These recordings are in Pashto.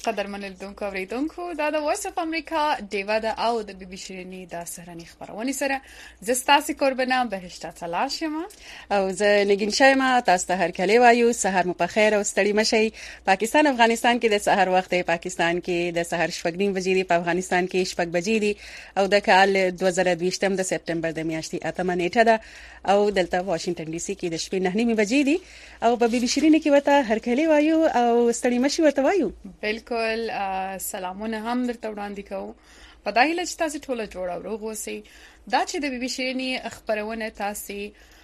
قدرمن لیدونکو اوریدونکو دا د وایس اف امریکا دیوا د او د بي بي شيرینی د سهرنی خبرونه سره زستاسي قربانه بهشته تلاش یم او زه نگین شایم تاسو ته هر کله وایو سحر مو په خیر او ستړي مشي. پاکستان افغانستان کې د سحر وخت دی، پاکستان کې د سحر 9:30 بجې دی، په افغانستان کې 6 بجې دی او د کال 2020 د سپتمبر د میاشتې 8 نیټه ده او دلته واشنگټن ډي سي کې د شپې 9:30 بجې دی او په بي بي شيرینی کې وته هر کله وایو او ستړي مشي ورته وایو. بالکل سلامونه هم درته وړاندې کوم. په دای له چې تاسو ټول جوړ او روغ اوسئ. دا چې د بي بي شيرینی خبرونه تاسو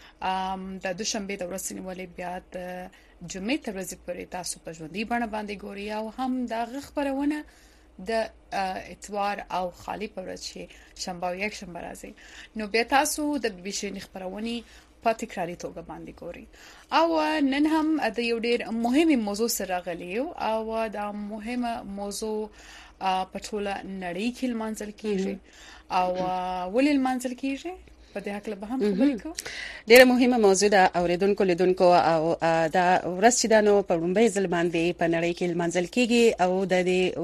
د دوشنبه د ورځې نیولې بیا د جمعې تر ورځې پورې تاسو په ژوندۍ بڼه باندې ګوري او هم د خبرونه د اتوار او خالی په ورځ چې شنبه او یک شنبه راځي نو بیا تاسو د بي بي شيرینی خبرونه په تکراری توګه باندې ګوري. او نن هم د یو ډېر مهمه موضوع سره غلیو او دا مهمه موضوع په ټوله نړۍ کې منځل کیږي او ولې منځل کیږي په دې حق له به هم خبرې کوو. ډېر مهمه موضوع ده اوریدونکو لیدونکو او دا ورځ چې دانو په لومړی ځل باندې په نړۍ کې منځل کیږي او د دې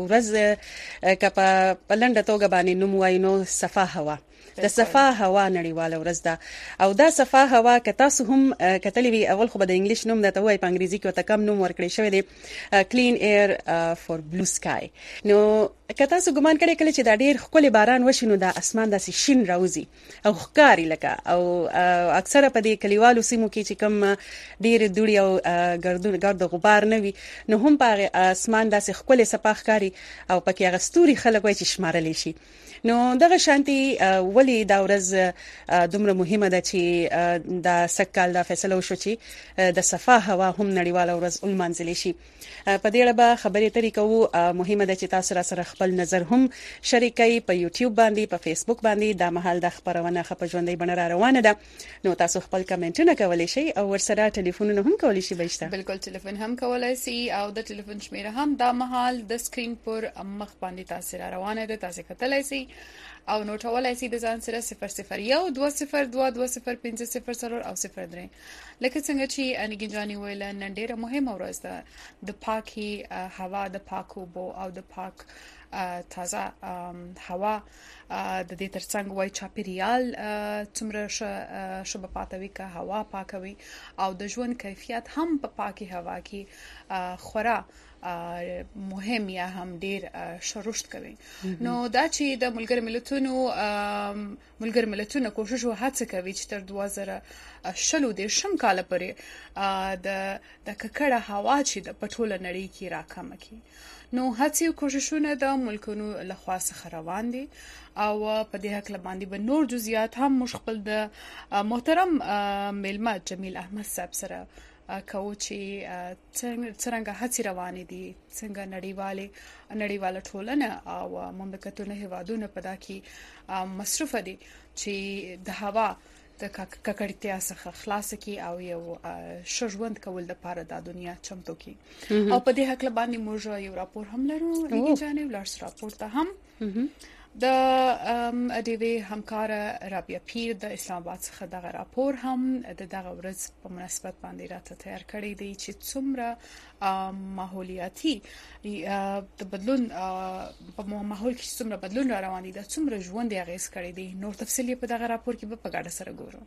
ورځ کپا پلنډه توګه باندې نوم وایي صفا هوا د صفا هوا نړیواله ورځ ده او دا صفا هوا که تاسو هم کتلې وي اول خو به د انګلیش نوم د توای په انګریزي کې ته کم نوم ورکړی شوی دی کلین ایر فور بلو سکای. نو که تاسو ګمان کړئ کله چې دا ډیر خولي باران وشي نو د اسمان داسې شین راوځي او ښکاری لکه او اکثره په دې کلیوالو سیمو کې چې کوم ډیر دوړي او ګرد غبار نه وي نو هم په اسمان داسې خولي صفا ښکاری او پکې هغه ستوري خلک وایي چې شمارل شي. نو دغه شانتي ولی دا ورځ دومره مهمه ده چې دا سکهال دا فیصله وشو چې د صفا هوا هم نړیواله ورځ ولمانځل شي. په دې اړه به خبرې ترې کوو. مهمه ده چې تاسو را سره خپل نظر هم شریکئ په یوټیوب باندې، په فیسبوک باندې. د مهال د خبرونه خپ ژوندۍ بڼه را روانه ده نو تاسو خپل کمنټونه کولی شئ او ورسره ټلیفونونه هم کولی شئ. بهشته بالکل ټلیفون هم کولی شئ او د ټلیفون شمیره هم د مهال د سکرین پر مخ باندې تاسو را روانه ده، تاسو کتلای شئ او نوټولای شئ د ځان سره 001 202 205 او 03 لکه څنګه چې انګین جانی ویل نن ډیره مهمه ورځ ده د پاکي هوا، د پاکو بو او د پاک تازه هوا د دې ترڅنګ وای چاپیریال څومره شوب پاتوي که هوا پاکوي او د ژوند کیفیت هم په پاکي هوا کې خورا مهم یا هم ډیر شروشت کوي. نو دا چې د ملګر ملتونو کوشش او هڅه کوي چې تر 2010 کال پورې د ککړه هوا چې د پټوله نړۍ کې راکمه کی. نو هڅې او کوششونه د ملکونو لخوا څخه روان دي او په دې حق باندې به نور جزئیات هم مشخص د محترم ملمت جمیل احمد صاحب سره کوو چې څنګه هڅې روانې دي، څنګه نړیواله ټولنه او مملکتونه هیوادونه په دا کې مصروف دي چې د هوا د ککړتیا څخه خلاص کی او یو ژوند کول د پاره د دنیا چمتو کی. او په دې حق باندې موږ یو راپور هم لرو لګی جانب لارس راپور ته هم د ادیوی همکار رابعه پیر د اسلام آباد څخه دغه راپور هم دغه ورځ په مناسبت باندې راته تیار کړی دی چې څومره ماحولیاتي د بدلون په ماحول کې څومره بدلون را روان دي، د څومره ژوند یې اغیز کړی دی. نور تفصیل په دغه راپور کې به په ګډه سره ګورو.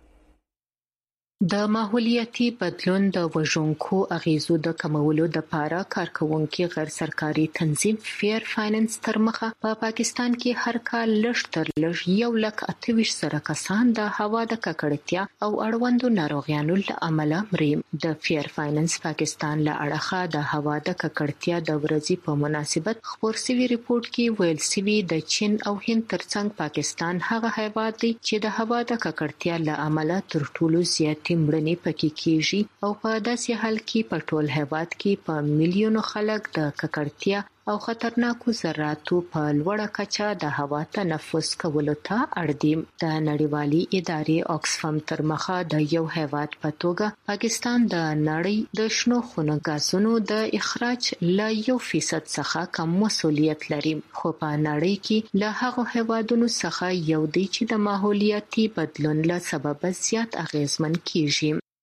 د ماحولیاتي بدلون د وژونکو اغیزو د کمولو لپاره کارکونکو غیر سرکاري تنظیم فیر فاینانس تر مخه په پاکستان کې هر کال لږ تر لږ 128 کسان د هوا د ککړتیا او اړوندو ناروغیانو له امله مري. د فیر فاینانس پاکستان له اړخه د هوا د ککړتیا د ورځې په مناسبت خبر سوي ریپورت کې ویل سوي د چین او هند ترڅنګ پاکستان هغه هیواد دی چې د هوا د ککړتیا له امله تر ټولو زیات مړنی پکې کیږي او په داسې حال کې په ټول هیواد کې په میلیونو خلک د ککړتیا او خطرناکو ذراتو په لوړه کچه د هوا تنفس کولو ته اړ دي. د نړیوالې ادارې آکسفم تر مخه د یو هیواد په توګه پاکستان د نړۍ د شنو خونو غازونو د اخراج له 1% څخه کم مسؤلیت لري، خو په نړۍ کې له هغو هیوادونو څخه یو دی چې د ماحولیاتي بدلون له سبب زیات اغیزمن کیږي.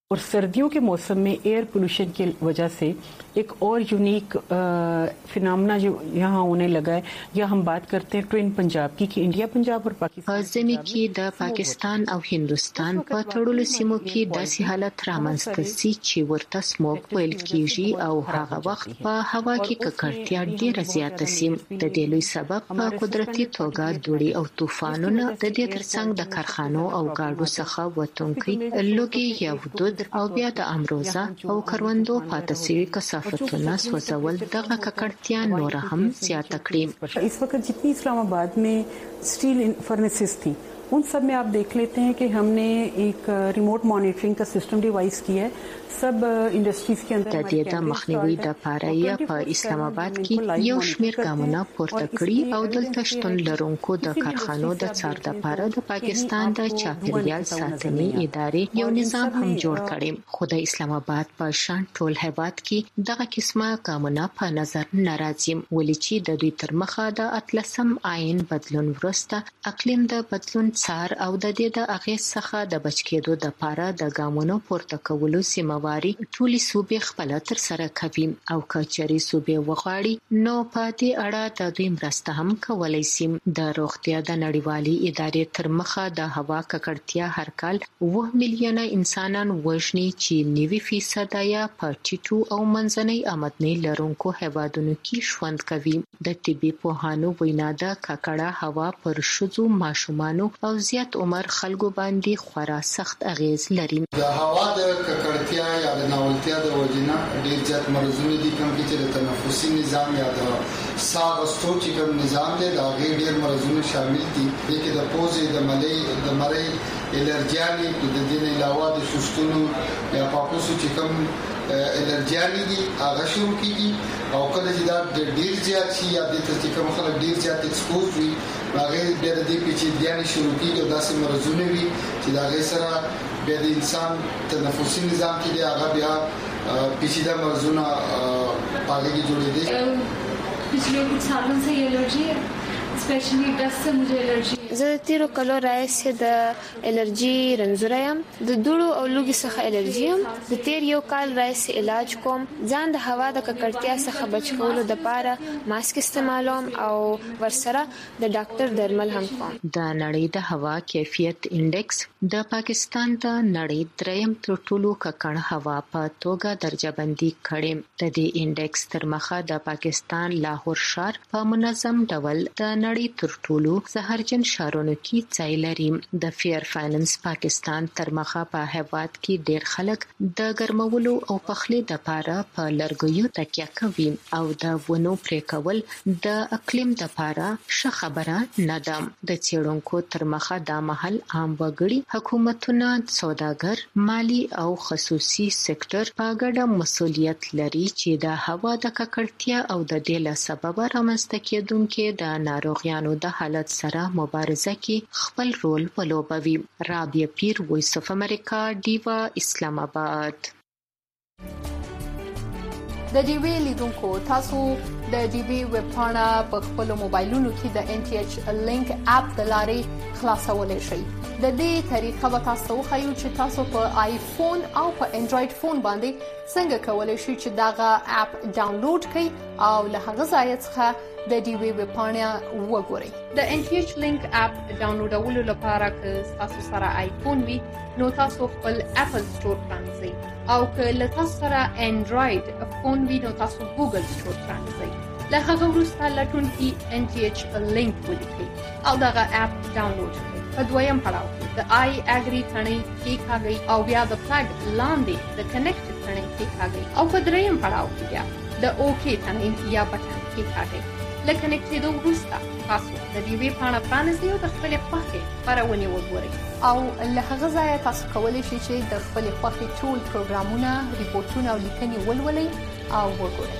और सर्दियों के मौसम में एयर पोल्यूशन की वजह से एक और यूनिक फिनोमेना जो यहाँ होने लगा है, या हम बात करते हैं ट्विन पंजाब की कि इंडिया पंजाब और पाकिस्तान ځینې کې د پاکستان او هندستان په تړلو سیمو کې داسې حالت رامنځته شي چې ورته سموګ ویل کیږي او هغه وخت په هوا کې ککړتیا ډیره زیاته شي. د دې لوی سبب په قدرتي توګه دوړې او طوفانونه د دې ترڅنګ د کارخانو او ګاډو څخه وتونکي لوګي یا ودود او بیا د امروزه او کروندو پاتې شوي کثافتونه سوځول دغه ککړتیا نور هم زیاته کړي. इस वक्त जितनी इस्लामाबाद में स्टील फर्नेसेस थी उन सब में आप देख लेते हैं कि हमने एक रिमोट मॉनिटरिंग का सिस्टम डिवाइस किया है सब इंडस्ट्रीज के अंदर. د دې د مخنیوي د لپاره یې په اسلام آباد کې یو شمېر ګامونه پورته کړي او دلته شتون لرونکو د کارخانو د څار لپاره د پاکستان د چاپیریال ساتنې ادارې یو نظام هم جوړ کړي. خو د اسلام آباد په شان ټول هیواد کې دغه قسمه ګامونه په نظر نه راځي، ولې چې د دوی تر مخه د اتلسم آئین بدلون وروسته اقلیم د بدلون څار او د دې د اغیز څخه د بچ کېدو لپاره د ګامونو پورته کولو سیمواري ټولي صوبې خپل تر سره کوي او کچري صوبې وغواړي نو په دې اړه د دوی مرسته هم کولای شي. د روغتیا د نړیوالې ادارې تر مخه د هوا ککړتیا هر کال 9 میلیونه انسانان وژني چې 90% یا په ټیټو او منځنۍ آمدنۍ لرونکو هیوادونو کې ژوند کوي. د طبي پوهانو وینا ده ککړه هوا پر ښځو، ماشومانو او زیات عمر خلکو باندې خورا سخت اغیز لري. د هوا د ککړتیا یا د ناولتیا د وجنه ډیر زیات مرزونه دي کوم چې د تنفسي نظام یا د ساه غوښتو چې کوم نظام دی دا ډیر مرزونه شامل دي. دغه د پوزې د مړۍ الرجیاني د دې نه علاوه د شوشتونو یا پاپوسو چې کوم الرجیاني دي هغه شروع کیږي او کله چې دا ډیر زیات شي یا د چې کوم خلک ډیر زیات ایکسپوز وي هغه د دې پیچیدګۍ شروع کیږي او داسې مرزونه وي چې دا غي سره د انسان تنفسي نظام کې دی هغه بیا پیچیده مرزونه پاګه جوړېږي. पिछले कुछ सालों से ये एलर्जी है, स्पेशली डस्ट से मुझे एलर्जी है. زه د تیرو کلو راځي د الرجی رنځوره یم، د دوړو او لوګي څخه الرجی یم. د تیر یو کال راځي علاج کوم، ځان د هوا د ککړتیا څخه بچ کولو لپاره ماسک استعمالوم او ورسره د ډاکټر درمل هم کوم. د نړۍ د هوا کیفیت انډیکس د پاکستان د نړۍ دریم تر ټولو ککړ هوا په توګه درجه بندي کړي. د دې انډیکس تر مخه د پاکستان لاهور ښار په منظم ډول د نړۍ تر ټولو زهرجن ښارونو کې ځای لري. د فیر فاینانس پاکستان تر مخه په هیواد کې ډیر خلک د ګرمولو او پخلي لپاره په لرګیو تکیه کوي او د ونو پرې کول د اقلیم لپاره ښه خبره نه ده. د څېړونکو تر مخه دا مهال عام وګړي، حکومتونه، سوداګر، مالی او خصوصي سکتور په ګډه مسؤلیت لري چې د هوا د ککړتیا او د دې له سببه رامنځته کېدونکې د ناروغیانو د حالت سره مبارزه کې خپل رول ولوبوي. رابعه پیر، وایس اف امریکا، ډیوا، اسلام آباد. د ډیوی لیدونکو تاسو د ډیوی ویب پاڼه په خپل موبایلونو کې د ان ټي ایچ لینک اپ د لارې خلاصولای شئ. د دې طریقه به تاسو خایو چې تاسو په آیفون او په انډراید فون باندې څنګه کولای شئ چې دغه اپ ډاونلوډ کړئ او له هغه ځای څخه د ډیوی ویب پاڼه وګورئ. د ان ټي ایچ لینک اپ ډاونلوډولو لپاره که تاسو سره آیفون وي نو تاسو خپل اپل سٹور پرانځئ او که له تاسو سره انډراید فون وي نو تاسو ګوګل سٹور پرانځئ. له هغه وروسته لټونکي ان ټي ایچ لینک ولیکئ او دغه اپ ډاونلوډ کړئ. په دویم پړاو کې د آی اګری ثنې کېکاږئ او بیا د فلګ لاندې د کنیکټ ثنې کېکاږئ او په دریم پړاو کې بیا د اوکې ثنې یا بټن کېکاږئ. له کنیکټېدو وروسته تاسو د ډیوی پاڼه پرانیزئ او د خپلې خوښې خپرونې وګورئ او له هغه ځایه تاسو کولی شئ چې د خپلې خوښې ټول پروګرامونه، ریپورټونه او لیکنې ولولئ او وګورئ.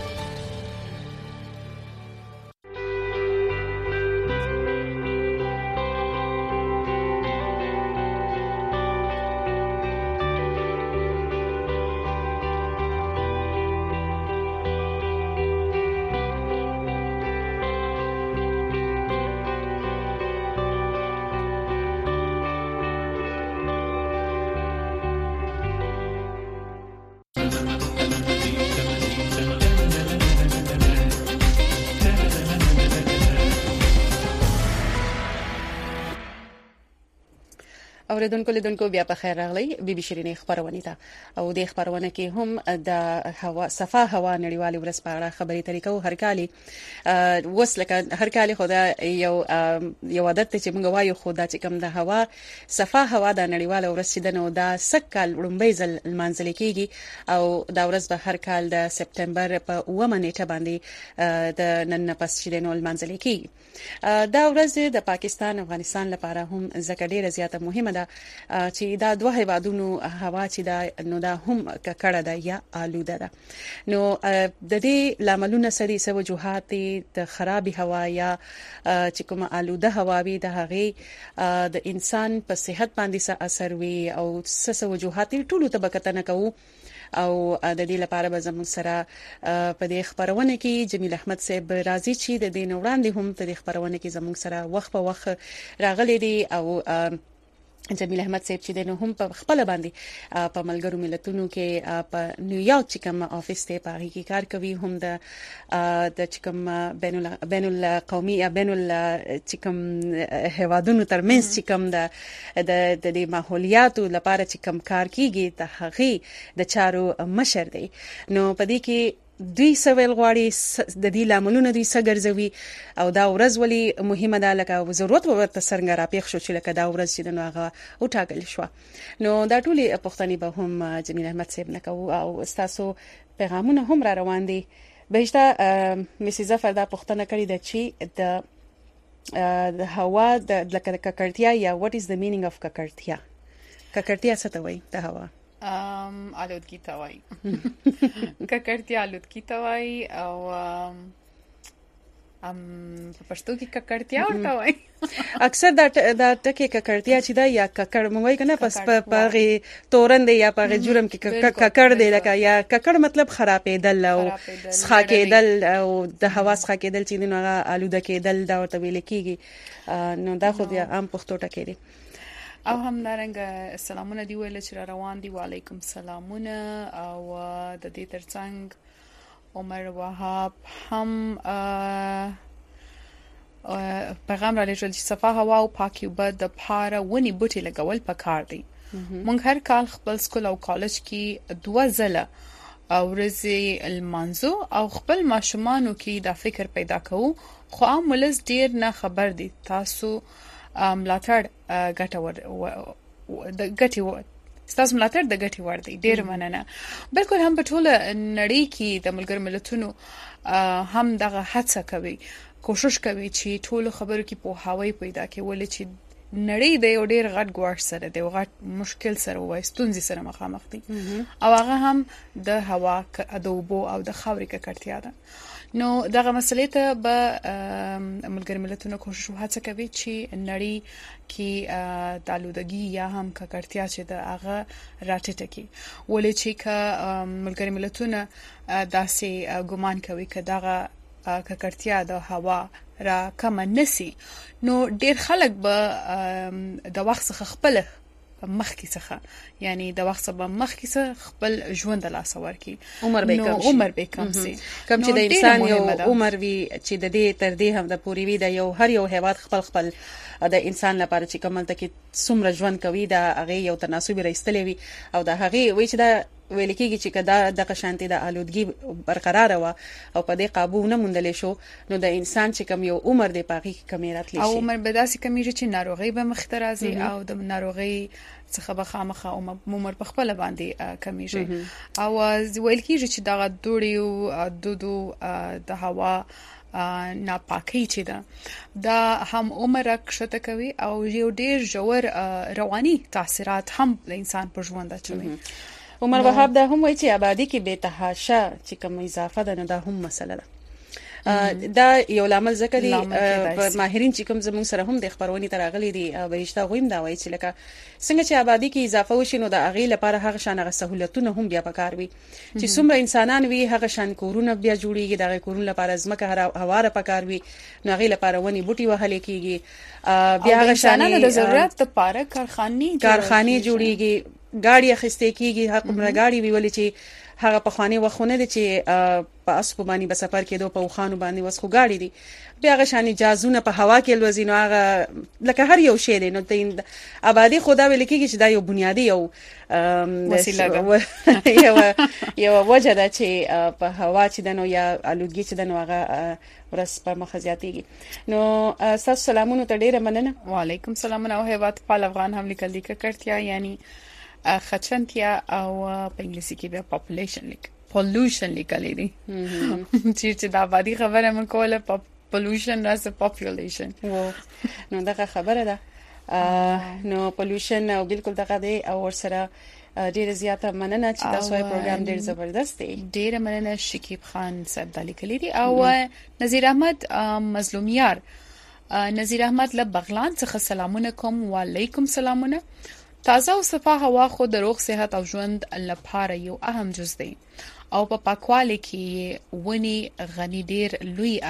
اوریدونکو لیدونکو بیا په خیر راغلی بي شيرینې خبرونه ته او د خبرونه کې هم د هوا صفا هوا نړیوال ورځ په اړه خبرې تریکو هر کالي وسلکه هر کالي خدا یو عادت چې موږ وایو خدا چې کوم د هوا صفا هوا د نړیوال ورځ د نو د سکل لومبۍ ځل منځل کېږي او دا ورځ به هر کال د سپتمبر په 9 نیټه باندې د نن پس چې د نو منځل کېږي. دا ورځ د پاکستان او افغانستان لپاره هم ځکه ډیره زیاته مهمه ده چې دا دوه هیوادونو هوا چې دا نو دا هم ککړه ده یا آلوده ده. نو د دې لاملونه سړي سو وجوهات د خرابې هوا یا چې کومه آلوده هوا وي د هغه د انسان په صحت باندې څه اثر وي او څه وجوهات ټولو ته بکتنه کوو او د دې لپاره به زموږ سره په دې خبرونه کې جمیل احمد صاحب راځي چې د دې وړاندې هم په دې خبرونه کې زموږ سره وخت په وخت راغلي دي او جمیل احمد صاحب چې د هم په خپل باندې په ملګرو ملتونو کې په نیویارک چې کوم افیس ته پاره کې کار کوي هم د چې کوم بین القومي یا بین چې کوم هوادونو ترمنځ چې کوم د ماحولیاتو لپاره چې کوم کار کیږي د هغه د چارو مشر دی. نو په دې کې دوی سویل غواړي د دې لاملونه دوی څنګه او دا ورځ ولي مهمه ده لکه ضرورت ورته څنګه راپېښ شو چې لکه دا ورځ چې نو هغه وټاکل شو. نو دا ټولي پښتني به هم جمیل احمد صاحب نکو او تاسو پیغامونه هم را روان دي. بهشته مس ظفر دا پښتنه کړی د چې د هوا د ککړتیا یا what is the meaning of ککړتیا څه ته وایي د هوا آلودگی توای ککړتیا آلودگی توای او په پښتو کې ککړتیا ورته وای. اکثر دا ټکی ککړتیا چې دا یا ککړ موي کنه پس په تورند یا په جرم کې ککړ دی لکه یا ککړ مطلب خرابېدل او څخه کېدل او د هوا څخه کېدل چې نو آلوده کېدل دا ورته ویل کېږي. نو دا خو د عام پښتو ټکی دی. او هم دارنګ سلامونه دی ویل چې روان دي. وعلیکم سلامونه او د دې ترڅنګ عمر وهاب هم پیغام را لېږل چې صفا هوا او پاکي اوبه د پاره ونی بوټي لګول پکار دي. مونږ هر کال خپل سکول او کالج کې 2 ځله ورځي المانزو او خپل ماشومانو کې دا فکر پیدا کوو خو عام ولس ډیر نه خبر دي. تاسو ملاتړ ستاسو ملاتړ د ګټي ور دی. ډیر مننه. بالکل هم په ټوله نړۍ کې د ملګر ملتونو هم دغه هڅه کوي کوشش کوي چې ټول خبرو کې په هواي پیدا کې ولې چې نړۍ د یو ډیر غټ ګواښ سره د غټ مشکل سره وایستونځي سره مخامخ دي او هغه هم د هوا د اوبو او د خاورې ککړتیا ده. نو دغه مسلې ته به ملګر ملتونو کوشش وهڅه کوي چې نړۍ کې د آلودګي یا هم ککړتیا چې د هغه راټیټه کی ولې چې ملګر ملتونو داسې ګومان کوي چې دغه ککړتیا د هوا را کم نسی نو ډیر خلک به د وخت څخه خپل مخکې څخه یعنی د وخت څخه مخکې څخه خپل ژوند لاس ورکی عمر به کم سي کوم چې د انسان یو عمر وی چې د دې تر دې هم د پوری وی د یو هر یو هیواد خپل د انسان لپاره چې کومل ته کې څومره ژوند کوي دا هغه یو تناسب راستلې وي او دا هغه وی چې دا ویل کېږي چې کدا د قشانتي د آلودګي برقرار و او په دې قابو نه موندل شو نو د انسان چې کوم یو عمر دی پاغي کمی راتلی شي او عمر به داسې کمیږي چې ناروغي به مخترازي او د ناروغي څخه به خامخه عمر په خپل باندې کمیږي او ویل کېږي چې دا دوړي او دودو د هوا ناپاکي چې دا هم عمر کښته کوي او یو ډیر ژور رواني تاثیرات هم د انسان په ژوند اچوي. عمر وهاب دا هم وایي چې آبادی کې به تحاشا چې کوم اضافه ده نو دا هم مسله ده. دا یو لامل ذکر دی ماهرین چې کوم زموږ سره هم د خبرونې تراغلي دي بهشته غویم دا وایي چې لکه څنګه چې آبادی کې اضافه وشي نو د اغه لپاره هغه شان سہولتونه هم بیا پکار وي چې څومره انسانان وي هغه شان کورونه بیا جوړیږي د کورونو لپاره ځمکه هوا را پکار وي نو هغه لپاره ونی بوټي وهل کېږي بیا هغه شان د ضرورت لپاره کارخانه جوړیږي ګاډي اخیستې کېږي حق عمره ګاډي ویولې چې هغه په خواني وخونه دي چې په اسکو باندې به سفر کېدو په وخانو باندې وسخو گاډي دي بیا هغه شان اجازهونه په هوا کې لوزینو هغه لکه هر یو شی دی نو د آبادی خدا ویل کېږي چې دا یو بنیادی یو وسیله ده یو وجه ده چې په هوا چې دنو یا الودګي چې دنو هغه ورس پر مخ زیاتېږي نو تاسو سلامونه ته ډیره مننه. وعلیکم السلام او هیواد پال افغان هم لیکل دي کړتیا یعنی خچنتیا او په انګلیسي کې بیا پولوشن لیکل دي چې د آبادی خبره من کوله pollution as a population نو دغه خبره ده نو pollution او بالکل دغه دی او ورسره ډیره زیاته مننه چې تاسو یې پروګرام ډیر زبردست دی. ډیره مننه شکیب خان صاحب د لیکلي دي او نذیر احمد مظلومیار نذیر احمد له بغلان څخه سلامونه کوم. وعلیکم سلامونه. تازه او صفا هوا خو د روغ صحت او ژوند لپاره یو اهم جز دی او په پاکوالي کې ونی غنی ډیر لوی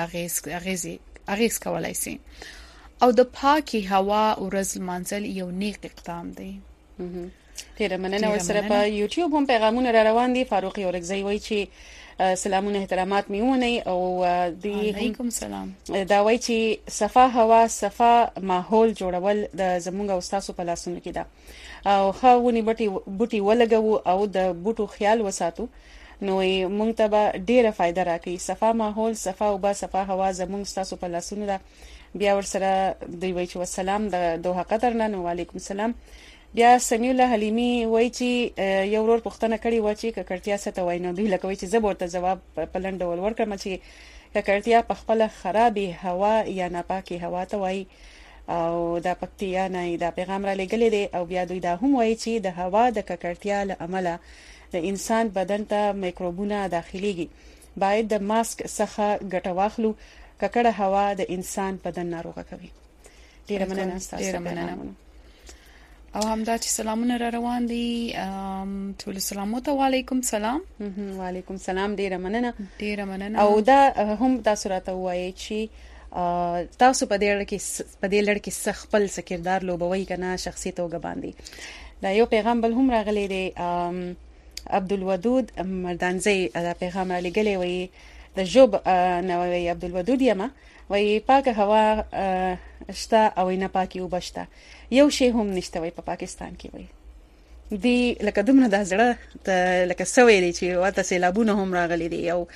اغیز کولای شي او د پاکي هوا او رزل منزل یو نیک اقدام دی. ډیره مننه. ورسره په یوټیوب هم پیغامونه را روان دي. فاروق یورګزی وایي چې سلامونه احترامات میونه او دی علیکم سلام دا وایي چې صفا هوا صفا ماحول جوړول د زمونږ او تاسو په لاسونو کې ده او خاوني بوټي ولګو او د بوټو خیال وساتو نو مونږ ته به ډیره فائدہ راکړي. صفا ماحول صفا او با صفا هوا زمونږ تاسو په لاسونو ده. بیا ورسره دی وایي چې والسلام د دوه قطرنا. نو وعلیکم السلام. بیا سمیع الله حلیمی وایي چې یو ورور پوښتنه کړې و چې ککړتیا څه ته وایي نو دوی لکه وایي چې زه ورته جواب په لنډ ډول ورکړم چې ککړتیا په خپل خرابې هوا یا ناپاکي هوا ته وایي او دا پکتیا نه دا پیغام را لګلې دی او بیا دوی دا هم وایي چې د هوا د ککړتیا له امله د انسان بدن ته میکروبونه داخليږي. باید د ماسک څخه ګټه واخلو. ککړه هوا د انسان بدن ناروغه کوي. ډیره مننه تاسو. او همدا چې سلامونه را روان دي ټول سلامات. وعلیکم سلام. وعلیکم سلام. ډیره مننه. ډیره مننه. او دا هم تاسو راته وایي چې تاسو په دې لړ کې خپل کردار لوبوي کنه شخصي توګه باندې. دا یو پیغام بل هم راغلی دی. عبدالودود مردانزی دا پیغام را لګلې وي د جوب نووي عبدالودود یما وي پاکه هوا شته او نه پاکي وبشته یو شی هم نشته وي په پاکستان کې وي دی لکه دومره د زړه لکه سوي دي چې واته سیلابونه هم راغلي دي او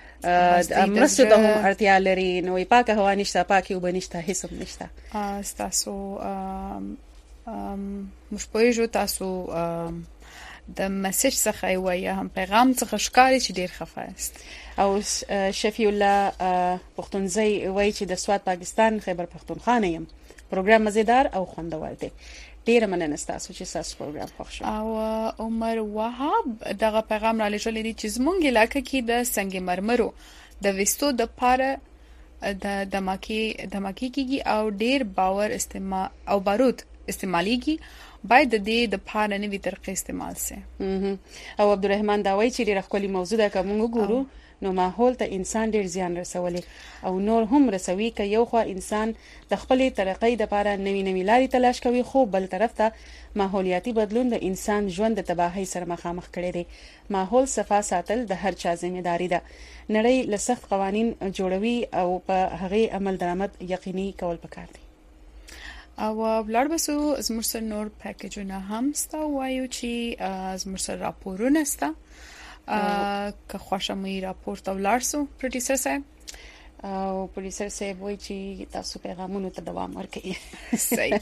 مرسته ته هم اړتیا لري نو پاکه هوا نشته پاکي وبنشته هیڅ هم نشته. تاسو مش پوهیږو تاسو د میسج څخه وایي هم پیغام څخه ښکاري چې ډیر خفه است. او شفیع الله پښتونزی وایي چې د سواد پاکستان خیبر پښتونخوا یم پروګرام مزیدار او خوندور دی. ډیر مننه تاسو چې تاسو پروګرام خوښ شو. او عمر وهاب دغه پیغام را لېږلی دی چې زمونږ علاقې کې د سنگ مرمرو د وستو د پاره د دماکي کېږي او ډیر باور استعمال او بارود استعماليږي باید د دې د پاره نوې طریقې استعمال سي. او عبدالرحمن دا وایي چې ډېر خپل موضوع ده کوم وګورو نو ماحول ته انسان ډېر زیان رسولي او نور هم رسوي که یو خو انسان د خپل طریقې د لپاره نوې لارې تلاش کوي خو بل طرف ته ماحولیاتي بدلون د انسان ژوند د تباہي سره مخامخ کړي دي. ماحول صفا ساتل د هر چا ځمېداري ده. نړۍ له سخت قوانين جوړوي او په هغه عمل درآمد یقیني کول پکار دي. او بلار بسو زموږ سره نور پاکیجونه هم ستا وایو چې زموږ سره راپورونه ستا که خوښه مې راپور ته ولارسو پروډوسر صاحب او پروډوسر صاحب وایي چې تاسو پیغامونو ته دوام ورکړئ. صحیح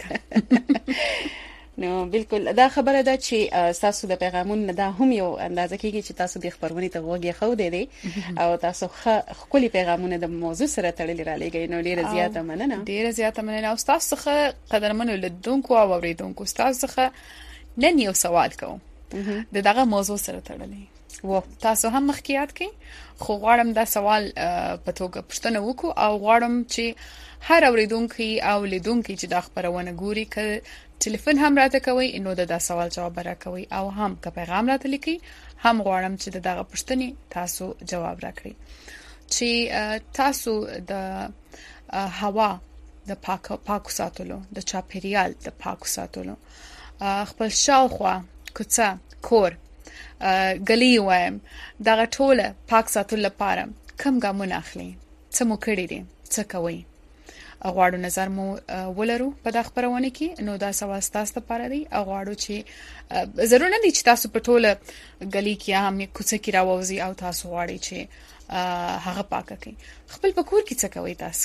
نو بالکل دا خبره ده چې تاسو د پیغامونو دا هم یو اندازه کېږي چې تاسو د خبرونه ته وګورئ خو دې او تاسو خپل پیغامونه د موضوع سره تړلي را لګي نو ډیره زیاته مننه. ډیره زیاته مننه او تاسو څخه قدرمنو لیدونکو او اوریدونکو تاسو څخه نن یو سوال کوم د دغه موضوع سره تړلی و تاسو هم مخکیات کې خو غواړم دا سوال په توګه پوښتنه وکړو او غواړم چې هر اوریدونکو او لیدونکو چې دا خبرونه ګوري ک ټلیفون هم راته کوي نو دا سوال جواب راکوي او هم که پیغام راته لیکي هم غواړم چې دغه پوښتنې تاسو جواب راکړي چې تاسو د هوا د پاکو ساتلو د چاپیریال د پاکو ساتلو خپل شاوخوا کوڅه کور غلي وایم دا ټوله پاک ساتل لپاره کم ګامونه اخلي څه مو کړی دي څه کوي غواړو نظر مو ولرو په د خبرونه کې نو دا سواس تاسو لپاره دی غواړو چې ضرور نه دي چې تاسو په ټوله غلي کې هم کوڅه کې راوځي او تاسو غواړئ چې هغه پاکه کړئ خپل پکور کې څه کوي تاسو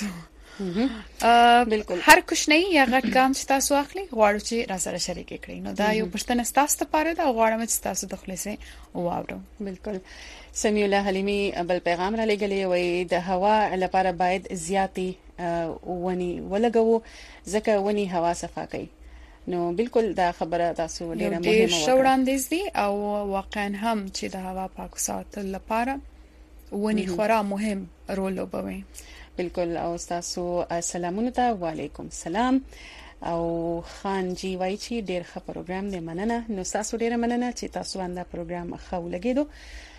بالکل هر کوشنۍ یا غټ کام چې تاسو اخلي غواړو چې را سره شریک کړئ نو دا یو پښتنه تاسو لپاره دا غواړم چې تاسو د خلاصې واورو بالکل سمیع الله حلیمی بل پیغام را لګلې وي د هوا لپاره باید زیاتی ونی ولګو ځکه ونی هوا صفا کوي نو بالکل دا خبره تاسو ډیره مهمه ده شوړاندیز دي او واقعا هم چې د هوا پاک ساتل لپاره ونی خورا مهم رول لوبوي بالکل او تاسو سلامونه ته وعلیکم سلام او خان جی وای چې ډیر ښه پروګرام دی مننه نو تاسو ډیره مننه چې تاسو باندې پروګرام خو لګیدو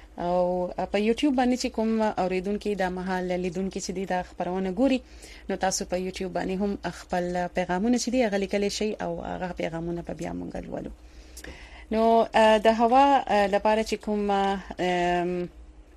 او په یوټیوب باندې چې کوم اوریدونکو د محل لیدونکو چې د خبرونه ګوري نو تاسو په یوټیوب باندې هم خپل پیغامونه چې دی غلي کلی شي او هغه پیغامونه په بیا مونږ ولولو نو د هوا لپاره چې کوم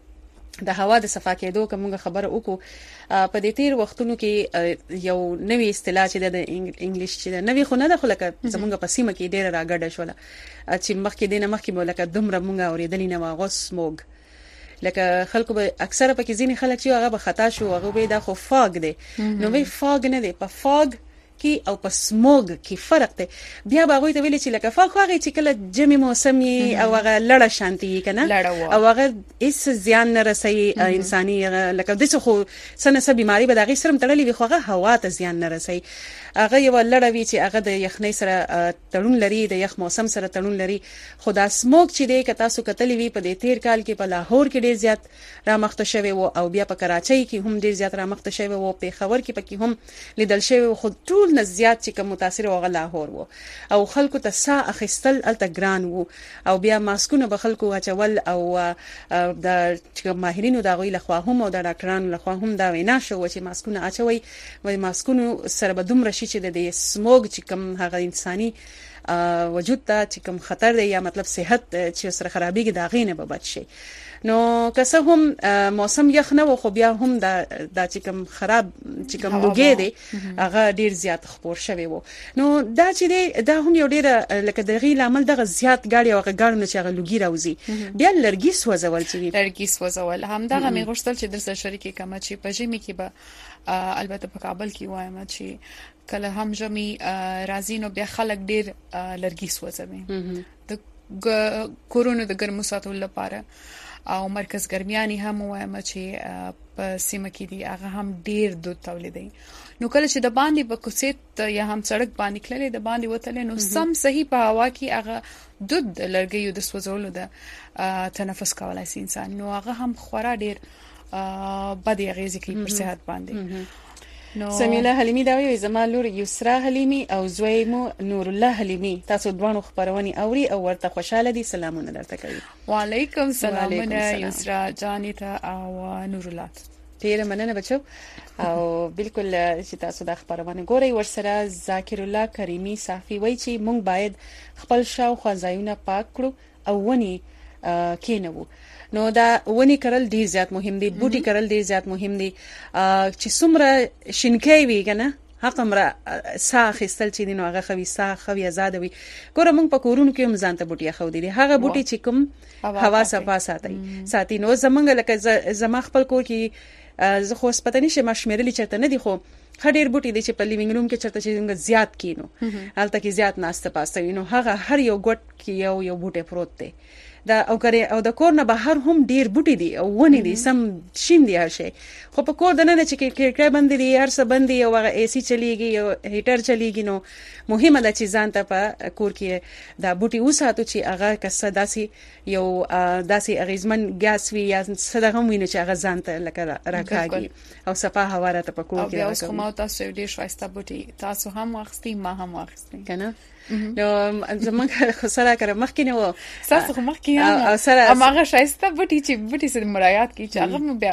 د هوا د صفا کېدو کومه خبره وکړو په دې تیر وختونو کې یو نوې اصطلاح چې د انګلیش چې نوې خو نه ده خو لکه زمونږ په سیمه کې ډېر راګډه شوله چې مخکې دینه مخکې مولکه دومره مونږ اوریدلې نه واغ سموګ لکه خلکو به اکثره پکې ځینې خلک چې هغه به خطا شو هغه به دا خو فاګ دی نو وی فاګ نه دی په فاګ کې او په سموګ کې فرق دی بیا به غوي ته ویل چې لکه فاګ هغه چې کله جمی موسمي او هغه لړه شانتي کنه او هغه هیڅ زیان نه رسي انساني لکه د څه خو سنه بیماری به دغه سره تړلې وي خو هغه هوا ته زیان نه رسي هغه یو لړه وی چې هغه د یخنۍ سره تړون لري د یخ موسم سره تړون لري خدا سموګ چې دی که تاسو کتلې وی په دې تیر کال کې په لاهور کې ډیر زیات را مخته شوی وو او بیا په کراچۍ کې هم ډیر زیات را مخته شوی وو په خبر کې پکې هم لیدل شوی خو ټول نه زیات چې کوم متاثر وو لاهور وو او خلکو ته سا اخستل الته ګران وو او بیا ماسکونه به خلکو اچول او د ماهرینو دا غوي لخوا هم او د ډاکټرانو لخوا هم دا وینا شو چې ماسکونه اچوي وای ماسکونو سره به دومره شي چې د سموګ چې کوم هغه انساني وجود ته چې کوم خطر دی یا مطلب صحت چې سره خرابېږي دا غینه به بچ شي نو که څه هم موسم یخ نه و خو بیا هم دا چې کوم خراب چې کوم لوګي دی هغه ډیر زیات خپور شوی وو نو دا چې دی دا هم یو ډیر لکه دغه عمل دغه زیات غاړي او غاړو چې هغه لوګي راوځي بیا لرګي سوځول چې لرګي سوځول هم دغه مې غوښتل چې درسره شریکي کوم چې په جمی کې به البته په کابل کې وایم چې کله هم جمی رازینو بیا خلک ډیر لرګي سوځوي د کورونو د ګرمو ساتلو لپاره او مرکز ګرمیانی هم وایم چې په سیمه کې دی هغه هم ډیر دود تولیدي نو کله چې د باندې په کوڅه یا هم سړک باندې کړلې د باندې وتلې نو سم صحیح په هوا کې هغه دود لرګي د سوځولو د تنفس کولای شي انسان نو هغه هم خورا ډیر بد اغیزه کوي پر صحت باندې سمیع الله حلیمی دا وی زما لور یسرا حلیمی او زوی مو نور الله حلیمی تاسو دوانو خبرونی اوري او ورته خوشاله دي سلامونه درته کوي وعلیکم سلامونه یسرا جانیتا او نور الله ډیر مننه بچو او بالکل چې تاسو د خبرونه ګورئ ورسره ذاکر الله کریمی صافی وای چې مونږ باید خپل شاوخوا ځایونه پاک کړو او ونی کینو نو دا ونی کرل ډیر زیات مهم دي بوټي کرل ډیر زیات مهم دي چې څومره شینکې وي کنه حق امر ساخ استل چې نو هغه خوي ساخ خوي آزاد وي ګوره مونږ په کورونو کې هم ځانته بوټي خو دي هغه بوټي چې کوم هوا صفا ساتي نو زمونږ لکه زما خپل کور کې زه خو سپتنی شم شمیرلی چرته نه دي خو خډیر بوټي دي چې په لیوینګ روم کې چرته چې زیات کینو حالت کې زیات ناشته پاسته نو هغه هر یو ګټ کې یو بوټي پروت دی دا او کړي او د کور نه بهر هم ډیر بوټي دي او ونی دي سم شین دي هر شي خو په کور دنه چې کړکړه بند دي هر څه بند دي او اي سي چلیږي او هیټر چلیږي نو مهمه ده چې ځان ته په کور کې دا بوټي وساتو چې هغه کسه داسي یو داسي اغیزمن ګاس وی یا صدغه ویني چې هغه ځان ته لکه راکاږي او صفه هوا راته په کور کې راکاږي او اوس کومه تاسو ډیر شایسته بوټي تاسو هم واخستي ما هم واخستي کنه نو زمونږ خساره کړه مخکې نه تاسو مخکې او سره هغه شایسته بوټي چې بوټي سره مراعات کی چې هغه بیا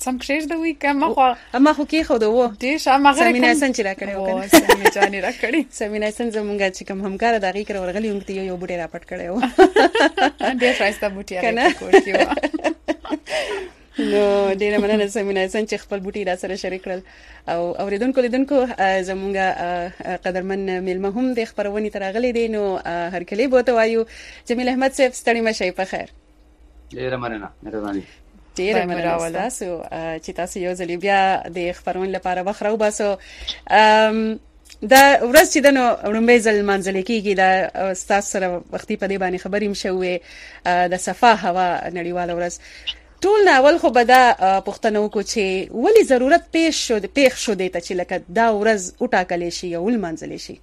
سم کړی د وی کما خو کې خو د و دې شامه غره سمینه سن چې را کړی و سمینه جانې را کړی سمینه سن زمونږ چې کوم همکار دغه کړ ورغلی هم ته یو بوټي را پټ کړی و ډېر فرسته بوټي را کړی و نو ډیره مننه سمینه سن چې خپل بوټي را سره شریک کړل او اوریدونکو زمونږ قدرمن میلمه هم د خبرونې ترغلې دي نو هر کله به ته وایو جمیل احمد صاحب ستړي مشي په خیر ډیره مننه مهرباني ډیره مننه تاسو چې تاسو یو ځل بیا د خبرونې لپاره وخرو باسو دا ورځ چې د نومبر ځل منځل کېږي دا تاسو سره وختي په دې باندې خبرې مشوي د صفا هوا نړیواله ورځ ټول اول خو به دا پښتنو کو چې ولی ضرورت پیښ شو د ته چې لکه دا ورځ وټاکل شي او منځل شي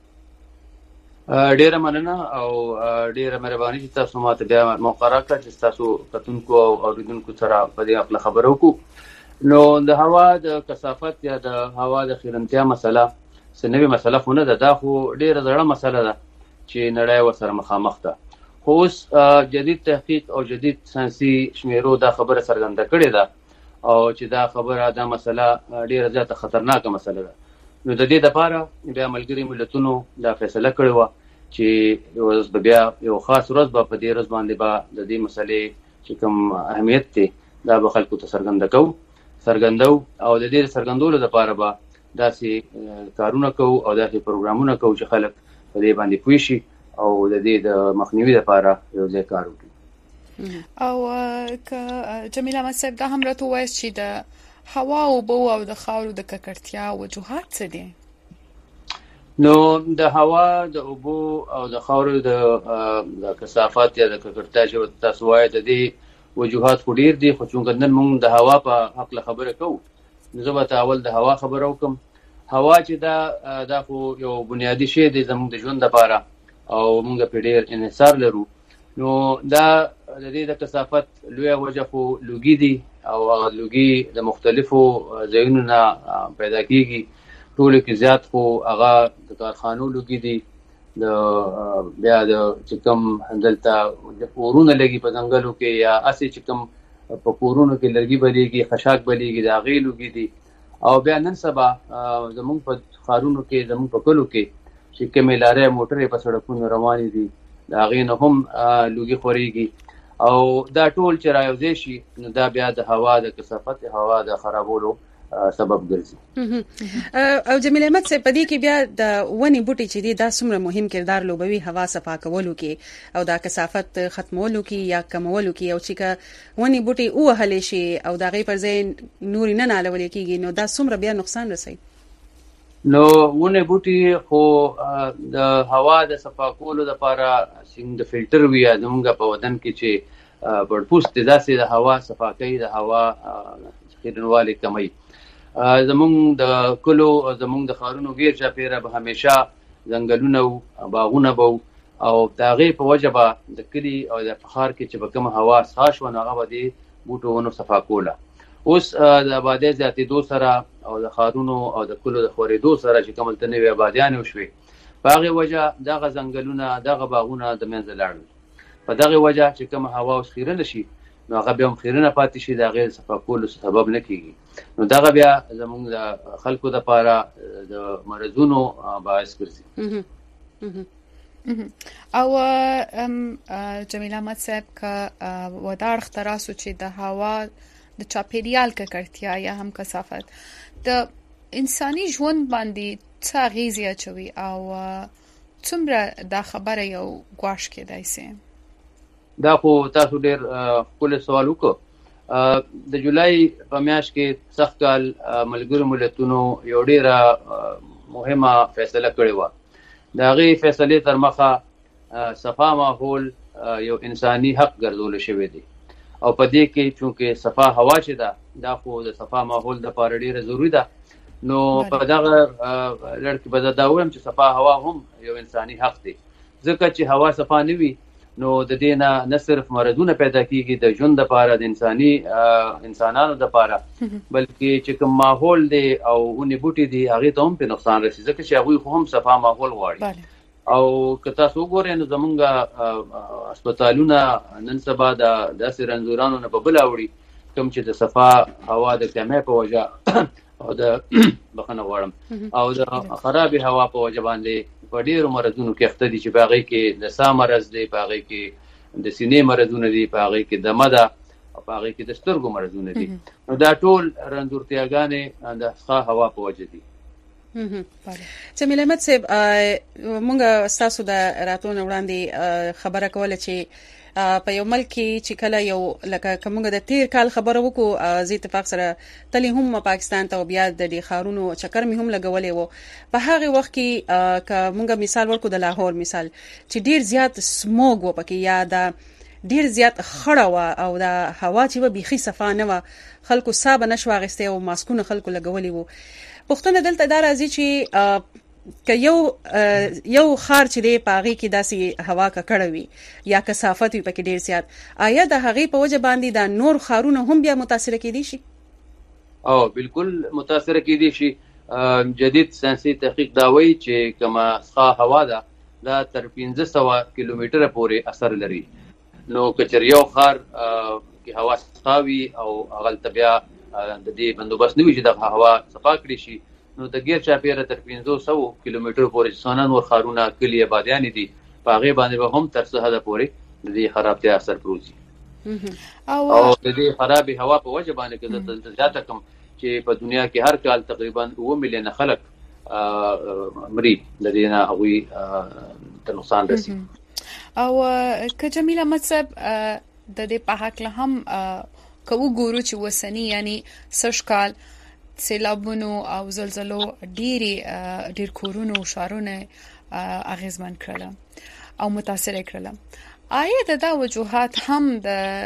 ډیره مننه او ډیره مهرباني چې تاسو ماته بیا موقره کړ چې تاسو کتونکو او اوریدونکو سره په دې خپل خبرو کو نو د هوا د کثافت یا د هوا د خیرنتیا مسله سنوي مسله خو نه ده دا خو ډیره زړه مسله ده چې نړۍ ورسره مخامخ ده خو اوس جدید تحقیق او جدید ساينسي شمیرو دا خبره څرګنده کړې ده او چې دا خبره دا مسله ډیره زیاته خطرناکه مسله ده نو د دې لپاره بیا ملګری ملتونو دا فیصله کړې و چې اوس بیا یو خاص ورځ په دې ورځ باندې د دې مسلې چې کوم اهمیت دی دا به خلکو ته څرګندو او د دې څرګندولو لپاره به داسې کارونه کوو او داسې پروګرامونه کوو چې خلک په دې باندې پوه شي او د دې د مخنیوي لپاره یو ځای کار وکړي او ک جمیله مصعب دا هم راته وایي چې د هوا او بو او د خاورو د ککړتیا وجوهات څه دي نو د هوا د اوبو او د خاورو د کثافت یا د ککړتیا چې تاسو وایي د دې وجوهات خو ډیر دي خو څنګه نن موږ د هوا په حق خبره کوو نو زه به اول د هوا خبره وکم هوا چې دا خو یو بنیادی شی دی زموږ د ژوند لپاره او موږ په ډیر انحصار لرو نو دا د دې د کثافت لوی وجه خو لوګي دي او لوګي د مختلفو ځایونو نه پیدا کیږي ټول کې زیات خو هغه د کارخانو لوګي دي د بیا د چې کوم دلته اورونه لګي په ځنګلو کې یا اسی چې کوم په کورونو کې لرګي بلیږي خشاک بلیږي دا غي لوګي دي او بیا نن سبا زموږ په خارونو کې زموږ په کلو کې چې کومه لارې موټرې په سړکونو روانې دي دا غي نه هم لوګي خوريږي او دا ټول چې راوځي شي نو دا بیا د هوا د کثافت هوا د خرابولو سبب ګرځي او جمیل احمد صاحب په دې کې بیا د ونی بوټي چې دي دا څومره مهم کردار لوبوي هوا صفا کولو کې او دا کثافت ختمولو کې یا کمولو کې او چې ونی بوټي اوهل شي او دا غي پر ځای نور نه نالول کېږي نو دا څومره بیا نقصان رسي نو ونه بوټي خو د هوا د صفا کولو لپاره څنګه د فلټر وی زموږ په بدن کې چې بړپوست داسې د هوا صفا کوي د هوا خیرنواله کمی زموږ د کلو زموږ د خارونو غیر چاپیره به همیشه ځنګلونه او باغونه بو او داغه په وجبه د کلی او د فخار کې چې بکم هوا خاص و نه هغه د بوټونو صفا کوله اوس د آبادی زیاتېدو سره او د خارونو او د کلو د خورېدو سره چې کومه تنوي آبادیان وشوي په هغه وجه دغه ځنګلونه دغه باغونه د منځ لاړل په دغه وجه چې کومه هوا اوس خیرنه شي نو هغه بیا خیرنه پاتې شي د غیر صفا کولو سبب نه کیږي نو دغه بیا زموږ د خلکو د لپاره د مرزونو باعث ګرځي او جمیله احمد صاحب کا ودار اختراسو چې د هوا د چاپیریال ککړتیا یا هم کثافت د انساني ژوند باندې څه غیزي اچوي او څومره دا خبره یو غواش کېدای سي دا خو تاسو ډیر کول سوال وکړو د جولای په میاشت کې سخت کال ملګرو ملتونو یو ډیره مهمه فیصله کړې و دا غي فیصله تر مخه صفا ماحول یو انساني حق ګرځول شوی دی او په دې کې چې صفا هوا چې دا خو د صفا ماحول د لپاره ډیره ضروری ده نو په دغه لړ کې به دا وایم چې صفا هوا هم یو انساني حق دی ځکه چې هوا صفا نه وي نو د دې نه صرف مرضونه پیدا کیږي د ژوند لپاره د انسانانو لپاره بلکې چې کوم ماحول دی او ونی بوټي دی هغه ته هم په نقصان رسي ځکه چې هغه هم صفا ماحول غواړي او که تاسو وګورئ نو زمونږ هسپتالونه نن سبا د داسې رنځورانو نه په بل اوړي کوم چې د صفا هوا د کمې په وجه او د بخنه غواړم او د خراب هوا په وجه باندې په ډیرو مرزونو کې اخته دي چې باغې کې د سا مرز دی، باغې کې د سینې مرزونه دي، باغې کې د مده او باغې کې د سترګو مرزونه دي. نو دا ټول رنځورتیاګانې د ښه هوا په وجه دي. جمیل احمد صاحب، مونږ ستاسو د راتلون وړاندې خبره کوله چې په یو ملک کې چې کله یو لکه کومه د تیر کال خبره وکړو زی اتفاق سره تلی هم پاکستان ته بیا د خارونو چکر می هم لګولې وو. په هغه وخت کې کومه مثال ورکو د لاهور مثال چې ډیر زیات سموګ و پکې یا د ډیر زیات خړه و او د هوا چې به بيخي صفا نه و، خلکو صاحب نشو غسته او ماسکونه خلکو لګولې وو. پښتون دلته دا راځي چې که یو خار چې دی پاغي کې داسي هوا ککړه وي یا کثافت وي پکې ډیر زیات، آیا د هغه په وجه باندې د نور خارونه هم بیا متاثر کېدي شي؟ او بالکل متاثر کېدي شي. جدید ساينسي تحقیق دا وایي چې کما ښه هوا ده دا تر 1500 کیلومتره پورې اثر لري. نو کچر یو خار کې هوا صفاوي او هغه تبیا د دې بندوبست نوي چې د هوا صفا کړی شي، نو د غیر چاپیره تر 500 کیلومتر پورې څونه نور خارونه کلی آبادیان دي، په هغه باندې به هم تر څه حد پورې د دې خرابتیا اثر پروزي. او د دې خراب هوا په وجه باندې کې د زیاته کم چې په دنیا کې هر کال تقریبا 2 ملیون خلک مري د دې نه هغوی ته نقصان رسي. او که جمیله مطلب د دې په حق له هم کوو ګورو چې وسنی یعنی سشکال سیلابونو او زلزلو ډیر کورونو شارونه اغیزمن کړل او متاثر کړل. آیا دا وجوهات هم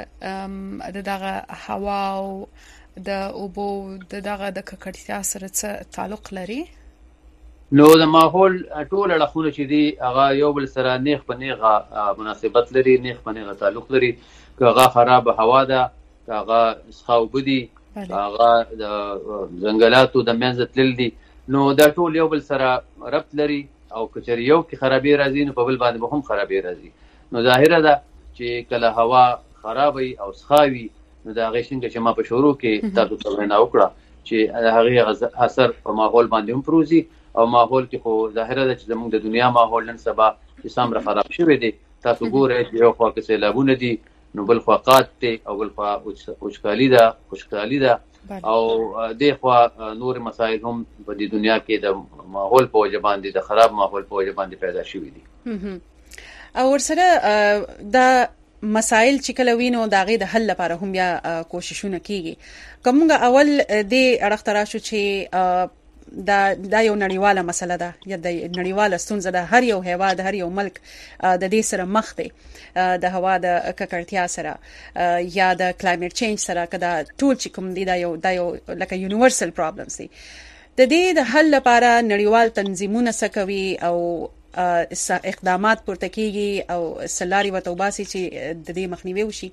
د دغه هوا او د اوبو دغه د ککړتیا سره څه تعلق لري؟ نو د ماحول ټول اړخونه چې دي هغه یو بل سره نیغ په نیغه مناسبت لري، نیغ په نیغه تعلق لري. که هغه خراب هوا ده، که هغه سخاوب دي، هغه د ځنګلاتو د منځ تلل دي، نو دا ټول یو بل سره ربط لري. او کچر یو کې خرابې راځي نو په بل باندې به هم خرابې راځي. نو ظاهره ده چې کله هوا خرابې او سخاوي نو دا غي څنګه چې ما په شروع کې تاسو ته وینا وکړه چې هغه اثر په ماحول باندې هم پروزي. او ماحول کې خو ظاهره ده چې زموږ د دنیا ماحول نن سبا چې سم خراب شوی دی. تاسو ګورئ چې یو خوا کې سیلابونه دي، نو بل خوا قات دی، او بل خوا وچکالي ده، خوشکالي ده، او د خوا نور مسائل هم په دې دنیا کې د ماحول په وجه باندې د خراب ماحول په وجه باندې پیدا شوي دي. او ورسره د مسائل چې کله وینو دا غي د حل لپاره هم بیا کوششونه کیږي. کومه اول د اړخ تراشو چې دا یو نړیواله مسله ده یا د نړیواله ستونزه ده. هر یو هیواد، هر یو ملک د دې سره مخ دی د هوا د ککړتیا سره یا د کلایمټ چینج سره. کدا ټول چې کوم دی دا یو لکه یونیورسل پرابلمز دي. د دې د حل لپاره نړیوال تنظیمونه څه کوي او اقدامات پورته کیږي او سلاري وتوباسي چې د دې مخنیوي وشي؟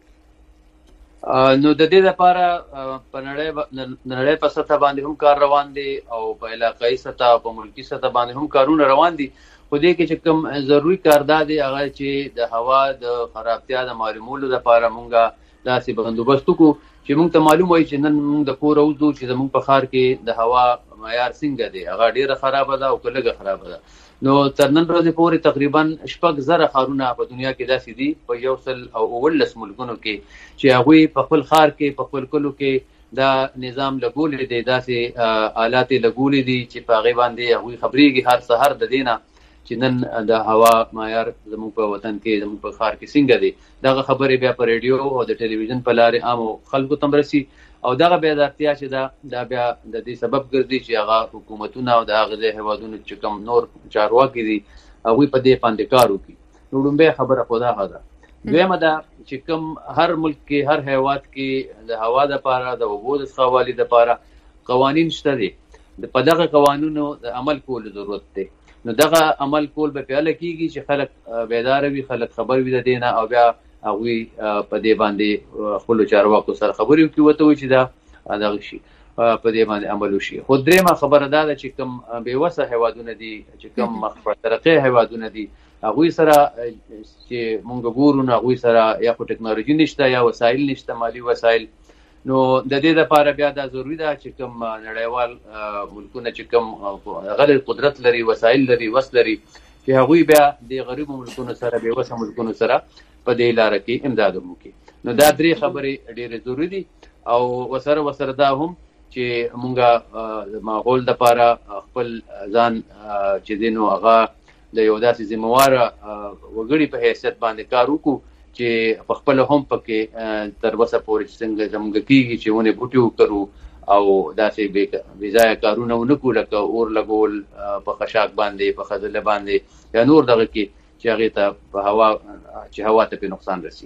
نو د دې لپاره په نړۍ په سطح باندې هم کار روان دي او په علاقايي سطح او په ملکی سطح باندې هم کارونه روان دي. خو دې کې چې کوم ضروری کار دی هغه چې د هوا د خرابتیا د معلومولو لپاره مونږه داسې بندوبست وکړو چې مونږ ته معلوم وي چې نن مونږ د کور اوځو چې زموږ په ښار کې د هوا معیار څنګه دی، هغه ډیره خرابه ده او کلهګه خرابه ده. نو تر نن ورځې پورې تقریبا 6,000 خارونه په دنیا کې داسې دي په 119 ملکونو کې چې هغوی په خپل ښار کې په خپل کلو کې دا نظام لګولې دی، داسې آلات لګولې دي چې په هغې باندې هغوی خبرېږي هر سهار د دې نه چې نن د هوا معیار زموږ په وطن کې زموږ په ښار کې څنګه دی. دغه خبرې بیا په ریډیو او د ټلویزیون په لارې عامو خلکو ته رسي او دغه بیدارتیا چې دا بیا د دې سبب ګرځي چې هغه حکومتونه او د هغه هیوادونو چې کوم نور چارواکي دي هغوی په دې باندې کار وکړي. نو لومبۍ خبره خو دا ده. دویمه ده چې کوم هر ملک کې هر هیواد کې د هوا دپاره د اوبو د څښاوالي دپاره قوانین شته دي. په دغه قوانینو د عمل کولو ضرورت دی. نو دغه عمل کول به پیاله کیږي چې خلک بیدار وي، خلک خبر وي د دې نه، او بیا هغوی په دې باندې خپلو چارواکو سره خبرې وکړي ورته وایي چې دا دغه شي په دې باندې عمل وشي. خو درېیمه خبره دا ده چې کوم بېوسه هیوادونه دي، چې کوم مخ په ترقۍ هیوادونه دي، هغوی سره چې مونږ ګورو نو هغوی سره یا خو ټکنالوژي نشته یا وسایل نشته، مالي وسایل، نو د دې لپاره بیا دا ضروری ده چې کوم نړیوال ملکونه چې کوم غیر قدرت لري، وسایل لري، وس لري، چې هغوی بیا د غریبو ملکونو سره، بې وسه ملکونو سره په دې لاره کې امداد وکړي. نو دا درې خبرې ډېرې ضروري دي او وسره دا هم چې مونږه د ماحول لپاره خپل ځان چې دی نو هغه د یو داسې ذمهواره وګړي په حیثیت باندې کار وکړو چې په خپله هم پکې تر وسه پورې چې څنګه زموږ کېږي چې ونې بوټي وکرو او داسې بې ځایه کارونه ونه کړو لکه اور لګول په خشاک باندې، په خځله باندې یا نور دغه کې چې هغې ته په هوا چې هوا ته پې نقصان رسي.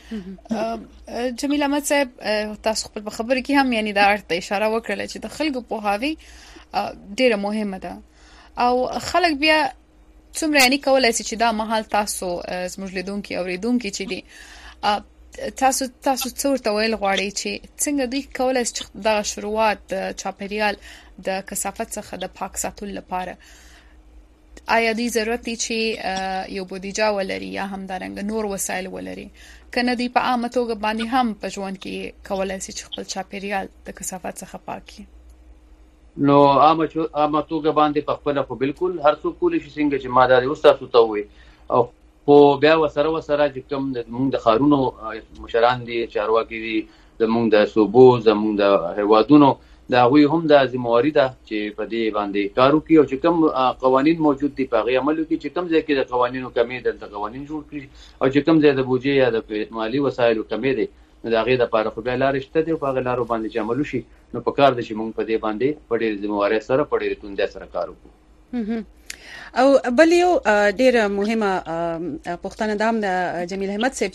جمیل احمد صاحب، تاسو خپل په خبره کې هم یعنی دا اړ ته اشاره وکړه چې د خلکو پوهاوی ډېره مهمه ده او خلک بیا څومره یعنی کولای شي چې دا مهال تاسو زموږ لیدونکي اوریدونکي چې دي تاسو څه ورته ویل غواړئ چې څنګه دوی کولای شي چې دا شروعات د چاپیریال د کثافت څخه د پاک ساتلو لپاره آیا دوی ضرورت دي چې یو بودیجه ولري یا هم دارنګ نور وسایل ولري کنه دوی په عامه توګه باندې هم په ژوند کې کولای شي چې خپل چاپیریال د کثافت څخه پاک کړي؟ نو عامه توګه باندې په خپله خو بالکل هر څوک کولی شي، څنګه چې ما دا اوس تاسو ته ووایي، او خو بیا ورسره چې کوم زموږ د ښارونو مشران دي، چارواکي دي، زموږ د صوبو، زموږ د هیوادونو، د هغوی هم دا ذمهواري ده چې په دې باندې کار وکړي او چې کوم قوانین موجود دي په هغې عمل وکړي، چې کوم ځای کې د قوانینو کمې دلته قوانین جوړ کړي او چې کوم ځای د بودجې یا د مالي وسایلو کمې دی نو د هغې دپاره خو بیا لارې شته دي او په هغې لارو باندې چې عمل وشي نو په کار ده چې موږ په دې باندې په ډېرې ذمهوارۍ سره په ډېرې توندۍ سره کار وکړو. او بل یو ډیره مهمه پوښتنه ده هم د جمیل احمد صاحب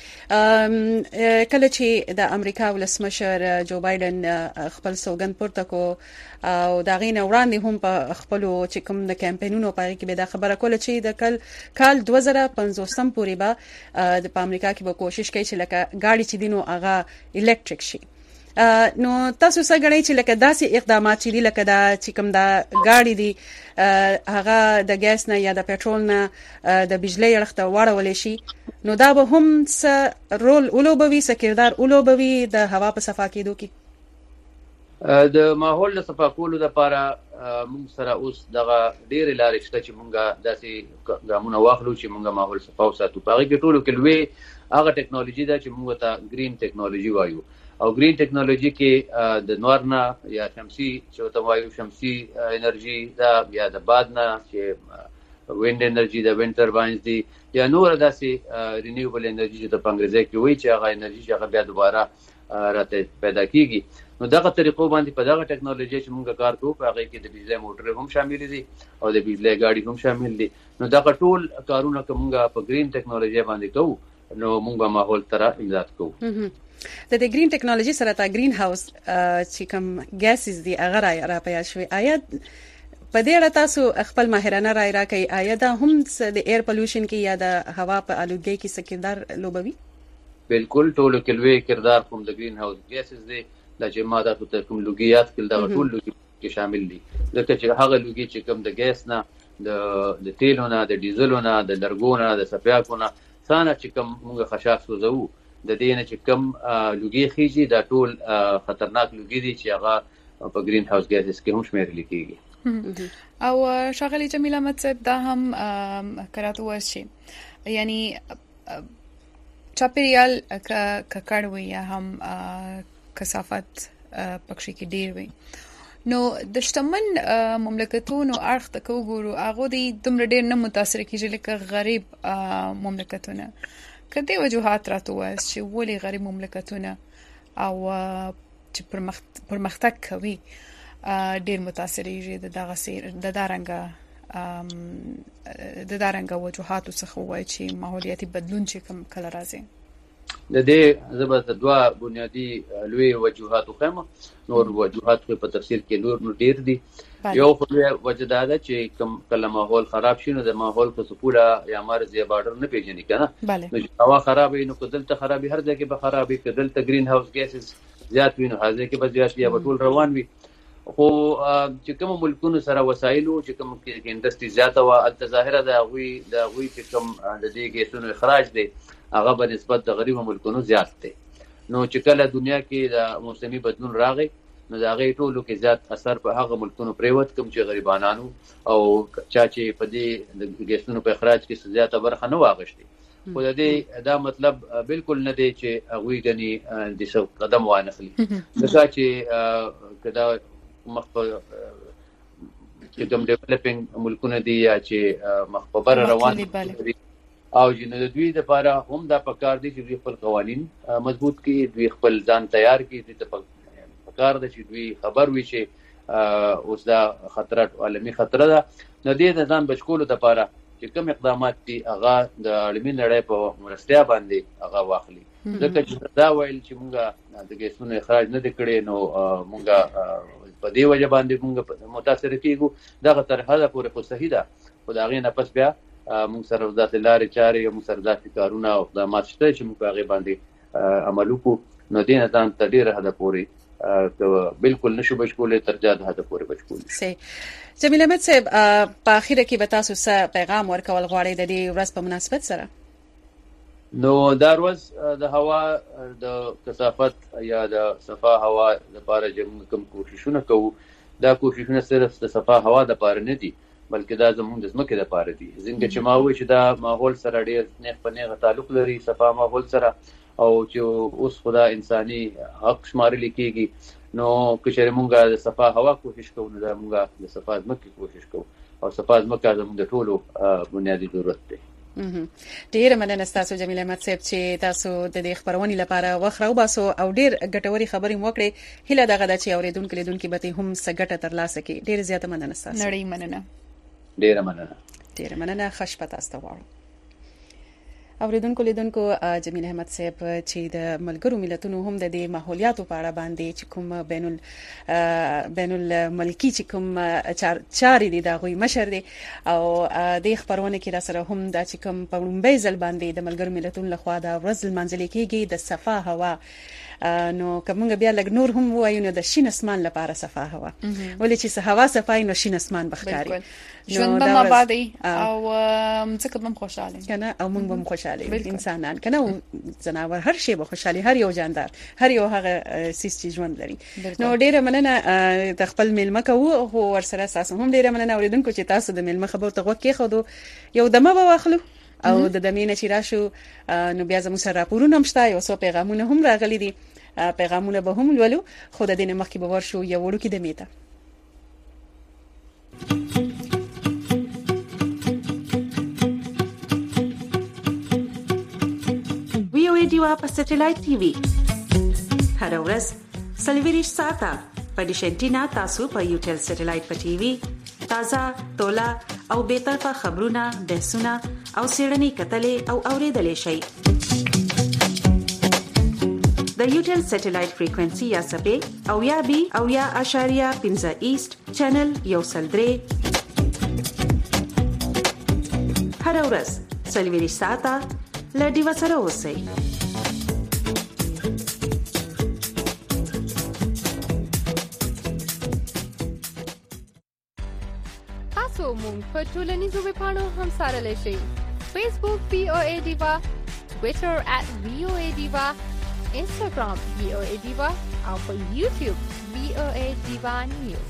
چې کله چې د امریکا ولسمشر جو بایدن خپل سوګند پورته کو او دا غینه وړاندې هم په خپل چې کوم د کمپاینونو په کې به دا خبره کوله چې د کال 2050 پورې به د امریکا کې به کوشش کوي چې لکه گاډي چې دینو هغه الکتریک شي. نو تاسو څنګه غواړئ چې لکه داسې اقدامات چې لکه دا چې کوم دا گاډي دي هغه د ګاز نه یا د پټرول نه د بجلی اړخته واړول شي، نو دا به هم څه رول ولوبوي، څه کردار ولوبوي د هوا په صفا کېدو کې؟ د ماحول د صفا کولو لپاره موږ سره اوس دغه ډېرې لارې شته چې موږ داسې ګامونه واخلو چې موږ ماحول صفا وساتو. په هغې کې ټولو کې لوی هغه ټیکنالوژي ده چې موږ ته ګرین ټیکنالوژي وایو او ګرین ټیکنالوژي کې د نور نه یا شمسي چې ورته وایو شمسي انرژي ده یا د باد نه چې وینډ انرژي د وینډ ټرباینز دي یا نور داسې رینیوبل انرژي چې په انګریزي کې وایي چې هغه انرژي چې هغه بیا دوباره راته پیدا کیږي. نو دغه طریقو باندې په دغه ټیکنالوژي چې موږ کار کوو په هغې کې د بجلی موټرې هم شامل دي او د بجلی ګاډي هم شامل دي. نو دغه ټول کارونه که موږ په ګرین ټیکنالوژي باندې کوو نو موږ به ماحول سره امداد کوو. د ګرین ټیکنالوژي سره تا ګرین هاوس چې کوم ګاسز دي هغه را پیدا شوی، آیا په دې اړه تاسو خپل ماهرانه رائے راکړئ؟ آیا دا هم د ایر پولوشن کې یا د هوا په آلودګۍ کې څه کردار لوبوي؟ بالکل ټولو کې لوی کردار کوم د ګرین هاوس ګاسز دی، دا چې ما تاسو ته کوم لوګیات کړل دا ټول لوګي کې شامل دي، ځکه چې هغه لوګي چې کوم د ګاس نه، د تیلو نه، د ډیزلو نه، د لرګو نه، د څپیاکو نه څانه چې کوم موږ خشاک سوځو د دې نه چې کوم لوګي خېږي دا ټول خطرناک لوګي دي چې هغه په ګرین هاوس ګاسز کې هم شمیرل کېږي. او شاغلی جمیل احمد صاحب دا هم کراته ورشي یعنی چاپیریال ککړ وي یا هم کثافت پکې کې ډیر وي، نو د شتمن مملکتونو اړخ ته وګورو هغه د دومره ډیر نه متاثر کیږي لکه غریب مملکتونه. کدی وجوهات راته وایي چې ولې غریب مملکتونه او چې پرمختګ کوي ډیر متاثرېږي د دارنګه وجوهاتو څخه وایي چې ماحولیاتي بدلون چې کوم کله راځي؟ د دې زبر دوه بنیادی لوی وجوهات خو نور وجوهات په تفسیر کې نور ډیر دي. یو خو وجه دا ده چې کوم کله ماحول خراب شي نو د ماحول په سپوله یا مرز یا بارډر نه پیژني کنه، نو هوا خراب وي نو کدلته خرابي هر ځای کې به خرابي، کدلته ګرین هاوس ګاسز زیات وي نو هر ځای کې به زیات یا ټول روان وي. خو چې کوم ملکونو سره وسایلو چې کوم کې انډستری زیاته وا الظاهره ده هغوی چې کوم د دې ګیسونو اخراج دی هغه په نسبت د غریبو ملکونو زیات دی. نو چې کله دنیا کې د موسمي بدلون راغی نو دا غي ټولو کې زیات اثر په هغه ملکونو پریوت کوم چې غریبانانو او چا چې په دې د ګیسونو په اخراج کې زیاته برخه نه واغشتي خو د دې دا مطلب بالکل نه دی چې هغه غني د څو قدم وانخلي ځکه چې کدا مخ په چې کوم ډیولپینګ ملکونه دي یا چې مخ په بر روان دي او جن د دوی د لپاره هم دا پکار دي چې دوی خپل قوانين مضبوط کړي دوی خپل ځان تیار کړي د پکار د چې دوی خبر وي چې اوس دا خطر عالمي خطر ده نو دې ځان بچکولو لپاره چې کوم اقدامات دي هغه د عالمي نړۍ په مرستیا باندې هغه واخلي ځکه چې دا ویل چې موږ د ګیسونو اخراج نه کړي نو موږ په دې وجه باندې موږ متاثر کیږو دا طرحه ده پورې خو صحیح ده خو دا غي نه پس بیا موږ سره ذات لارې چارې او موږ سره ذات کارونه او اقدامات شته چې موږ هغه باندې عمل وکړو نو دې نه ځان ته ډیره هدا پورې بالکل نشو بچکولې ترجا ده هدا پورې بچکولې سي جمیل احمد صاحب په اخیره کې به تاسو څه پیغام ورکول غواړئ د دې ورځ په مناسبت سره نو دا ورځ د هوا د کثافت یا د صفا هوا لپاره چې کوم کوششونه کوو دا کوششونه صرف د صفا هوا لپاره نه دي بلکې دا زموږ د ځمکې لپاره دي څنګه چې ما وایي چې دا ماحول سره ډېر نه په نه تعلق لري صفا ماحول سره او چې اوس خدا انساني حق شمارل کېږي نو کچېره مونږه د صفا هوا کوشش کوو نو دا مونږه د صفا ځمکې کوشش کوو او صفا ځمکه زموږ د ټولو بنیادی ضرورت دی ډیر مننه تاسو جمیل احمد صاحب چې تاسو د دې خبرونې لپاره وخت راوباسو او ډیر ګټوري خبرې مو وکړې هله دغه د چې اوریدونکو لیدونکو به هم سګټه ترلاسه کړي ډیر زیاته مننه تاسو نړۍ مننه ډیر مننه خوش پتا تاسو غواړم اوریدونکو لیدونکو جمیل احمد صاحب چې د ملګرو ملتونو هم د دې ماحولیاتو په اړه باندې چې کوم بین الملکي چې کوم چاري دي دا غوي مشر دي او د خبرونه کې را سره هم د چې کوم په لومبۍ ځل باندې د ملګرو ملتونو لخوا د ورځ منځلي کېږي د صفا هوا نو کومه بیا لګ نور هم وایو نو د شین اسمان لپاره صفا هوا ولې چې هوا صفای نو شین اسمان بخکاری ژوند به آبادی او ځکه به خوشاله کنه او موږ به خوشاله انسانان کنه زناور هر شی به خوشاله هر یو جاندار هر یو هغه سیس چې ژوند لري نو ډیره مننه د خپل میلمه کوو او ور سره تاسو هم ډیره مننه اوریدونکو چې تاسو د میلمه خبر ته وکړئ خو یو دمه به واخلو او د دمینه چې راشو نو بیا زموږ سره راپورونه هم شته یو څو پیغامونه هم راغلي دي پیغامونه به هم ولولو خو د دې مخکې به ورشو یو وړو کې د میته ویو دیوا په سټلایټ ټي وي هر ورځ سلویریش ساته په ډیشنټینا تاسو په یوټل سټلایټ په ټي وي تازه تولا او بیطرفه خبرونه بحثونه او سیړنی کتلې او اوریدلې شي د یوټل سټلایټ فریکوئنسي یا سپې او یا بي او یا اشاریه 15 ایست چینل یو سلدري هر ورځ سلویریش ساته لډي وسره اوسئ تاسو مونږ په ټولنیزو ویبپاڼو هم سره شئ فیسبوک VOA Diva Twitter @VOA Diva Instagram VOA Diva او په YouTube VOA Diva News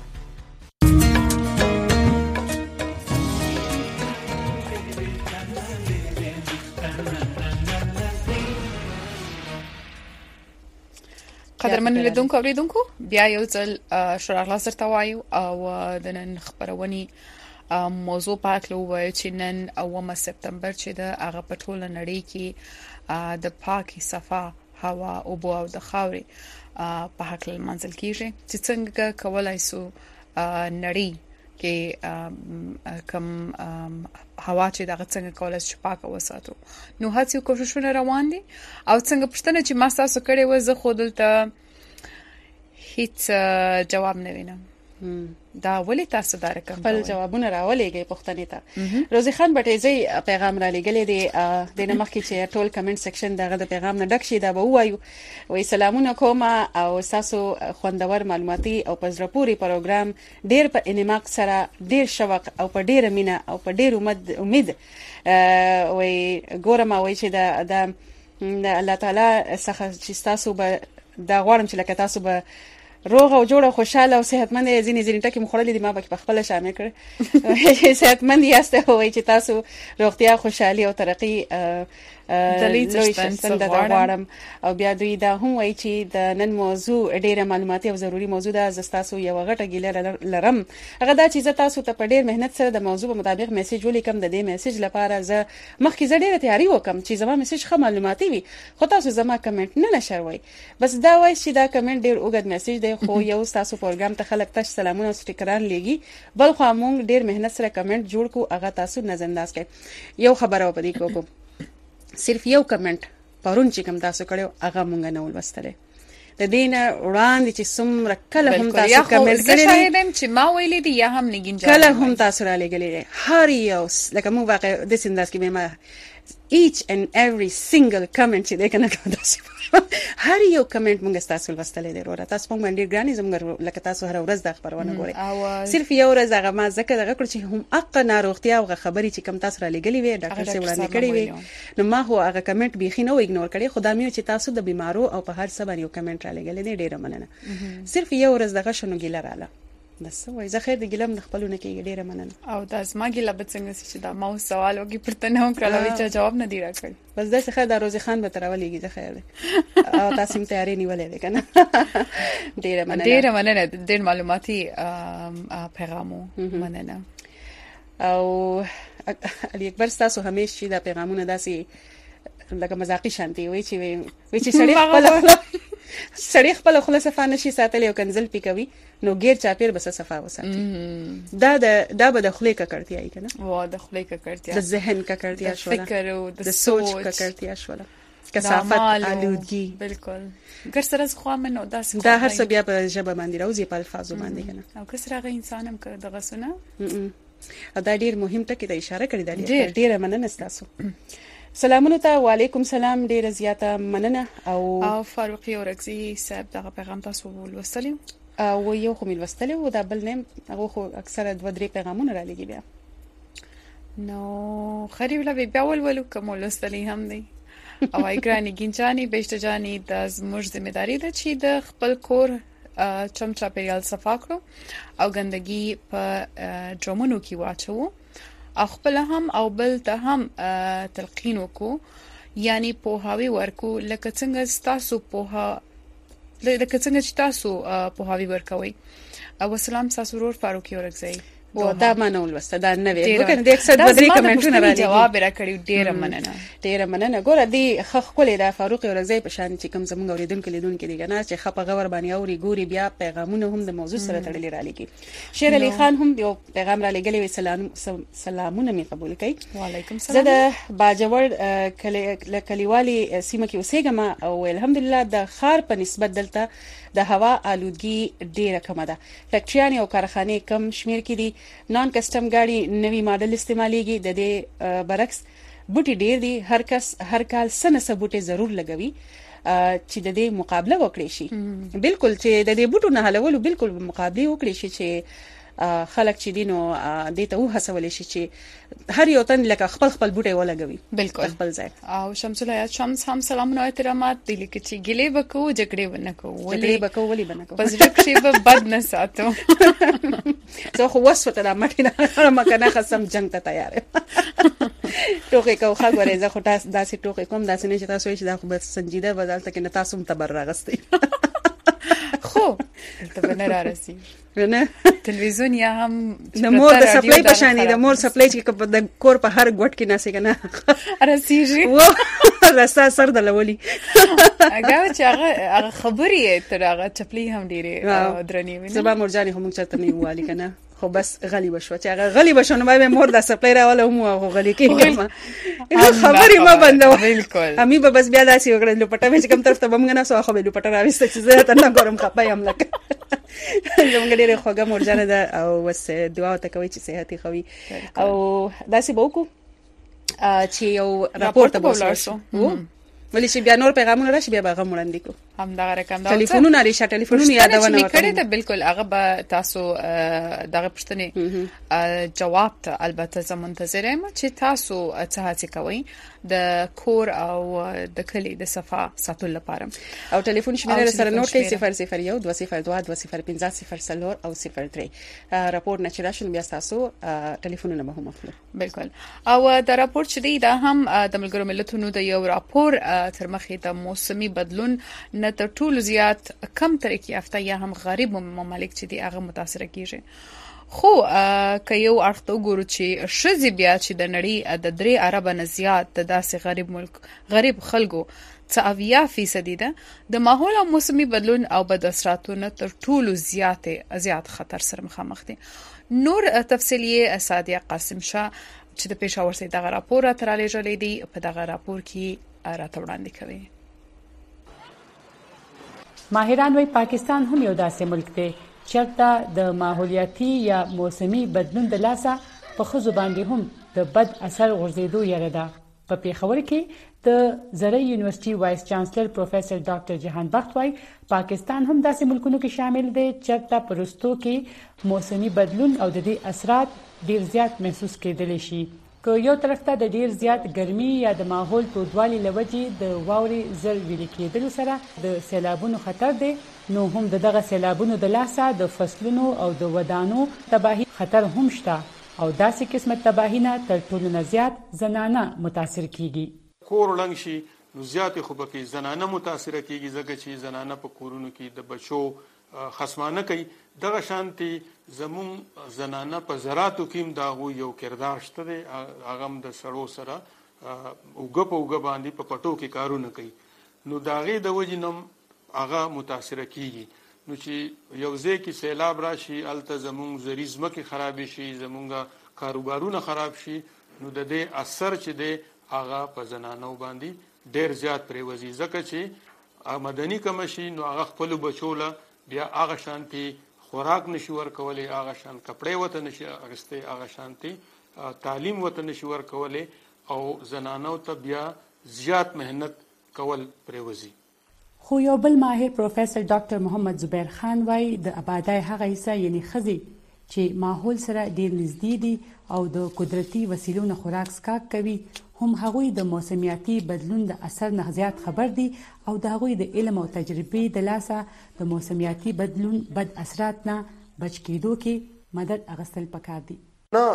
قدرمن لیدونکو اوریدونکو بیا یو ځل شراغلا سره وایو او د نن خبرونی موضوع پاکلو وایو چې نن 9 سپتمبر چې د هغه پټول نړۍ کې د پاکي صفا هوا او بو او د خاوري په حق منځل کیږي چې څنګه کولای سو نړۍ کې کم هوا چې دغه څنګه کولای شي پاکه وساتو نو هڅه کوششونه روان دي او څنګه پښتنه چې ما تاسو کړي و زه خو دلته هیڅ جواب نه وینم دا ولې تاسو دا رقم خپل جوابونه راولېږئ پښتنې ته روزي خان بټېزي پیغام را لګلې دي د نمخ کې چې ټول کمنټ سیکشن دغه د پیغام نه ډک شي دا به وایو وې سلامونه کوم او تاسو خوندور معلوماتي او پزرپوري پروګرام ډېر په انماق سره ډېر شوق او په ډېر مینه او په ډېر امید وې ګورم وې چې دا الله تعالی څخه چې تاسو به دا غواړم چې لکه تاسو به روغ او جوړ او خوشاله او صحتمند ځینې ټکي مخړلې دي ما به په خپل شامل کړ صحتمند یاست او چې تاسو روغتیا خوشحالي او ترقی د غواړم او بیا دوی دا هم وایي چې د نن موضوع ډیره معلوماتي او ضروری موضوع ده زستاسو یو غټه ګیله لرم هغه دا چې تاسو ته په ډیر مهنت سره د موضوع په مطابق میسج ولیکم د دې میسج لپاره زه مخکې ډیره تیاری وکم چې زما میسج خه معلوماتي وي خو تاسو زما کمنټ نه نشروي بس دا وایي چې دا کمنټ ډیر اوږد میسج دی خو یو تاسو پروګرام ته خلک تاسو سلامونه او سټیکران لګي بل خو موږ ډیر مهنت سره کمنټ جوړ کو هغه تاسو نظر انداز کړئ یو خبره و پدې کوم صرف یو کمنټ پرون چې کوم تاسو کړو هغه مونږ نه ولوستله د دینه وړاندې چې څومره کله هم تاسو کمنټ کړی شاید چې ما ویلې دي یا هم نګین کله هم تاسو را لګلې هر یو لکه موږ واقع د سنداس کې ما each and every single comment چې دغه نه تاسو هر یو کمنټ موږ تاسو ولوستله دی ورته تاسو موږ باندې ګرانې زموږ لکه تاسو هر ورځ د خبرونه ګوري صرف یو ورځ هغه ما ځکه دغه کړ چې هم اق ناروغتیا او خبري چې کم تاسو را لګلې وي ډاکټر سي وړاندې کړی وي نو ما هو هغه کمنټ بيخي نه ایګنور کړی خدای مې چې تاسو د بیمارو او په هر څه باندې یو کمنټ را لګلې دی ډیره مننه صرف یو ورځ دغه شنو ګیله رااله بس وای زه خیر د ګلم د خپلونه کې ډیره مننه او دا زما ګیله به څنګه چې دا ما سوال وګي پرته نه کړل چې جواب نه دی راکړ بس دا څه د روزي خان به ترولېږي زه خیر او تاسو هم تیاری نیولې ده کنه ډیره مننه ډیر معلوماتي پیغامو مننه او علي اکبر تاسو همیشه دا پیغامونه داسي لکه مزاقي شانتي وای چې سړی خپل خلاصه فانه شي ساتل یو کنزل پکوي نو غیر چاپیر بس صفا وساتي دا به د خلې کا کړتیا ای کنه وا د خلې کا کړتیا د ذهن کا کړتیا شو فکر او د سوچ کا کړتیا شو کثافت آلودگی بالکل ګر سره خو منو دا هر څه بیا په ژبه باندې راوځي په الفاظو باندې کنه او کسره غي انسان هم کړ دغه سونه او دا ډیر مهم ټکی ته اشاره کړی دا ډیره مننه تاسو سلامونه ته وعلیکم سلام ډیره زیاته مننه او فاروقي اورکزي صاحب دغه پیغام تاسو ولوستلی او یو خو ملوستلی و دا بل نیم هغه خو اکثره 2-3 پیغامونه را لګي بیا نو خریب لا بیا ولولو کوم ولوستلی هم دی او ایګرانی ګینچانی بهشتجانی د زموږ ځمېداري ده چې د خپل کور چمچا پیال صفا کړو او ګندګي په ډرمونو کې واچو خپل هم او بل ته هم تلقین وکړو یعنی پوهاوی ورکو لکه څنګه تاسو پوهاوی ورکوي او سلام تاسو ورور فاروقي اورکزي و دا منول وسته دا نه وی وکړه د 103 کمنټونه را جواب راکړیو ډیره مننه ګوره دی خخ کولې دا فاروقي اورکزي په شان چې کوم زمونږ اوریدونکو لیدونکو دي کنه چې خپه غور باندې اوري ګوري بیا پیغامونه هم د موضوع سره تړلي را لګي شیر علي خان هم یو پیغام را لګلې سلامونه می قبول کړي وعلیکم السلام زه د باجوړ کلیوالي سیمه کې اوسېږم او الحمدلله د خار په نسبت دلته د هوا آلودگی ډیره کم ده فیکټریان او کارخانه کم شمیر کې دي نان کسٹم گاڑی نوی ماډل استعماليږي د دې برعکس بوټي ډیر دي هر کال سنه بوټي ضرور لګوي چې د دې مقابله وکړي شي بالکل چې د دې بوټو نه حلولو بالکل مقابله وکړي شي چې خلک چې دینو د ته وهڅول شي چې هر یو تن لکه خپل بوټي ولګوي بالکل خپل ځای او شمس الله شمس هم سلامونه او احترامات دي لیکي چې ګلې وکړو جګړې ونکو بس رکشي به بد نه ساتو زه خو وسوته د مټینه مکنه خصم جنگ ته تیار ټوکې کو خبره زه خو تاسو داسې ټوکې کوم داسې نه چې تاسو چې دا خو به سنجیده بدلته کې نه تاسو متبر راغستي خو ته نه راسي نه تلویزیون یا هم د مور د سپلای په شان د مور سپلای چې د کور په هر ګوټ کې ناسي کنه راسيږي و راستا سر د لولي هغه چې هغه خبرې تر هغه چپلی هم ډیره درنی ویني زما مرجاني هم چرته نه والی کنه خو بس غلی بشو چې هغه غلی بشو نو به مور د سپلای راواله هم غلی کېږم خبرې ما بندو بالکل امي به بس بیا داسي وکړل لپټه مې کوم طرف ته بمغنه سو خو به لپټه راويست چې زه ته نه ګورم خپای هم لکه زموږ ډېر خوږه مرجانه ده او وس دعا ته کوي چې صحت خوي او داسې بوکو چې یو راپورټ به ولرسو ولې چې بیا نور پیغامونه راشي بیا به غوړاندې کو هم دا رقم دا ټلیفونونه ریشه ټلیفونونه یادونه ورکړي ته بالکل هغه به تاسو دغه پښتنې جواب ته البته زه منتظر یم چې تاسو څه هڅه کوئ د کور او د کلی د صفه ساتل لپاره او ټلیفون شمیره سره نوٹ کړئ 001 202 205 او 03 راپور نه چې راشن بیا تاسو ټلیفونونه به هم اخلو بالکل او دا راپور چې دی دا هم د ملګرو ملتونو د یو راپور تر مخې د موسمي بدلون نه تر ټولو زیات کم ترقی یافته یا هم غریب ممالک چې دی هغه متاثر کیږي خو که یو اړخ ته وګورو چې شذ بیا چې د نړۍ د 3 ارب نه زیات د داسې غریب خلکو 90% ده د ماحول او موسمي بدلون او بد اثراتونو تر ټولو زیات خطر سره مخامخ دي نور تفصیلی اسادیه قاسم شاه چې د پېښور سي دغه راپور ترالې جوړې دي په دغه راپور کې راته وړاندې کوي ماهران وايي پاکستان هم یو داسې ملک دی چې د ماحولیاتي یا موسمي بدلون د لاسه په خزو باندې هم د بد اثر غورځېدو یره ده په پیښور کې د زرعي یونیورسيټي وایس چانسلر پروفیسور ډاکټر جهان بخت وايي پاکستان هم داسې ملکونو کې شامل دی چې پرستو کې موسمي بدلون او د دې اثرات ډیر زیات محسوس کېدل شي که یو طرف ته د ډیر زیات ګرمي یا د ماحول تودوالي لوجې د واوري زر ویل کېدل سره د سیلابونو خطر دی نو هم دغه سیلابونو د لاسه د فصلونو او د ودانو تباہي خطر هم شته او داسې قسمه تباہي نه تر ټولو نه زیات زنانه متاثر کیږي کور لنګ شي نو زیات خو به زنانه متاثر کیږي ځکه چې زنانه په کورونو کې د بچو خصمانه کوي دغه شانتي زمون زنانه په زراعتو کې دا یو کردار شته دی هغه د سړو سره اوګه باندې په پټو کې کارونه کوي نو داغه د وجنم هغه متاثر کیږي نو چې یو ځای کې سیلاب راشي الته زمون زریزمه کې خراب شي زمونږه کاروبارونه خراب شي نو د دې اثر چې دی هغه په زنانو باندې ډیر زیات پریوزي ځکه چې آمدنی کم شي نو هغه خپل بچوله بیا هغه شانتي خوراک نشي ورکولې هغه شان کپڑے وته نشي اغسته هغه شانتي تعلیم وته نشي ورکولې او زنانو ته بیا زیات مهنت کول پریوزي خو یو بل ماهر پروفیسور ډاکټر محمد زبیر خان وايي د آبادای هغه حصہ یعنی خزي چې ماحول سره ډیر نږدې دي او د قدرتي وسیلو نه خوراک سکاک کوي هم هغوی د موسمیاتي بدلون د اثر نه زیات خبر دي او د هغوی د علم او تجربې د لاسه د موسمیاتي بدلون بد اثرات نه بچ کېدو کې مدد اخیستل پکار دي نه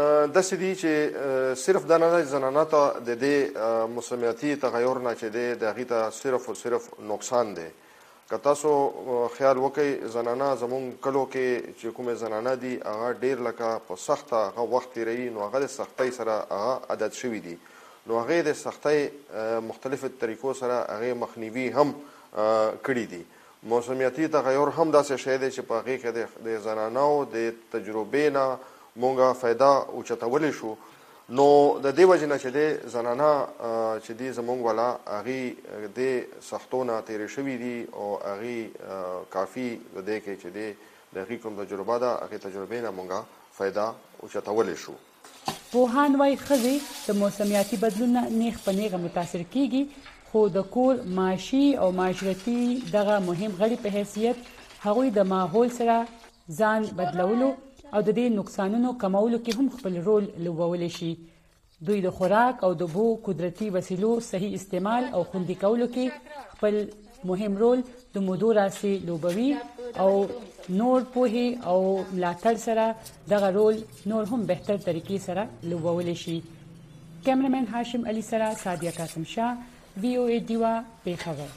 د سدي چې صرف د نه زنانه ته د دې موسمیاتي تغیر نه چې د هغه ته صرف نقصان دی که تاسو خیال وکړئ زنانه زمون کلو کې چې کومه زنانه دي هغه ډیر لکه په سخته هغه وخت لري نو هغه د سختۍ سره هغه عادت شوی دي نو هغه د سختۍ مختلفو طریقو سره هغه مخنیوي هم کړی دي موسمیاتي تغیر هم داسې شی دی چې په هغه کې د زنانو د تجربې نه مونږه फायदा اوچتول شو نو د دې وجه نه چې د زنانه چې د زمونږ ولا هغه د سختونه تیر شوی دي او هغه کافی د دې کې چې د هغه کوم تجربه ده هغه تجربې نه مونږه फायदा اوچتول شو بوهان وايي خزي د موسمیاتي بدلون نه نیغ په نیغه متاثر کیږي خو د کور معاشي او معاشرتي دغه مهم غړي په حیثیت هغوی د ماحول سره ځان بدلولو او د دې نقصانونو کمولو کې هم خپل رول لوبولی شي دوی د خوراک او د بو قدرتي وسیلو صحیح استعمال او خوندي کولو کې خپل مهم رول د مودو راسي لوبوي او نور پوهي او ملاتړ سره دغه رول نور هم بهتر طریقې سره لوبولی شي کیمرمن هاشم علي سره سادیا قاسم شاه VOA دیوا پیښور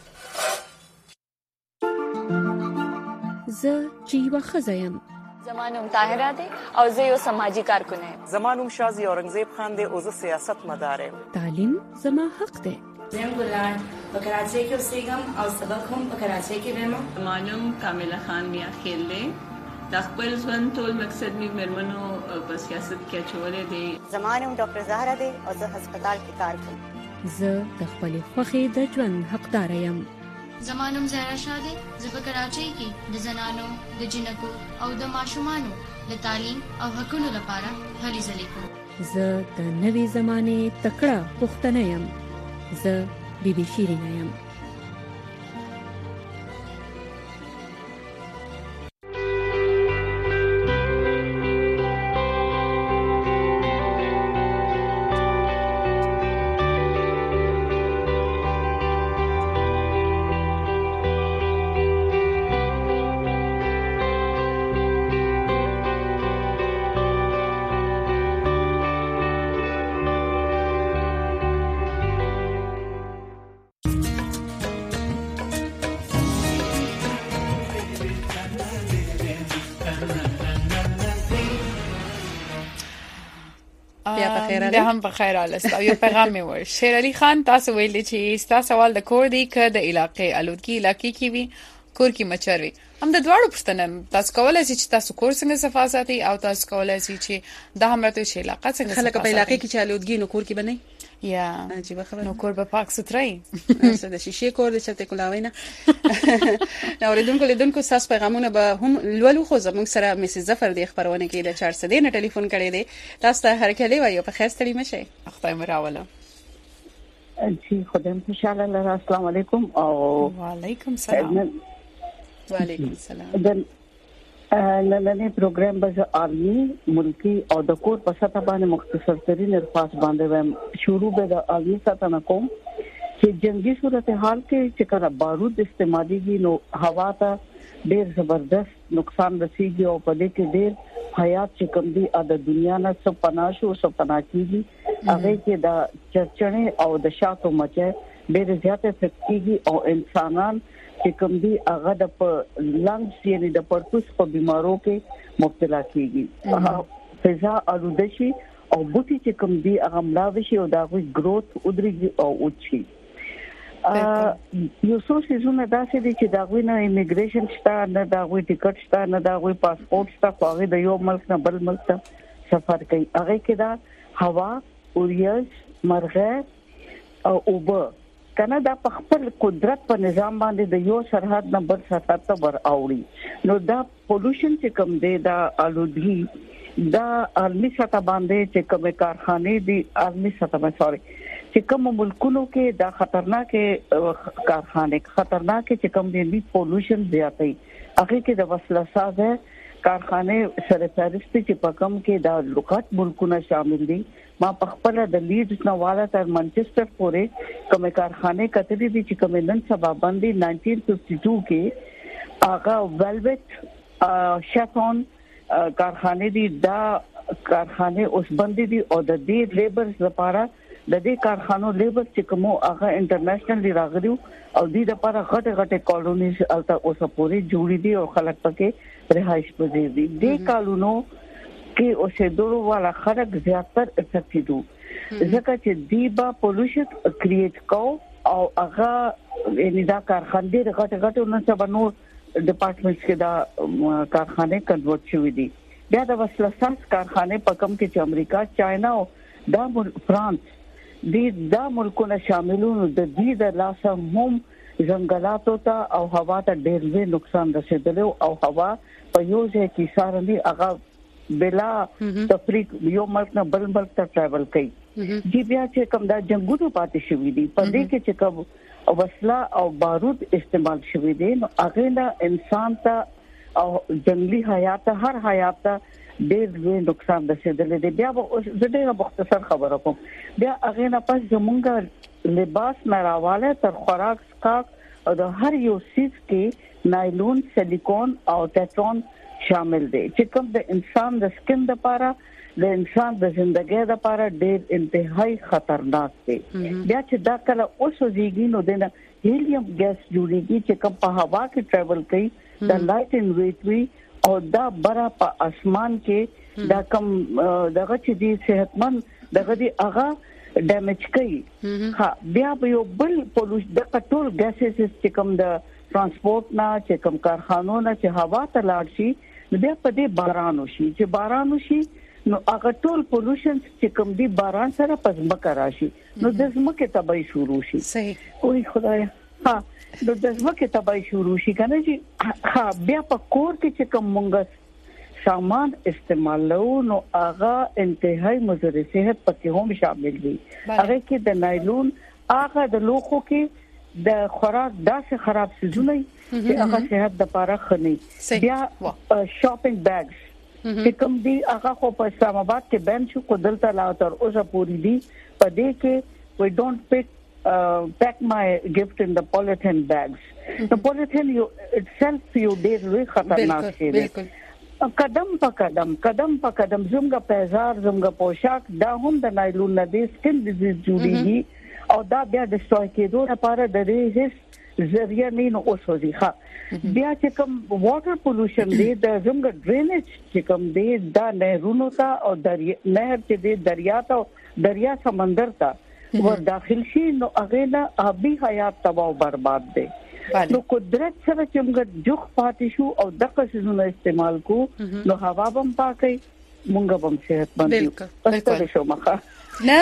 زه جیوا خزایم زمانوم طاهره دی او زه یو سماجی کارکون یم زمانوم شازی اورنګزیب خان دی او زه سیاست مدار یم تعلیم زما حق دی زم ګلان په کراچۍ کې اوسېږم او سبق هم په کراچۍ کې وایم زمانوم کامله خان میا خیل دی د خپل ژوند ټول مقصد می مرمنو په سیاست کې چولې دی زمانوم ډاکټر زهرا دی او زه هسپتال کې کار کوم زه د خپل خوخي د ژوند حقدار یم زمانوم زهرا شاه دی زه په کراچۍ کې د زنانو د جنکو او د ماشومانو د تعلیم او حقوقو لپاره هلې ځلې کوم زه د نوې زمانه تکړه پښتنه یم زه بیبي شیرینه یم بیا په خیر ده هم په خیر الست یو پیغام مې ور شیر علي خان تاسو ویل چې تاسو سوال د کور دی ک د علاقې الودګي علاقې کې وي کور کې مچر وي هم د دواړو پښتنه تاسو کولای شئ چې تاسو کور څنګه صفا ساتي او تاسو کولای شئ چې د همرته شي علاقې څنګه خلک په علاقې کې چې الودګي نو کور کې بنئ یا عجیب خبره نو کور به پاک سترای څه د شیشه کور د چته کولاوي نه نو لیدونکو تاسو پیغامونه به هم لولو خو زموږ سره مسز ظفر د خبرونه کې د 400 نه ټلیفون کړی دی تاسو ته هر کله وایو په خیر ستړي مشه خدای مراوله جی خدای خوشاله لرا السلام علیکم او وعلیکم السلام وعلیکم السلام نننې پروګرام به عالمي ملکی او د کور په سطح باندې مختصر ترين ارفاس باندې ویم شروع به د عالمي سطح نه کوم چې جنگي صورتحال کې چې کله بارود استعماليږي نو هوا ته ډېر زبردست نقصان رسیږي او په دې کې ډېر حیات چې کوم دي د دنیا نه څو پناشو څو پناکيږي هغه کې د چرچنې او د شاتو مچه ډېر زیاته افیکټيږي او انسانان چې کوم دي هغه د لنګز یعنی د پرتوس په بيمارو کې مبتلا کیږي فضا آلودشي او بوټي چې کوم دي هغه ملاوي شي او دا غوي گروث ودرېږي او اوچي یو څو سيزونه داسې دي چې دا غوي نه ایمیګریشن شته نه دا غوي ټیکټ شته نه دا غوي پاسپورت شته خو هغه د یو ملک نه بل ملک ته سفر کوي هغه کې دا هوا اوریاز مرغه او اوبه کنه دا په خپل قدرت په نظام باندې د یو سرحد نه بل سرحد ته ور اوړي نو دا پولوشن چې کوم دی دا آلودگی دا عالمي سطح باندې چې کومه کارخانه دي عالمي سطح باندې چې کوم ملکونو کې دا خطرناک کارخانه خطرناک چې کوم دي پولوشن زیاتې هغه کې د وسله سازه کارخانه سرپرستی چې په کوم کې دا لوکات ملکونه شامل دي ما په خپل د لیډز نواله تر منچستر پورې کومه کارخانه کتلې دي چې کوم نن سبا باندې 1952 کې هغه ویلویټ شافون کارخانه دي دا کارخانه اوس باندې دي او د دې لیبرز لپاره د دې کارخانو لیبر چې کوم هغه انټرنیشنل راغلي او دې لپاره غټه کالونیز الته اوس پورې جوړې دي او خلک پکې رهائش پذیر دي د کالونو کې اوسېدو والا خلک زیاتر افیکټډ دي ځکه چې دیبا پولوشن کریټ کو او هغه یعنی دا کارخانه غټه نن سبا نو ډپارټمنټس کې دا کارخانه کنورټ شوې دي بیا د وسله ساز کارخانه په کوم کې چې امریکا چاینا او دا فرانس دا ملکونه شاملون د دې د لاسه هم ځنګلاتو ته او هوا ته ډېر لوی نقصان رسیدلی او هوا په یو ځای کې سارني هغه بلا تفریق یو ملک نه بل ملک ته ټریول کوي چې بیا چې کوم دا جنگونو پاتې شوې دي په دې کې چې کوم وسله او بارود استعمال شوې دي نو هغه نه انسان ته او جنگلي حیات هر حیات ډېر لوی نقصان رسیدلی دی بیا زه ډېر مختصر خبره کوم بیا هغه نه پس زمونږ لباس نراواله تر خوراک سکاک او د هر یو سیس کې نایلون سیلیکون او ټیټون شامل دي چې کوم د انسان د سکن لپاره د انسان د ژوندۍ لپاره ډېر انتهایی خطرناک دي بیا چې دا کله اوسوږي نو دنه هیلیم ګیس جوړیږي چې کوم په هوا کې ټریول کوي د لایټ ان ویټ وی او دا برا په اسمان کې دا کوم دغه چې دي صحتمند دغه دي هغه ډیمیج کوي ها بیا یو بل پولوش د ټول ګیسز چې کوم د ترانسپورت نه چې کوم کارخانو نه چې هوا ته لاړ شي بیا په دې باران وشي چې باران وشي نو هغه ټول پولوشن چې کوم دي باران سره پزمکه راشي نو د زمکه تبعی شروع شي صحیح اوه خدای ها نو د زمکه تبعی شروع شي کنه چې ها بیا په کور کې چې کوم مونږ سامان استعمالو نو هغه انتهایی مضر صحت پکې هم شامل دي هغه کې د نایلون هغه د لوخو کې د خوراک داسې خراب سيزونه چې هغه صحت لپاره خني بیا شاپینګ بیگز چې کوم دي هغه خو په اسلام آباد کې بین شو کو دلته لا تر اوسه پوری دي په دې کې we don't pack my gift in the polythene bags the polythene itself you did really خطرناک شي قدم په قدم زموږ پیزار زموږ پوشاک دا هم د نایلون نه دي سکن ډیزیز جوړیږي او دا بیا د سټوای کېدو لپاره د ریزس ذریعہ نه نو اوسوځي ښه بیا چې کوم واټر پولوشن دی د زموږ ډرینیج چې کوم دی دا نهرونو ته او نهر چې دی دریا سمندر ته ور داخل شي نو هغه لا آبی حیات تباہ او برباد دی نو قدرت سره چې موږ جوخ پاتې شو او دغه څه استعمال کو نو هوا هم پاکي موږ هم صحت باندې پښتو شو مخه نه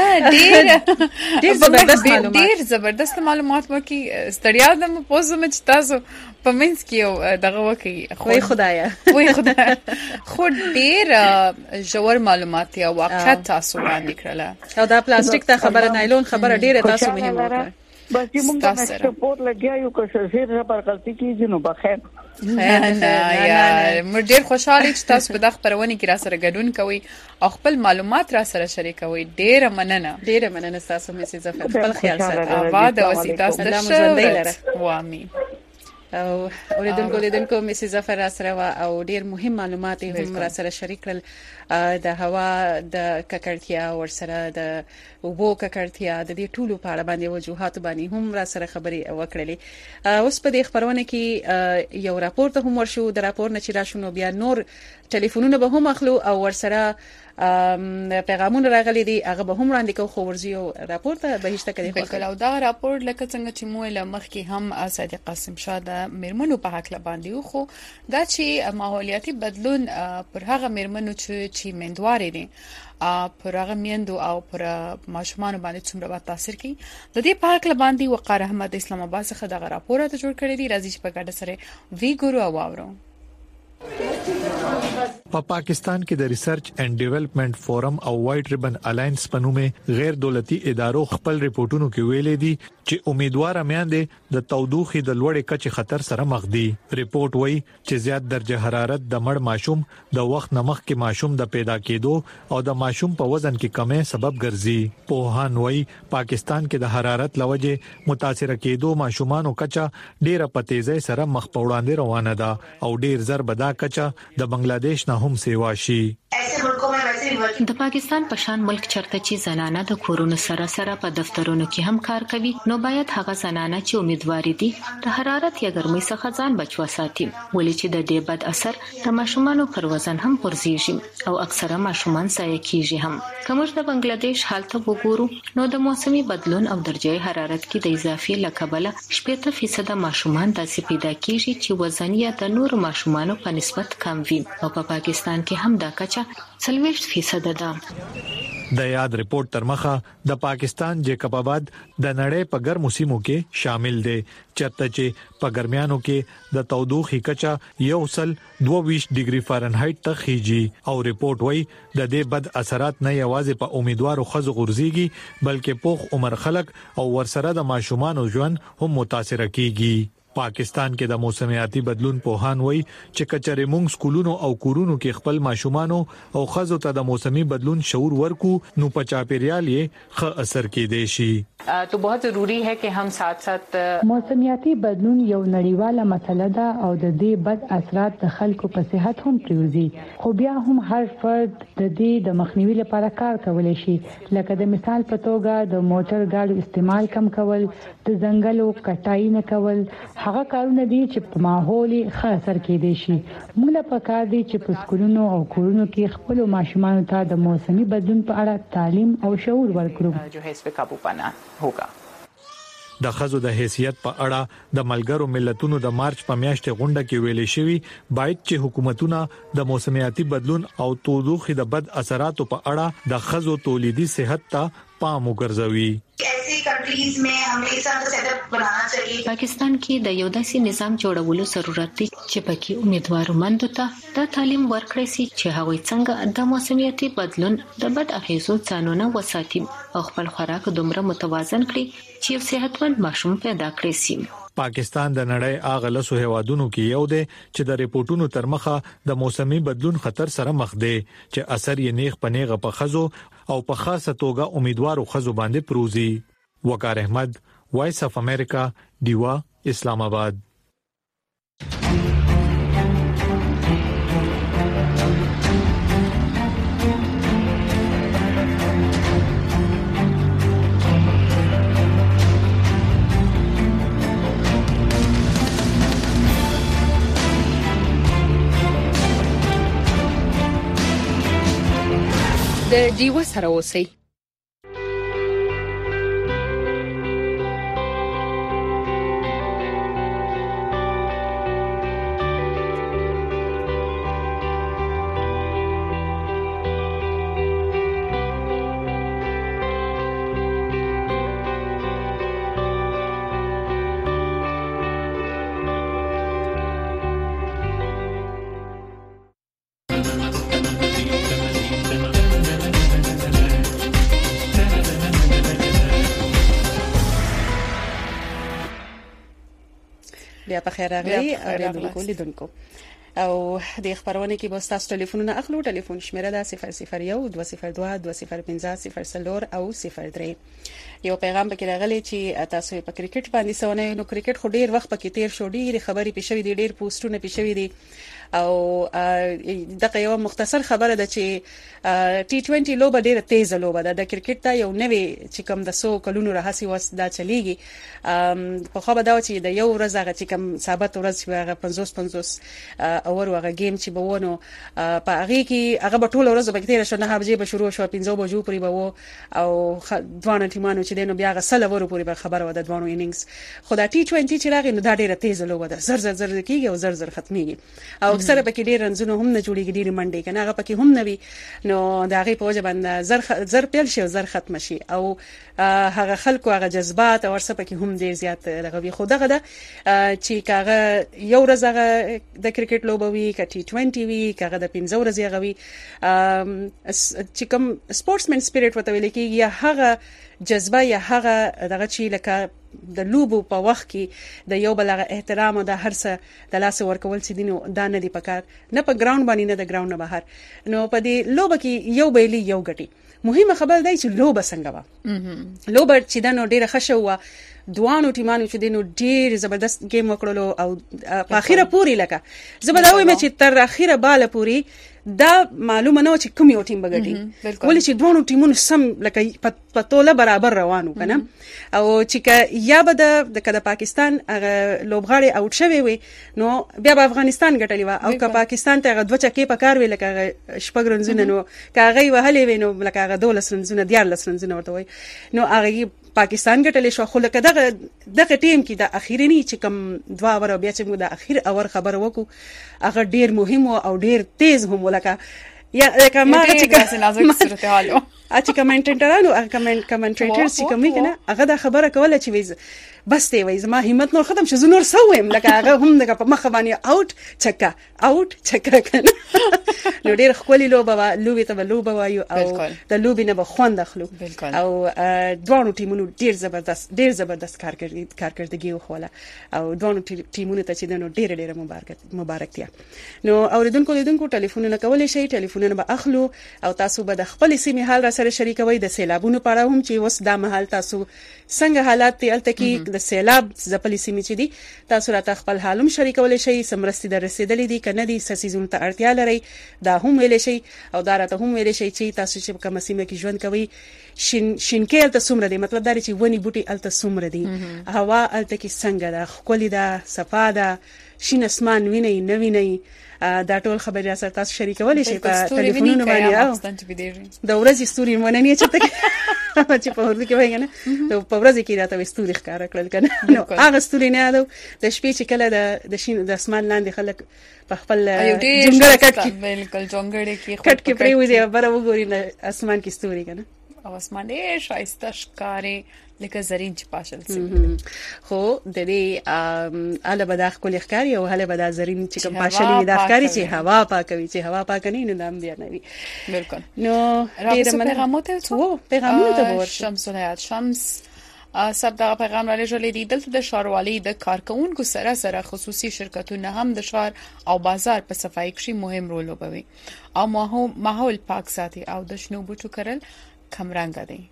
ډیر زبردست معلومات ورکي ستړیا د پوزم چې تاسو په منځ کې دغه وکي وای خدایا خو ډیر جوړ معلومات یا واقعیت تاسو باندې کړل او دا پلاستیک ته خبره نایلون خبره ډیره تاسو مهمه وکړه بس چې موږ سپورت لګیاو که څه زیر پر غلطي کیږي نو بخیر نه یا مر ډیر خوشاله چې تاسو په دغه خبرونه کې را سره ګډون کوي او خپل معلومات را سره شریکوي ډیر مننه تاسو مې زفر خپل خیال ساتئ آباد او تاسو د شهرت وامي او اوریدونکو مې زفر را سره او ډیر مهم معلومات هم را سره شریک کړل د هوا د ککړتیا او سره د اوبو ککړتیا د دې ټولو په اړه باندې وجوهات باندې هم را سره خبرې وکړلې اوس په دې خبرونه کې یو راپور ته هم ورشو د راپور نه چې راشونو بیا نور ټلیفونونه به هم اخلو او ورسره پیغامونه راغلي دي هغه به هم وړاندې کوو خو ورزي او راپور ته به هیڅ تکلیف بالکل او دا راپور لکه څنګه چې مو له مخ کې هم صادق قاسم شاه د میرمنو په حق باندې خو دا چې ماحولیاتي بدلون پر هغه میرمنو چې مندوارې دي پر هغه میندو او پر ماشومان باندې څومره تاثیر کوي د دې په حق باندې وقار احمد اسلام آباد څخه دا راپور ته جوړ کړی دی راځي چې په ګډه سره وی ګورو او اورو په پاکستان کې د ریسرچ اینڈ ډیولپمنٹ فورم او وایټ ریبن الاینس په نوم غیر دولتي ادارو خپل ریپورتونو کې ویلي دي چې امیدوار میاندې د تودوخې د لوړې کچې خطر سره مخ دي ریپورت وایي چې زیات درجه حرارت د مړ ماشوم د وخت نمخ کې ماشوم د پیدا کېدو او د ماشوم په وزن کې کمې سبب ګرځي پوهان وایي پاکستان کې د حرارت لوجه متاثر کېدو ماشومانو کچا ډیره په تیزی سره مخ په وړاندې روانه ده او ډیر زر بدا کچا د بنگلاديش نه هم سیوا شي د پاکستان په شان ملک چرته چې زنانه د کورونو سره په دفترونو کې هم کار کوي نو باید هغه زنانه چې امیدوارې دي د حرارت یا ګرمۍ څخه ځان بچو ساتي ولې چې د دې بد اثر د ماشومانو پر وزن هم پرځيږي او اکثره ماشومان ضایع کیږي هم کوم د بنگلاديش حالت وګورو نو د موسمي بدلون او درجه حرارت کې د اضافي لکبله 80% ماشومان داسې پیدا کیږي چې وزن یې د نور ماشومانو په نسبت کم وي او په پاکستان کې هم دا کچه 40% ده د یاد ریپورت تر مخه د پاکستان جیکب آباد د نړۍ په ګرمو سیمو کې شامل دی چرته چې په ګرمیانو کې د تودوخې کچا 122 ډیګري فارنهایت ته خيږي او ریپورت وایي د دې بد اثرات نه یوازې په امیدوارو خزو غورځيږي بلکې پوخ عمر خلک او ورسره د ماشومان ژوند هم متاثر کیږي پاکستان کې د موسمیاتي بدلون پوهان وایي چې کچره موږ سکولونو او کورونو کې خپل ماشومان او خزو ته د موسمي بدلون شعور ورکو نو په چاپیریال یې ښه اثر کېدې شي तो बहुत ضروरी है कि हम साथ-साथ موسمیاتي بدلون یو نړیواله مسله ده او د دې بد اثرات د خلکو په صحت هم پریوزي خو بیا هم هر فرد د دې د مخنیوي لپاره کار کولی شي لکه د مثال په توګه د موټر ګاډو استعمال کم کول د ځنګلو کټای نه کول هغه کارونه دي چې په ماحولي ښه اثر کېدي شي موږ له پکار دي چې په سکولونو او کورونو کې خپل ماشومان ته د موسمي بدلون په اړه تعلیم او شعور ورکړو جو ہے اس په काबू पाना होगा د خزو د حیثیت په اړه د ملګرو ملتونو د مارچ په میاشتې غونډه کې ویلې شوی باید چې حکومتونه د موسمیاتي بدلون او تودوخې د بد اثراتو په اړه د خزو تولیدي صحت ته پام وګرځوي پاکستان کې د یو داسې نظام جوړولو ضرورت دی چې پکې امیدوارمندو ته د تعلیم ورکړي سي چې هغوی څنګه د موسمیاتي بدلون د بد اغیزو ځانونه وساتي او خپل خوراک دومره متوازن کړي چې یو صحتمند ماشوم پیدا کړي سي پاکستان د نړۍ اغه لسو هوادونو کې یو دی چې د ریپورتونو تر مخه د موسمي بدلون خطر سره مخ دی چې اثر یې نیغ پنیغه په خزو او په خاصه توګه امیدوارو خزو باندې پروزي وقار احمد وایس اف امریکا دیوا اسلام آباد د ډیوه سره اوسئ. بیا په خیر راغلی اوریدونکو لیدونکو او د خبرونه کې به تاسو ټلیفونونه اخلو. ټلیفون شمیره ده 001 202 205 0 او 03. یو پیغام پکې راغلی چې تاسو په کرکټ باندې سونه نو کرکټ خو ډیر وخت پکې تیر شو, ډیر خبرې پېښوي دي, ډیر پوسټونه پېښوي دي او دغه یو مختصر خبره ده چې T20 لوبه ډیره تیزه لوبه ده. د کرکټ ته یو نوې چې کوم د 100 کلونو راهسي وس دا چلیږي. په خو به دا چې د یو ورځ هغه چې کوم ثابت ورځ هغه 50 اور هغه گیم چې به ونه په هغه کې هغه ټول ورځ به تیر شو, 9 بجې به شروع شو, 5 بجو پورې به وو او دوه ټیمانو چې دینو بیا هغه سل ورو پورې به خبره و د دوه انینګز. خو دا T20 چې راغی نو دا ډیره تیزه لوبه ده, زر کیږي او زر ختميږي او اکثر پکې ډیر رنزونه هم نه جوړیږي, ډیر منډي کنه هغه پکې هم نه وي نو دا غي په وجه باندې زر پیل شي او زر ختم شي او هغه خلکو هغه جذبات او ورسره پکې هم ډیر زیات لغوي. خو دغه ده چې کاغه یو ورځ هغه د کرکټ لوبه وی ک T20 وی کاغه د 15 ورځې هغه وی چې کوم سپورټسمن سپیریټ وته ویل کېږي یا هغه جذبه یا هغه دغه چې لکه د لوبو په وخت کې د یو بل احترام او د هر څه د لاس ورکول چې دینو دا نه دی پکار, نه په ګراوند باندې نه د ګراوند نه بهر. نو په دې لوبه کې یو بیلی یو غټي مهمه خبر دی چې لوبه څنګه و. لوبه چې دنو ډیره خشه و, دوانو ټیمانو چې دینو ډیر زبردست گیم وکړلو او په اخیره پوری لکه زبرداوي مې چې تر اخیره بالا پوری دا معلومه نه و چې کوم یو ټیم بغټي, ولې چې دوانو ټیمونو سم لکه په توله برابر روانو کنه او چې یا به د پاکستان هغه لوبغاړي اوټ شوی وي نو بیا به افغانستان ګټلی و او که پاکستان ته هغه دوه چکې په کار وی لکه شپږ رنزونه نو کاغه وهلې وي نو لکه هغه 12 رنزونه 14 رنزونه ورته وي نو هغه پاکستان ګټلې شو. خو لکه دغه ټیم کې د اخیرنی چې کوم دوا ور بیا چې موږ د اخیر اور خبر وکړو هغه ډیر مهم او ډیر تیز هم ولکه یا لکه ما چې نازک صورتحال چې کمنټیټرانو کمنټیټرز چې کومې کنه هغه دا خبره کوله چې ویز بس ته وای زما همت نور ختم شو, زه نور سویم لکه هغه هم دغه په مخ باندې اوټ چکه کنه نو ډیر خولي لوبه لوبي ته لوبه وایو او د لوبي نه به خوند اخلو او دوه ټیمونو ډیر زبردست کارکردګي وخوله او دوه ټیمونو ته چې دنو ډیر مبارکتیا. نو اوریدونکو ټلیفونونه کولای شي, ټلیفونونه به اخلو او تاسو به د خپل سیمه حال را سره شریکوي. د سیلابونو په اړه هم چې وس د محل تاسو څنګه حالات دي الته کې د سیلاب ځپلې سیمې چې دي تاسو راته خپل حالم شریکول شي, سمرستي در رسیدلې دي کنه دي سسیزون ته اړتیا لري دا هم ویل شي او دا راته هم ویل شي چې تاسو چې کوم سیمه کې ژوند کوي شینکې الته سمره دي, مطلب دا چې ونی بوټي الته سمره دي, هوا الته کې څنګه ده, خولي ده, صفا ده, شین اسمان ویني نه ویني, دا ټول خبرې سره تاسو شریکول شي په ټلیفونونو باندې. د ورځې ستوري مونږ نه چته چې په ورځ کې وایي نه په ورځ کې راته ستوري ښکارا کړل کنه نو هغه ستوري نه ده د شپې چې کله د شین د اسمان لاندې خلک په خپل جونګړه کټ کې بالکل جونګړه کې کټ کې پریوځي بره وګوري نه اسمان کې ستوري کنه او اسمان ډېر شایسته ښکاري لکه زرین چې پاشل سي. خو د دې اله بداخ کول ښکاری او هله بدا زرین چې کوم پاشلې د ښکاری چې هوا پاکوي چې هوا پاکني نو نام بیا نه وي. بالکل. نو ډېر پیغامونه ته ور شمس الحیات شمس سب دا پیغام را لېږلې دي دلته د ښاروالۍ د کارکونکو سره خصوصي شرکتونه هم د ښار او بازار په صفایي کې مهم رول لوبوي او ماحول پاک ساتي او د شنو بوټو کرل کمرنګ دي.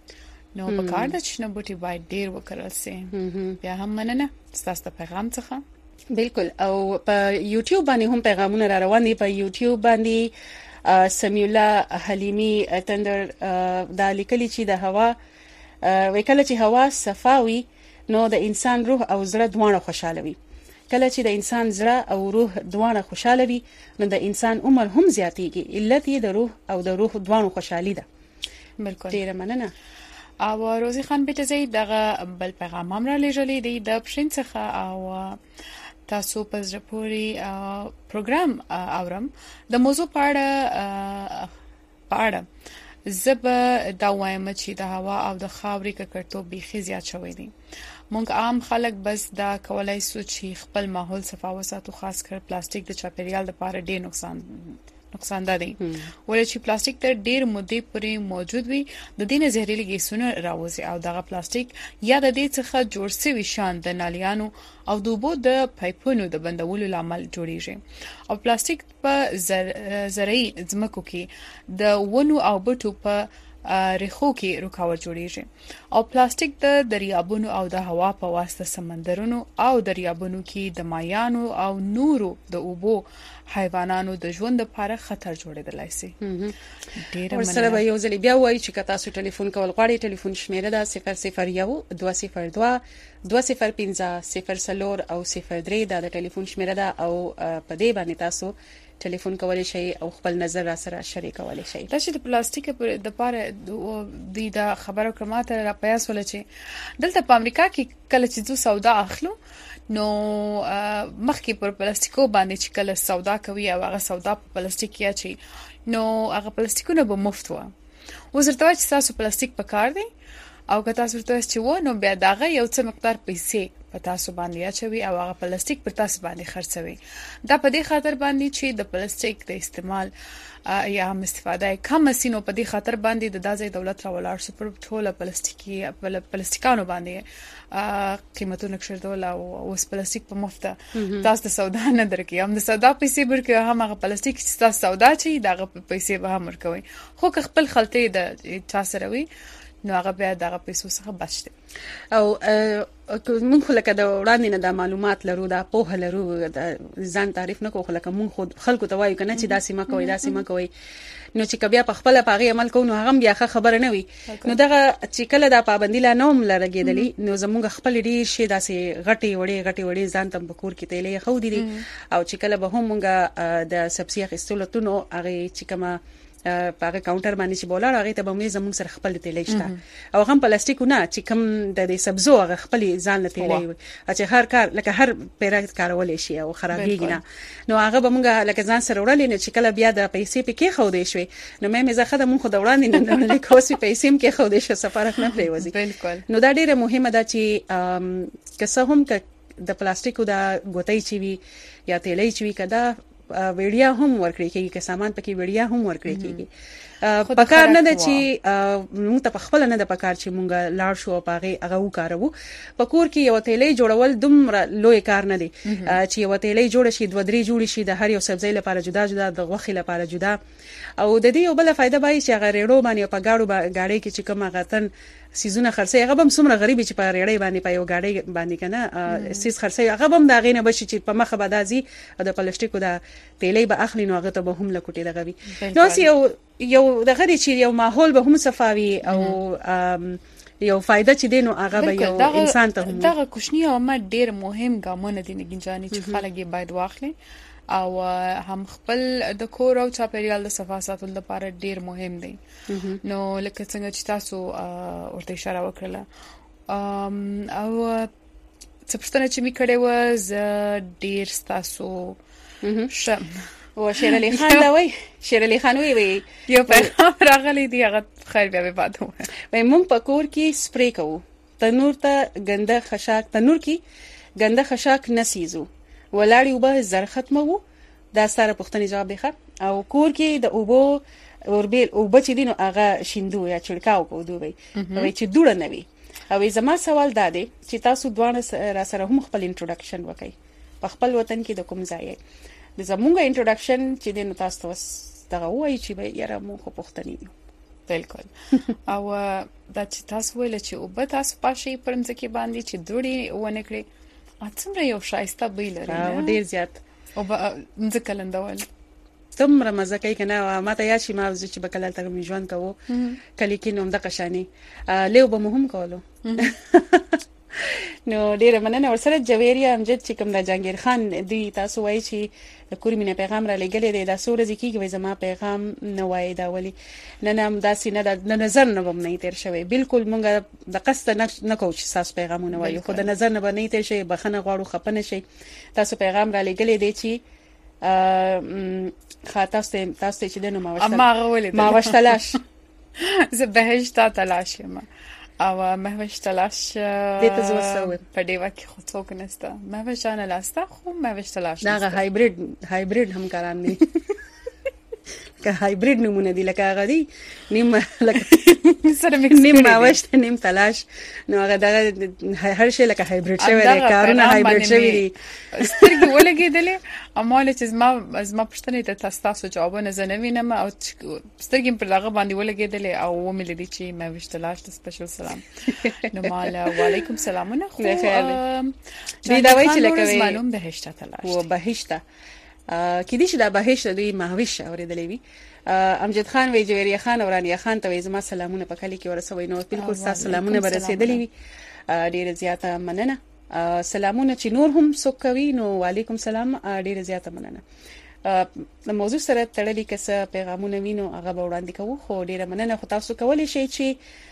نو په کار د شنو بوټي باید ډیر وکړل سي. بیا هم مننه ستاسو پیغام څخه. بالکل. او په یوټیوب باندې هم پیغامونه را روان دي. په یوټیوب باندې سمیولا حلیمی تندر دا لیکلي چې د هوا وکړه چې هوا صفاوي نو د انسان روح او زړه دواړه خوشاله وي. کله چې د انسان زړه او روح دواړه خوشاله وي نو د انسان عمر هم زیاتیږي. علت یې د روح او د روح دواړو خوشحالي ده. بالکل. ډیره مننه. او روزي خان بیت زید دغه بل پیغام هم را لېږلی دی د پښین څخه او تاسو په زړه پورې پروګرام اورم د موضوع په اړه زب دا وایم چې د هوا او د خاورې ککړتوب بیخي زیات شوی دی. مونږ عام خلک بس دا کولای شو چې خپل ماحول صفا وساتو، خاص کر پلاستیک د چاپیریال لپاره ډېر نقصان ده دی. ولې چې پلاستیک تر ډېر مودې پورې موجود وي د دې نه زهرجن ګیسونه راوځي او دغه پلاستیک یا د دې څخه جوړ شوی شان د نالیانو او د اوبو د پایپونو د بندولو لامل جوړیږي. او پلاستیک په زرعي ځمکو کې د ونو او بوټو په ریښو کې رکاوټ جوړیږي. او پلاستیک د دریابونو او د هوا په واسطه سمندرونو او دریابونو کې د مایانو او نورو د اوبو حیواناتو د ژوند لپاره خطر جوړیدلای شي. ډیره مننه. ورسره به یو ځل بیا وایي چې تاسو ټلیفون کول غواړئ ټلیفون شمیره ده 001 202 205 04 او 03 دا د ټلیفون شمیره ده او په دې باندې تاسو ټلیفون کولای شئ او خپل نظر را سره شریکولای شئ. دا چې د پلاستیک د لپاره د خبرو کماته را پیاس ول چې دلته په امریکا کې کله چې سودا اخلو نو مخکې پر پلاستیکو باندې چې کله سودا کوي او هغه سودا په پلاستیک یا چې نو هغه پلاستیکونه به مفت و. وزرته چې تاسو پلاستیک پکار دی او که تاسو ورته چې و نو بیا داغه یو څه مقدار پیسې په تاسو باندې اچوي او هغه پلاستیک پر تاسو باندې خرڅوي. دا په دې خاطر باندې چې د پلاستیک د استعمال یا هم استفاده کم سينو په دې خاطر باندې د دازې دولت را ولاړ سو پر ټوله پلاستیکانو باندې قیمتونه کښردول او اوس پلاستیک په مفته تاسو د سودا نه درکې هم د سودا پیسې ورکې هم هغه پلاستیک چې تاسو سودا چي دغه پیسې به هم ورکوي. خو که خپل خلطه د چا سره وي نو هغه بیا دغه پیسو څخه بچته. او مونږ لکه د وړاندې نه د معلومات لرو دا په هلرو ځان تعریف نه کوو لکه مونږ خود خلکو ته وایو کنه چې داسې ما کوي نو چې کبیا په خپل پاغي عمل کوو نو هغه بیا خبره نه وي. نو دغه چې کله دا پابندی لا نوم لرګېدلی نو زمونږ خپل ډیر شي داسې غټي وړي ځان تم بکور کې تیلې خو دي او چې کله به هم مونږه د سبسي اخیستلو هغه چې کما پاګه کاونټر باندې چې بولا راغی ته به موږ زموږ سره خپل تیلې شته او هم پلاستیکونه چې کم د سبزو هغه خپل ځان له تیلې وي چې هر کار لکه هر پیرات کارول شي او خرابېږي نه نو هغه به موږ لکه ځان سره وړلې نه چې کله بیا د پیسې په کې خو دې شوي نو مې زخه د مونږ خو دوړاندې نه لیکو چې پیسې کې خو دې شو سفارت نه پریوځي. بالکل. نو دا ډیره مهمه ده چې که هم د پلاستیکو دا ګوتې چې وي یا تیلې چې وي کدا ویډیا هم ورکړي کیږي که سامان پکې ویډیا هم ورکړي کیږي. پکار نه ده چې موږ ته خپل نه ده پکار چې موږ لاړ شو پاغه هغه وکړو. پکور کې یو تیلې جوړول دومره لوی کار نه دی چې یو تیلې جوړ شي دوه درې جوړ شي د هر یو سبزی لپاره جدا جدا د غوښې لپاره جدا او د دې یو بل فائدہ بای چې هغه ریړو باندې په گاډي کې چې کوم غتن سيزونه خرڅي هغه هم څومره غریبي چې په ریړې باندې په یو گاډي باندې کنه سیس خرڅي هغه هم دا غینه بشي چې په مخه بدازي د پلاستیکو د تیلې به اخلي نو هغه ته به هم لکوټي دغوي نو یو دغه چې یو ماحول به هم صفاوي او یو فائدہ چې دینو هغه به یو انسان ته هم دغه کوشنی او ما ډیر مهم ګامونه دي نګنجاني چې خلک یې باید واخلي او هم خپل د کور او چاپیریال د صفا ساتلو لپاره ډیر مهم دی. نو لکه څنګه چې تاسو ورته اشاره وکړه او څه پوښتنه چې می کړې و ز ډیر تاسو شم و شیر علي خان دا وای شیر علي خان وی یو پیغام راغلی دی هغه خیر بیا به بعد وای مونږ په کور کې سپری کوو تنور ته ګنده خشاک تنور کې ګنده خشاک نسیزو ولاړی وبه زر ختمو دا سره پښتني جواب دی او کور کې د اوبو اوربیل او بچی دینو هغه شیندو یا چړکاو کو دوی وای چې دوړ نه وي او زما سوال دا دی چې تاسو دوه را سره هم خپل انټروډکشن وکړئ په خپل وطن کې د کوم ځای د زمونږ انټروډکشن چې دینو تاسو دغه وایي چې به یاره مو خو پښتني دي. بالکل. او دا چې تاسو ویل چې او به تاسو پاشي پرمځکه باندې چې دوړي ونه کړی څومره یو شایسته بیل لري ډیر زیات او ځکه لندول څومره مزه کوي کنه ماته یا چې ما چې بکلل ته می ژوند کوو کلی کې نوم د قشانی لیو به مهم کولو نو ډیره مننه. ورسره جویریه امجد چې کوم د جهانگیر خان دی تاسو وایي چې د کورې مینه پیغام را لګلې دی دا سورې کیږي زما پیغام نه وای دا ولی نن هم داسې نه د نظر نه بم نه تیر شوی بالکل مونږ د قصد نه کوو چې تاسو پیغامونه وایو خو د نظر نه بنې تیر شي بخنه غواړو خپنه شي تاسو پیغام را لګلې دی چې تاسو چې دنه ما وشتلاش زه بهشت تلاش یم او مهوش تلاش دته زو سوې په دیوا کې خو څوک نشته مهوش نه لاسته خو مهوش تلاش دا هایبرید هم کاران دي که هایبرید نمونه دي لکه هغه دي نیم لکه سره مکس نیم مهوش نیم تلاش نو هغه دا هر شي لکه هایبرید شوی دی کارونه هایبرید شوی دي سترګې ولګېدلې اماله چې زما پښتنې ته تاسو جوابونه زنوینم او سترګې په لغه باندې ولګېدلې او ومې لیدې چې مهوش تلاش د سپیشل سلام نو مال وعلیکم سلامونه خو دې دا وایي چې لکه معلوم بهشت تلاش و بهشت کې دي چې دا بهشت دی مهوش اوریدلې وي امجد خان وی جویریه خان او رانیه خان ته زما سلامونه په کلی کې ورسوي نو بالکل تاسو سلامونه برسېدلې وي ډیره زیاته مننه سلامونه چې نور هم څوک کوي نو وعلیکم سلام ډیره زیاته مننه د موضوع سره تړلې کیسه پیغامونه وینو هغه به وړاندې کوو خو ډیره مننه خو تاسو کولی شئ چې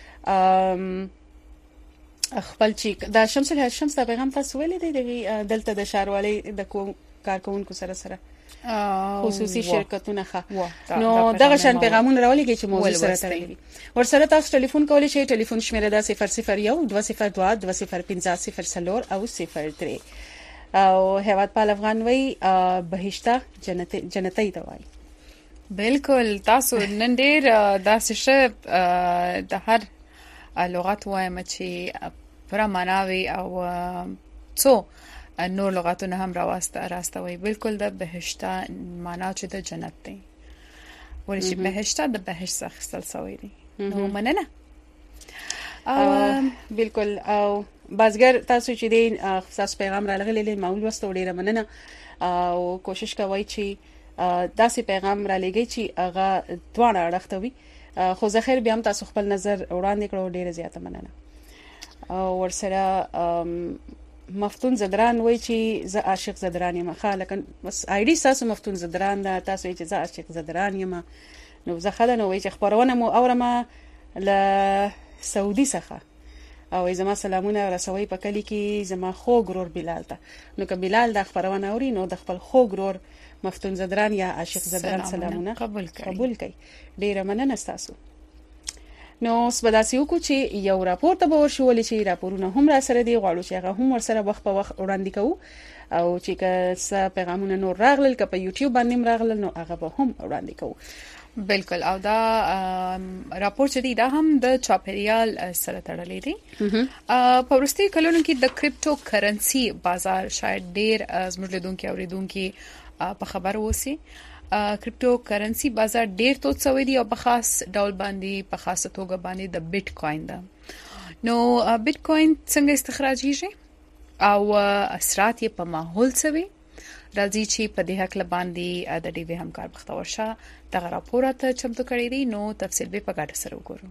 خپل چې دا شمس د پیغام تاسو ولې دی دلته د شاروالي د کارکونکو سره خصوصي شرکتونه ښه نو دغه شان پیغامونه راولېږي چې موضوع سره تړلې وي ورسره تاسو ټلیفون کولی شئ ټلیفون شمیره دا 001 202 205 او 03 او هیواد پال افغان وی بهشته جنتی ته وایي بالکل تاسو نن ډیر داسې شه د هر لغت وایم چې پر معناوي او څو نور لغاتونه هم راستوي بالکل د بهشته معنا چې د جنت دی ورشي بهشته د بهشت اخستل سوی دی نو مننه بالکل او بازګر تاسو چې دی تاسو پیغام را لغلې مول وسته ډیره مننه او کوشش کوي چې داسې پیغام را لګي چې هغه دوه اړختوي خو ځخر بیا هم تاسو خپل نظر وړاندې کړو ډیره زیاته مننه او ورسره مفتون زدران وای چې زه عاشق زدران یم خالکن بس آی ډی تاسو مفتون زدران دا تاسو چې زه عاشق زدران یم نو زه خدای نو وای چې خبرونه مو اورم له سعودي څخه او زما سلامونه رسوي په کلی کې زما خو ګرور بلال ته نو که بلال د خبرونه اوري نو د خپل خو ګرور مفتون زدران یا عاشق زدران سلامونه قبول کړئ ډیره مننه تاسو نو سپداسیو کو چې یو راپور ته به ورشول چې راپورونه هم را سره دی غواړو چې هغه هم ور سره وخت په وخت وړاندې کوو او چې که پیغامونه نور راغلل که په یوټیوب باندې راغلل نو هغه به هم وړاندې کوو بالکل او دا راپور چې دی دا هم د چاپریال سره تړلې دی په ورستي کلونو کې د کریپټو کرنسي بازار شاید ډیر زموږ لیدونکو اوریدونکو په خبر وسی کریپټو کرنسي بازار ډیر توت سوی دی او په خاص ډول باندې په خاصه توګه باندې د بیت کوین دا نو بیت کوین څنګه استخراجیږي او اثرات یې په ماحول سوي راځي چې په دې حق باندې د ډیوی همکار بختور شاه دغه راپور ته چمتو کړی دی نو تفصیل به په ګډه سره وګورو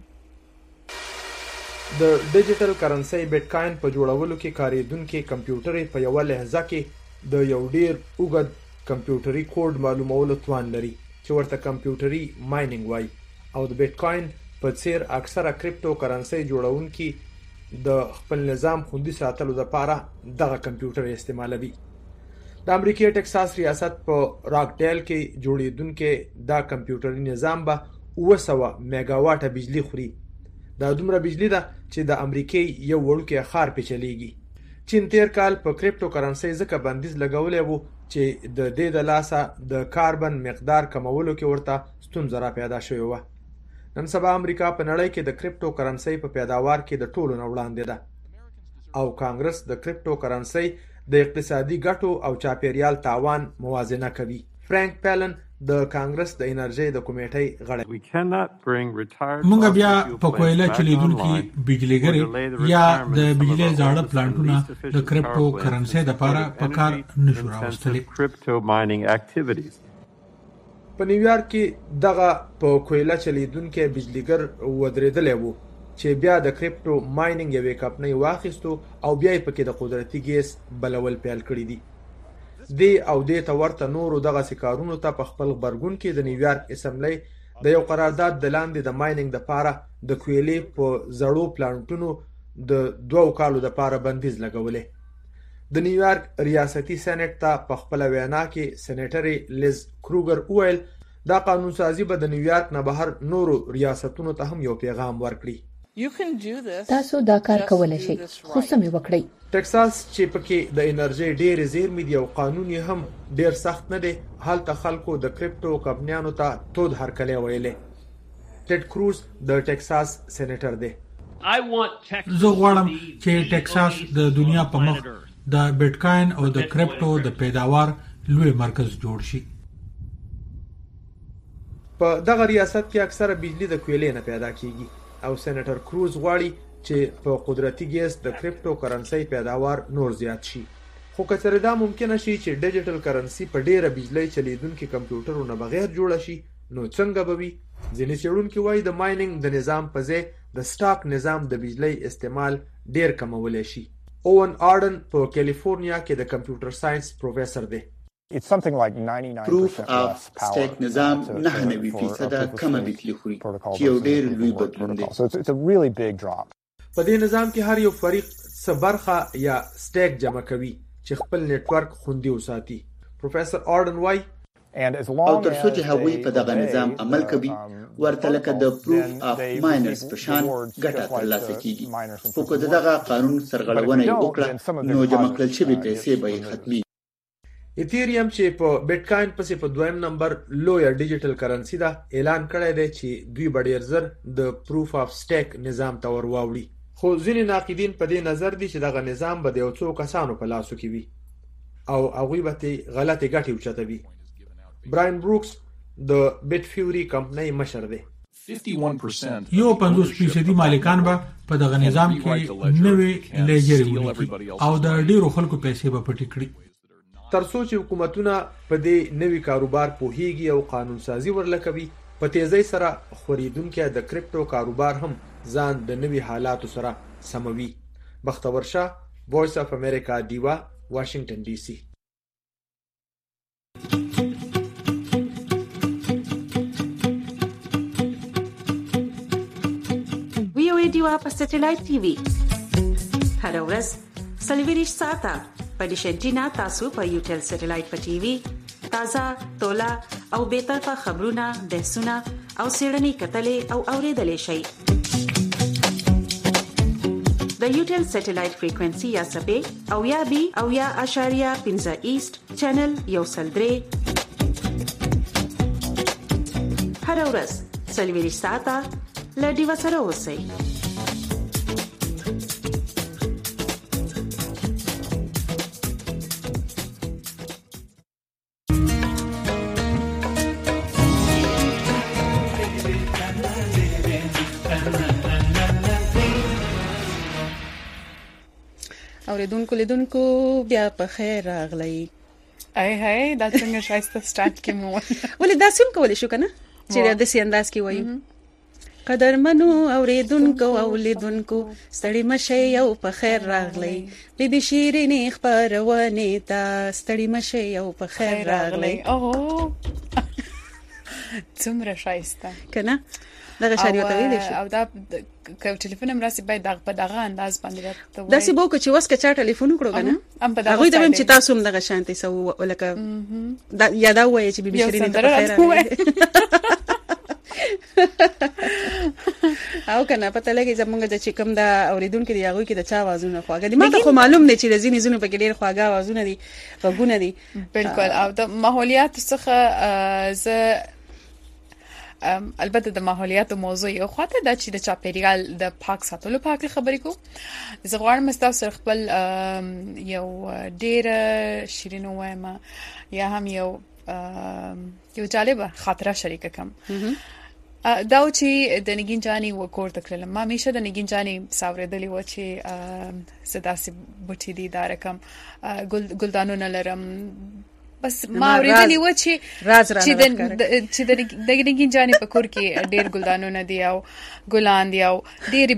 د ډیجیټل کرنسي بیت کوین په جوړولو کې کاریدونکو کمپیوټر په یو لحظه کې د یو ډیر اوږد کمپیوټري کوډ معلومولو توان لري چې ورته کمپیوټري مایننګ وایي او د بیت کوین په څیر اکثره کریپټو کرنسي جوړونکو د خپل نظام خوندي ساتلو لپاره دغه کمپیوټر استعمالوي د امریکای ټکساس ریاست په راکډیل کې جوړیدونکو دا کمپیوټري نظام به 900 میگا واټه بجلی خوري دا دومره بجلی ده چې د امریکای یو وړوکی خار پیچلېږي چین تیر کال په کریپټو کرنسي ځکه بندیز لګولې وو چې د دې د لاسه د کاربن مقدار کمولو کې ورته ستونزه را پیدا شوې و نن سبا امریکا په نړۍ کې د کریپټو کرنسي په پیداوار کې د ټولو نه وړاندې ده او کانګرس د کریپټو کرنسي د اقتصادي ګټو او چاپیریال تاوان موازنه کوي فرانک پیلن د کانګرس د انرژي د کمیټې غړی موږ بیا په کویله چلیدونکو بجلیګری یا د بجلی زاړه پلانټونه د کریپټو کرنسي لپاره په کار نشو راوستلې په نیویارک کې دغه په کویله چلیدونکو بجلیګر ودرېدلې وو چې بیا د کریپټو مایننګ یوې کمپنۍ واخیستو او بیا یې پکې د قدرتي ګیس بلول پیل کړي دي. دې ته ورته نورو دغسې کارونو ته په خپل غبرګون کې د نیویارک اسمبلی د یو قرارداد د لاندې د مایننګ دپاره د کویلې په زړو پلانټونو د 2 کالو دپاره بندیز لګولې. د نیویارک ریاستي سېنیټ ته په خپله وینا کې سېنیټرې لیز کروګر وویل دا قانون سازي به د نیویارک نه بهر نورو ریاستونو ته هم یو پیغام ورکړي. تاسو دا کار کولای شئ خو سمې وکړئ. ټکساس چې پکې د انرژي ډېرې زیرمې دي او قانون یې هم ډېر سخت نه دی، هلته خلکو د کریپټو کمپنیانو ته تود هرکلی ویلی. ټیډ کروز د ټکساس سېنیټر دی. زه غواړم چې ټکساس د دنیا په مخ د بیټکاین او د کریپټو د پیداوار لوی مرکز جوړ شي. په دغه ریاست کې اکثره بجلی د کویلې نه پیدا کیږي او سېنیټر کروز غواړي چې په قدرتي ګیس د کریپټو کرنسي پیداوار نور زیات شي. خو که چېرې دا ممکنه شي چې ډیجیټل کرنسي په ډیره بجلی چلیدونکي کمپیوټرو نه بغیر جوړه شي نو څنګه به وي؟ ځینې څېړونکي وایي د مایننګ د نظام په ځای د سټاک نظام د بجلی استعمال ډیر کمولی شي. اوون آرډن په کیلیفورنیا کې د کمپیوټر ساينس پروفیسور دی. پروف اف سټیک نظام 99% کم بجلی خوري چې یو ډیر لوی بدلون دی. په دې نظام کې هر یو فریق څه برخه یا سټیک جمع کوي چې خپل نیټورک خوندي وساتي. پروفیسور آرډن وایي او تر څو چې هغوی په دغه نظام عمل کوي ورته لکه د پروف اف ماینرز په شان ګټه ترلاسه کیږي. خو که دغه قانون سرغړونه یې وکړه نو جمع کړل شوې پیسې به یې ختمي. ایتھیریم چې په بیټکاین پسې په 2م نمبر لویه ډیجیټل کرنسي ده اعلان کړی دی چې دوی به ډېر زر د پروف اف سټیک نظام ته ور واوړي. خو ځینې ناقدین په دې نظر دي چې دغه نظام به د یو څو کسانو په لاسو کې وي او هغوی به ترې غلطې ګټې اوچتوي. براین بروکس د بیټ فیوري کمپنۍ مشر دی. 50% مالکان به په دغه نظام کې نوې لیجرې ولیکي او د ډیرو خلکو پیسې به پټې کړي. ترڅو چې حکومتونه په دې نوي کاروبار پوهیږي او قانون سازي ورلکوي په تیزی سره خورېدونکي د کریپټو کاروبار هم ځان د نوي حالاتو سره سموي. بختور شاه، وایس اف امریکا دیوا، واشنگټن ډي سي. VOA دیوا په سټلایټ ټي وي هر ورځ 24 ساعته په ډیشنټینا تاسو په یوټل سټلایټ په ټي وي تازه تولا او بیطرفه خبرونه بحثونه او سیړنی کتلې او اوریدلې شي. د یوټل سټلایټ فریکوئنسي یا سبې او یا بي او یا اشاریه 15 ایست چینل یو سلدري هر ورځ 24 ساعته لډي وسره اوسئ. اوریدونکو لیدونکو بیا په خیر راغلی. هاي دا څنګه شایسته سٹارټ کې مو ولې دا سم کولې شو کنه چې د سي انداز کې وایو. قدرمنو اوریدونکو او لیدونکو ستړي مشه او په خیر راغلی. بیبي شیرینې خبرونه تا ستړي مشه او په خیر راغلی. اوه څومره شایسته کنه دغه شاری وته ویل شي او دا که ټلیفون هم راسي باید دغه په دغه انداز باندې راته دا سی بوکو چې وسکه چا ټلیفون وکړو کنه هغه ته هم چې تاسو هم دغه شانتي سو ولکه دا یاد وایي چې بیبي شیرینې ته خیر او کنه پته لګي زمونږ د چکم دا اوریدونکو دی هغه کې د چا आवाजونه خواږه دي. ماته خو معلوم دی چې د زینې زونه په کې ډېر خواږه आवाजونه دي وګونه دي. بالکل او د ماحولیات څخه ز البته د ماحولیات موضوع یو خاطر د چې د چاپیریال د پاک ساتلو په اړه خبرې کوم. زه غواړم تاسو خپل یو ډېر شیرین وایم یا هم یو جالبه خاطره شریک کوم. دا چې د نگین جانی وکور تکلم ما همیشه د نگین جانی ساوریدلی و چې صدا سي بوټي دي دا رقم ګلدانونه لرم بس ما اورېدلی و چې د ګینګین جانې په کور کې ډېر ګلدانونه دي او ګلان دي او ډېرې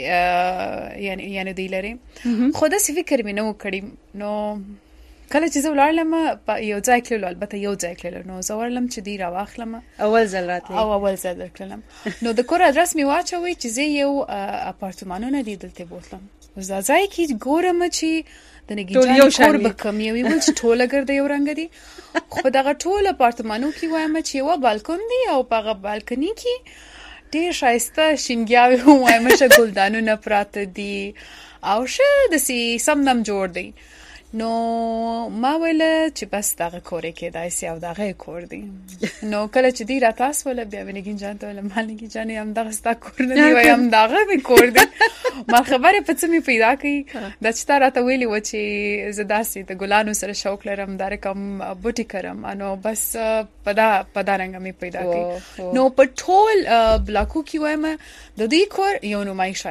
بوټي یعنی دی لري. خو داسې فکر مې نه و کړی. نو کله چې زه ولاړلم یو ځای تللو، البته یو ځای تللو، نو زه ورلم چې دی راواخلم اول ځل راتلی او اول ځل درتلم. نو د کور ادرس مې واچوي چې زه یو اپارتمانونه دي دلته بوتلم. زه ځای کې ګورم چې د نګیجان کور به کم یوي ول چې ټوله ګرده یو رنګ دي. خو دغه ټول اپارتمانو کې وایم چې یو بالکون دی او په هغه بالکني کې ډېر ښایسته شینګیاوي وایم چې ګلدانونه پراته دي او ښه داسې سم نم جوړ دی. نو ما ویل چې بس دغه کور کې داسې او دغه کور دی. نو کله چې دی را تاسو ول بیا ونګین جان ته ول مالګي جانې هم دغه ستا کور نه دی وایم دغه می کور دی. ما خبره په څه می پیدا کړي د چې تا راته ویلي و چې زه داسې د ګلانو سره شوق لرم، دا رقم بوټي کرم. نو بس په دا رنګ می پیدا کړي. نو په ټول بلاکو کې وایم د دې کور یو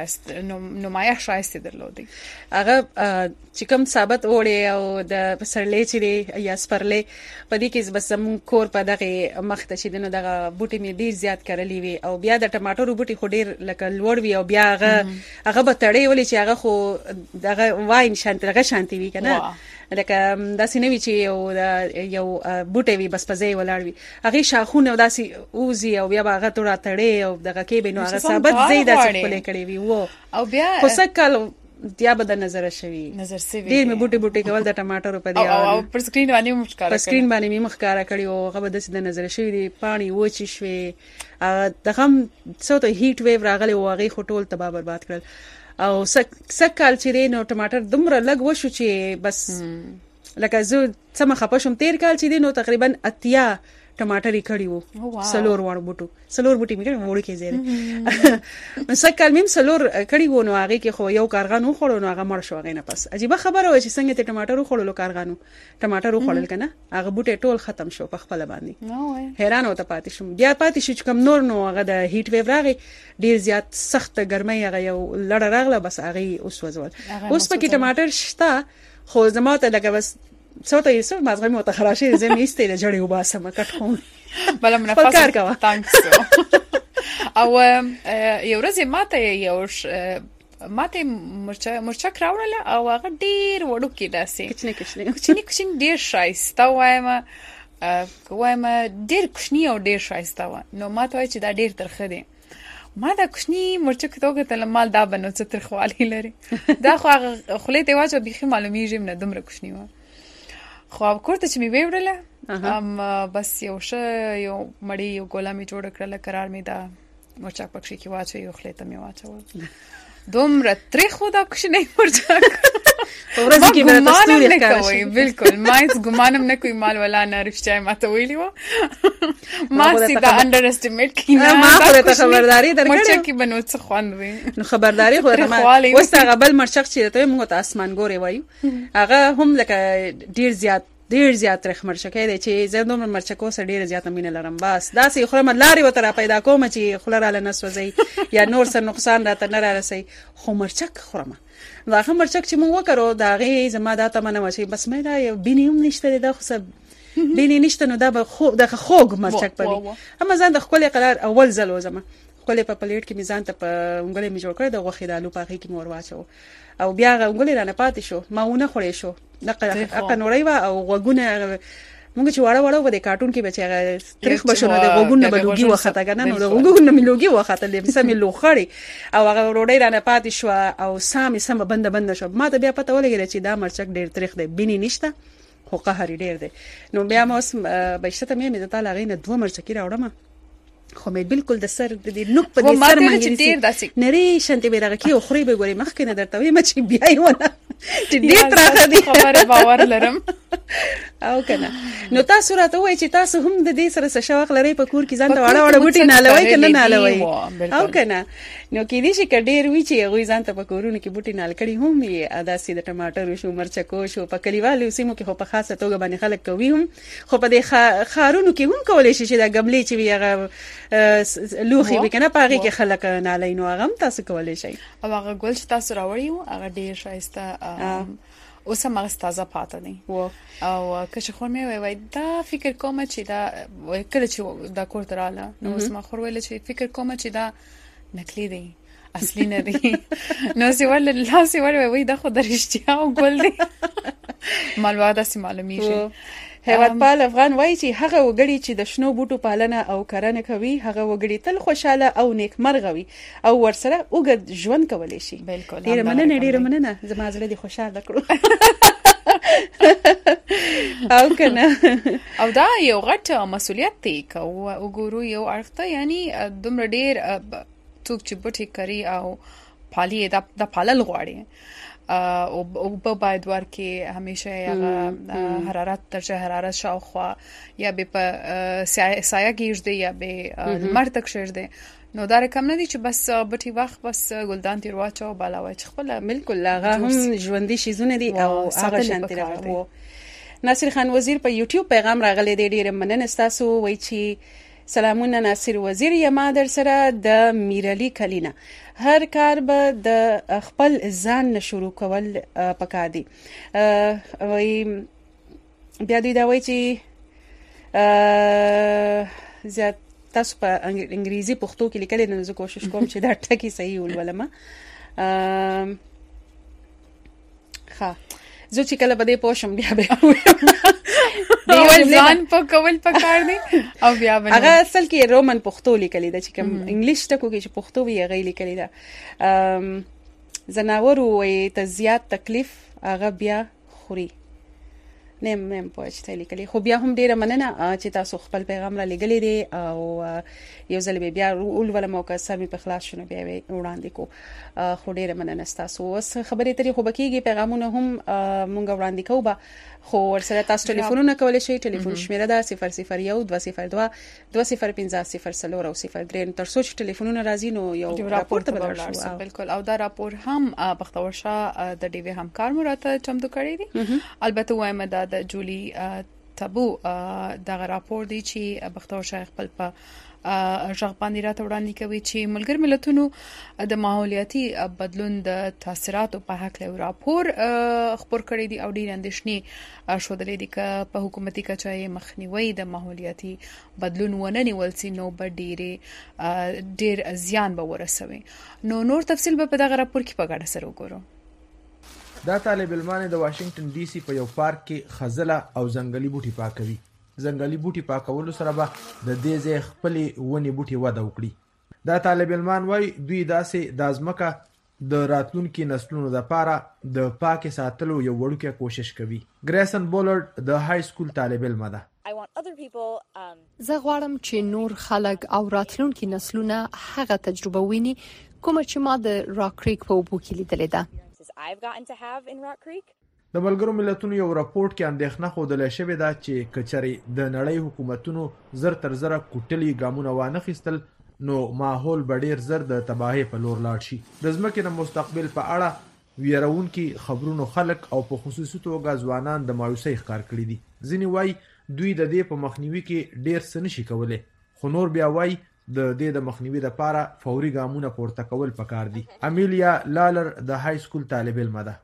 نمایه شایسته درلودي. هغه چې کوم ثابت وړي او د پسرلې چې دی یا سپرلې په دې کې بس زمون کور په دغه مخته چې دنه دغه بوټي مې ډیر زیات کړلې وي او بیا د ټماټرو بوټي خو ډیر لکه لوړ وي او بیا هغه به تړې ولې چې هغه خو دغه واین شانتي وي کنه، لکه داسې نه وي چې یو بوټي وي بس په ځای ولاړ وي، هغه شاخونه داسې اوزي او بیا هغه تورا تړې او دغه کې به نو هغه ثابت ځای داسې خپلې کړې وي وو او بیا خو سکل دیا به د نظر شوی ډیر می بوټي کول د ټماټرو په دی او پر سکرین باندې مخکاره په سکرین باندې می مخکاره کړی او هغه د د نظر شوی دی پانی وچی شوی د هم څو ته هیټ ویو راغلی او هغه خټول تبا برباد کړل او سکل چې نو ټماټر دومره لګ وشو چې بس لکه زه سم خپشم تیر کال چې نو تقریبا اتیا ټماټر یې کړی وو سلور بوټي مې کړی وړو کې زیره مسکل مم سلور کړی وو نو هغه کې خو یو کارغان وخوړو نو هغه مړ شو. هغه نه پس عجیب خبره و چې څنګه ته ټماټر وخوړلو کارغانو ټماټر وخوړل کنه هغه بوټي ټول ختم شو په خپل باندې. حیران وته پاتې شوم. بیا پاتې شو چې کوم نور نو هغه د هیټ ویو راغی ډیر زیات سخت ګرمۍ هغه یو لړ راغله بس هغه اوس وځول. اوس پکې ټماټر شته خو زما ته لګه بس څو ته یې مازغه مو ته خراشي زمې ایستې جوړې وباسم کټ کوم بل منفس تانکس. او یو ورځ ماته مرچک راوړل او هغه ډیر وړو کې داسې کچنی ډیر شایسته وایم ډیر کشنی او ډیر شایسته و. نو ماته وای چې دا ډیر ترخه دی. ما دا کشنی مرچک توګه تل مال دا بنو څه ترخوالی لري دا خو خلې ته واچو بيخي معلومیږي نه دومره کشنی و. خو کوړه چې می ویوړله بس یو مړی یو ګولامي جوړ کړل قرار می دا مرچک پکې کې واچو یو خلې ته می واچو دومره تری خو دا کښنه مرچک ورځ کې به تاسو ښکاري بالکل ما هیڅ ګمانم نه کوي مال ولا نه رښتیا ما ته ویلی و ما سیدا انډر اسټیمیټ کینا ما خبره خبرداري درکړم مرچک بنو څه خوان وي نو خبرداري خو ما وسته غبل مرچک چې ته موږ ته اسمان ګوري وایو هغه هم لکه ډیر زیات رخ مرچکې دی چې زه دومره مرچکو سره ډیر زیات مینه لرم. بس داسې خو ملاري وتر پیدا کوم چې خلراله نسوځي یا نور سره نقصان راته نه راسي خو مرچک خورم. دا هم مرچک چې مونږ وکړو دا غي زما دا ته منه و چې بس مې دا بینیم نشته دا خو سب بینی نشته نو دا به خوږ مرچک پوي. اما ځان د خپل قرار اول ځل وزم خپل په پلیټ کې میزان ته په انګلې می جوړ کړ د غوخې د الو پاخې کې مور واچو او بیا انګلې رانه پاتې شو ماونه خورې شو نقله اقنوري وا او غوګونه موږ چې واړه و د کارټون کې بچي تاریخ بشونه د غوګونه بلوګي وخته کنه نو د غوګونه ملوګي وخته لې سمې لوخړي او هغه روړې رانه پاتې شو او سم بند شو. ما ته بیا پته ولګی چې دا مرچک ډیر تاریخ دی بینی نشته خو قهر ډیر دی. نو بیا ما اوس بهشته مې د تعالی غینه دوه مرچکی راوړم خو مې بالکل د سر د نوک په دې سر باندې نری شانتي بیرغه کې او خوري به ګوري مخ کې نه درته وي مچ بیا یې ونه چې دې ترخه دي خبره باور لرم او کنه. نو تاسو راته وای چې تاسو هم د دې سره شوق لري په کور کې ځان ته واړه بوټي نه لوي کنه نه لوي او کنه نو کې دې چې ډېر وی چې غوي ځان ته په کورونو کې بوټي نه لکړي هم یې ادا سي د ټماټر شو مرچکو شو په کلیوالو سیمو کې خو په خاصه توګه باندې خلک کوي هم خو په دې خارونو کې هم کولای شي چې دا غملې چې ویغه لوخي وکنه پاره کې خلک نه لینو هغه تاسو کولای شي او هغه ګل چې تاسو راوړیو هغه ډېر شایسته اوس هم تازه پاتې دي او که خور مې وای دا فکر کوم چې دا کله چې دا کور تراله نو اوس ما خور ویل چې فکر کوم چې دا نکلی دی اصلي نه دی نو سیول الله سیول وای دا خو درشتیا او ګل دی معلومات سي معلومیږي. هیوادپال افغان وایي چې هغه وګړي چې د شنو بوټو پالنه او کرنه کوي هغه وګړي تل خوشاله او نیکمرغه وي او ورسره اوږد ژوند کولی شي. بالکل ډیره مننه زما زړه دې خوشاله کړو او کنه او دا یو غټ مسؤلیت دی او وګورو یو اړخ ته یعنی دومره ډیر څوک چې بوټي کوي او پالي دا پالل غواړي او په باید ورکه همیشه یا حرارت درجه حرارت شاوخوا یا به په سایه کېږدي یا به لمر تک شېږدي نو دا رقم نه دي چې بس بټي وخت بس ګلدان تیر واچو بالاوي چې خپل بالکل هغه هم ژوندۍ شیزونه دي او هغه شانتي راغلي. ناصر خان وزیر په یوټیوب پیغام راغلی دی ډیر مننه تاسو وای چې سلامونه ناصر وزیر یما در سره د میرعلی کلینا هر کار به د خپل ځان شروع کول پکار دي. وای بیا دوی دا وای چې زیات تاسو په انګریزي پښتو کې لیکل نه زه کوشش کوم چې دا ټکی صحیح ولولم. ها زه چې کله بده پوښم بیا به دیول ځان په کول پکار دي او بیا باندې هغه اصل کې رومن پښتو لیکل دي چې کوم انګلیش ټکو کې چې پښتو وی غي لیکل دي. زناور وې ته زیات تکلیف هغه بیا خوري نیم پوښتنه لیکلي خو بیا هم ډیره مننه چې تاسو خپل پیغام را لګلې دي او یو ځل بیا ول ولا موقع سمې په خلاص شونه بیا وړاندې کو خو ډیره مننه تاسو اوس خبرې ترې خو بکیږي پیغامونه هم مونږ وړاندې کوو خو ورسره تاسو ټلیفونونه کولای شئ. ټلیفون شمیره ده 001 202 205 او 03 تر څو چې ټلیفونونه راځي نو یو راپور ته بدل شو. بالکل او دا راپور هم بختورشاه د ډي وی همکار مراته چمتو کړی دي. البته وایم دا د جولی تابو دا راپور دی چې بختورشاه خپل په ژغ باندې راته وړاندې کوي چې ملګر ملتونو د ماحولیاتي بدلون د تاثیراتو په حق له راپور خبر کړی دی او ډیر اندېښنې شودلې دي چې په حکومتي کچای مخنیوي د ماحولیاتي بدلون ونه نیول سي نو به ډیر زیان به ورسوي. نو نور تفصیل به په دغه راپور کې په ګډه سره وګورو. دا طالب علمان د واشنگټن ډي سي په یو پارک کې خزله او ځنګلي بوټي پاکوي. ځنګلي بوټي پاکولو سره به د دې ځای خپلې ونې بوټي وده وکړي. دا طالب علمان وایي دوی داسې د ځمکه د راتلونکي نسلونو لپاره د پاکې ساتلو یو وړوکی کوشش کوي. ګریسن بولرډ د های سکول طالب علمه ده. زه غواړم چې نور خلک او راتلونکي نسلونه هغه تجربه ویني کوم چې ما د راک کریک په اوبو کې لیدلې ده. د ملګرو ملتونو یو راپورټ کې اندېښنه ښودل شوې ده چې کچري د نړۍ حکومتونو زر تر زره کوټلي ګامونه وانخیستل نو ماحول به ډیر زر د تباهي په لور لاړ شي. د ځمکې د مستقبل په اړه ویرونکي خبرونو خلک او په خصوصي توګه ځوانان د مایوسۍ ښکار کړي دي. ځینې وایي دوی د دې په مخنیوي کې ډیر څه نشي کولای خو نور بیا وایي د دې د مخنیوي لپاره فوري ګامونه پورته کول پکار دي. امیلیا لالر د های سکول طالب علمه ده.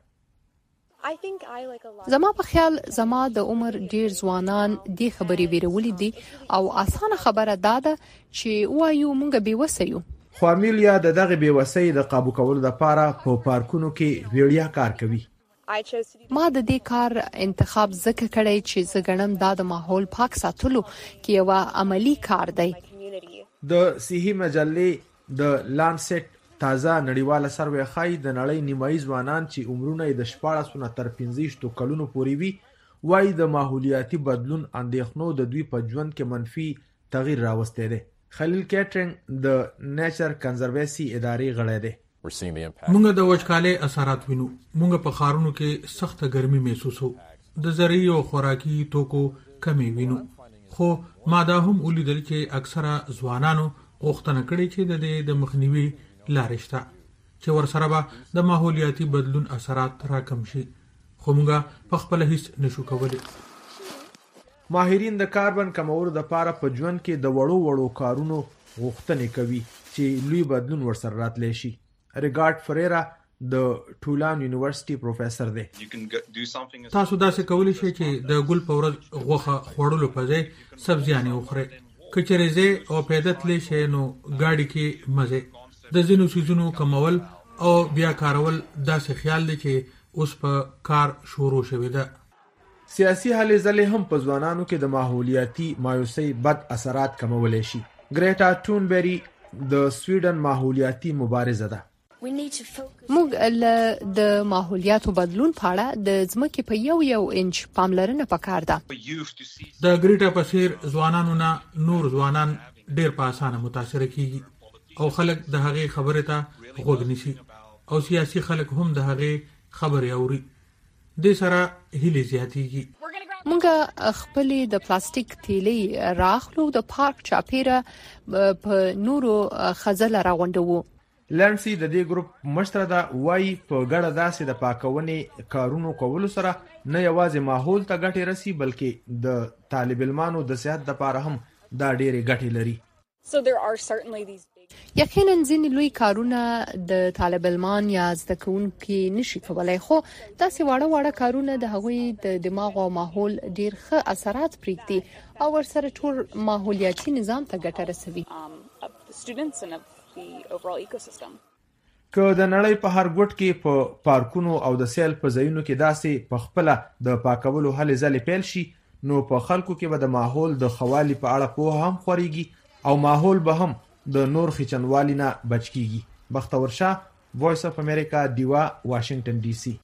زما په خیال زما د عمر ډیر ځوانان دې خبرې ویرولې دي او اسانه خبره دا ده چې وایو مونږ بیوسه یو. خو امیلیا د دغه بیوسۍ د قابو کولو لپاره په پارکونو کې ویړیا کار کوي. ما د دې کار انتخاب ځکه کړی چې زه ګڼم دا د ماحول پاک ساتلو کې یو عملی کار دی. د صحي مجلې د لانسیټ تازه نړیواله سروې ښایي د نړۍ نیمایي ځوانان چې عمرونه یې د 14 تر 15 کلونو پورې وي وایي د ماحولیاتي بدلون اندېښنو د دوی په ژوند کې منفي تغییر راوستی دی. خلیل کیټرینګ د نیچر کنزرویسي ادارې غړی دی. مونږ د وچکالۍ اثرات وینو. مونږ په ښارونو کې سخته ګرمي محسوسو. د زرعي او خوراکي توکو کمی وینو. خو ما دا هم ولیدل چې اکثره ځوانانو غوښتنه کړې چې د مخنیوي لارې شته چې ورسره به د ماحولیاتي بدلون اثرات راکم شي خو موږ په خپل هیڅ نشو کولی. ماهرین د کاربن کمولو لپاره په ژوند کې د وړو کارونو غوښتنې کوي چې لوی بدلون ورسره راتلی شي. ریګارډ فریرا د ټولان یونیورسيټي پروفیسور دی. تاسو داسې کولی شئ چې د ګل په ورځ غوښه خوړلو په ځای سبزیانې وخورئ. که چېرې ځئ او پیاده تللی شئ نو ګاډي کې مزئ. د ځینو څیزونو کمول او بیا کارول داسې خیال دی چې اوس په کار شروع شوی ده. سیاسي هلې ځلې هم په ځوانانو کې د ماحولیاتي مایوسۍ بد اثرات کمولی شي. ګریټا ټونبری د سویډن ماحولیاتي مبارزه ده. موږ د ماحولیاتو بدلون په اړه د ځمکې په یو انچ پاملرنه پکار ده. د ګریټا په څیر ځوانانو نه نور ځوانان ډیر په اسانه متاثر کیږي او خلک د هغې خبرې ته غوږ نیسي او سیاسي خلک هم د هغې خبرې اوري. د سره هلي زیاتیږي. مونږ خپل د پلاستیک تیلي راخلو د پارک چاپیره په نورو خزل راغونډو. لانسی د دې ګروپ مشره ده وایي په ګډه داسې د پاکونې کارونو کولو سره نه یوازې ماحول ته ګټې رسي بلکې د طالب علمانو د صحت لپاره هم دا ډېرې ګټې لري. یقینا ځینې لوی کارونه د طالب علمان یا زده کوونکي نشي کولای، خو داسې واړه کارونه د هغوی د دماغ او ماحول ډیر ښه اثرات پرېږدي او ورسره ټول ماحولیاتي نظام ته ګټه رسوي. که د نړۍ په هر ګوټ کې په پارکونو او د سیل په ځایونو کې داسې په خپله د پاکولو هلې ځلې پیل شي نو په خلکو کې به د ماحول د ښوالي په اړه پوهه هم خورېږي او ماحول به هم د نور خچنوالي نه بچ کیږي. بختور شاه، وایس اف امریکا، دیوا، واشنگټن ډي سي.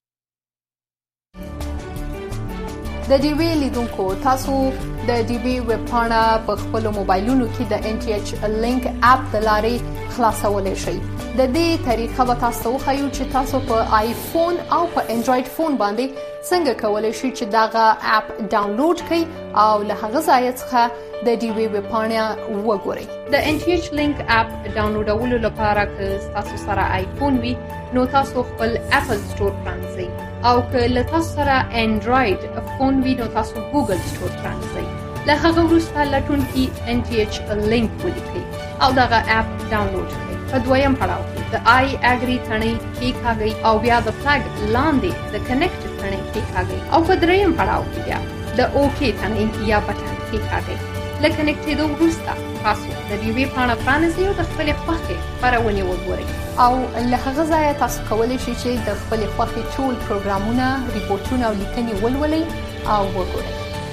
د ډیوی لیدونکو تاسو د ډیوی ویب پاڼه په خپل موبایلونو کې د ان ټي ایچ لینک اپ د لارې خلاصولای شئ. د دې طریقه به تاسو وښیو چې تاسو په آیفون او په انډراید فون باندې څنګه کولای شئ چې دغه اپ ډاونلوډ کړئ او له هغه ځای څخه د ډیوی ویب پاڼه وګورئ. د ان ټي ایچ لینک اپ ډاونلوډولو لپاره که تاسو سره آیفون وي نو تاسو خپل اپل سٹور پرانځئ او که له تاسو سره انډراید فون وي نو تاسو ګوګل سٹور پرانځئ. له هغه وروسته لټونکي ان ټي ایچ لینک ولیکئ او دغه اپ ډاونلوډ کړئ. په دویم پړاو کې د آی اګری تڼۍ کېکاږئ او بیا د فلګ لاندې د کنیکټ تڼۍ کېکاږئ او په دریم پړاو کې بیا د اوکې تڼۍ یا بټن کېکاږئ. له کنیکټېدو وروسته تاسو د ډیوی پاڼه پرانیزئ او د خپلې خوښې خپرونې وګورئ او له هغه ځایه تاسو کولی شئ چې د خپلې خوښې ټول پروګرامونه، ریپورټونه او لیکنې ولولئ او وګورئ.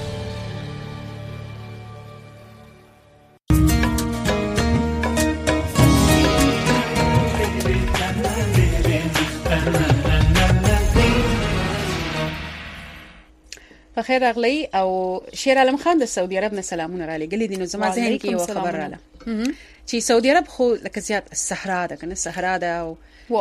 بخیر راغلی. او شیر عالم خان د سعودي عرب نه سلامونه را لګلې دي. نو زما ذهن کې یو خبر رااله چې سعودي عرب خو لکه زیات صحرا ده کنه، صحرا ده او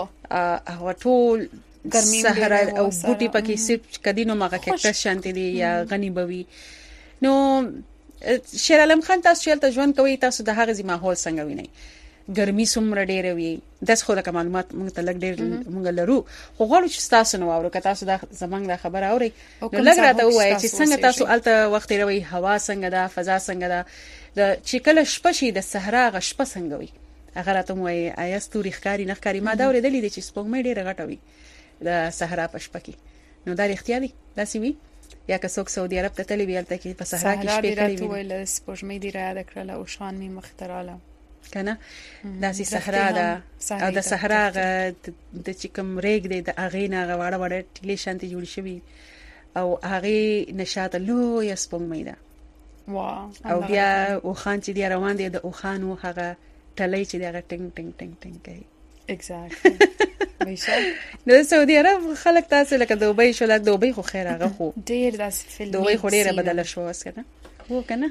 ټول ګرمي صحرا او بوټي پکې صرف کدینو ماګه کېکټس شانتي دي یا غني بوي. نو شیر عالم خان تاسو چلته ژوند کوي، تاسو د هغه ماحول څنګه وینئ؟ ګرمي څومره ډیره وي؟ داس خو د معلومات موږ ته لګ ډیر موږ لرو، خو غواړو چې تاسو نو اورو که تاسو د زمنګ د خبر اوري نو لګ راته وایي چې څنګه تاسو الته وخت روي، هوا څنګه ده، فضا څنګه ده، د چې کله شپه شي د صحرا غشپه څنګه وي. هغه راته وایي آیا ستوري ښکاری نه ښکاری؟ ما دا اورېدلې دي چې سپوږمۍ ډیره غټه وي د صحرا په شپه کې. نو دا رښتیا دي داسې وي یا که څوک سعودي عرب ته تللی وي الته کې په صحرا کې شپې کړې وي؟ ویل سپوږمۍ دی را یاد کړله او شان می مختراله کنه داسې صحرا ده او د صحرا د چې کوم ریګ دی د اغې نه غواړه وړه ټیلې شانتي جوړ شوی او هغه نشاط لوی سپوږمۍ ده. او بیا او خان چې دی روان دی د او خان او هغه ټلې چې دی هغه ټینګ ټینګ ټینګ ټینګ کوي. ایگزیکټلی ویشه د سعودي عرب خلک تاسو لکه دوبۍ شو، لکه دوبۍ خو خیر هغه خو ډیر داسې فلم دوبۍ خو ډیره بدله شو اس کنه هو کنه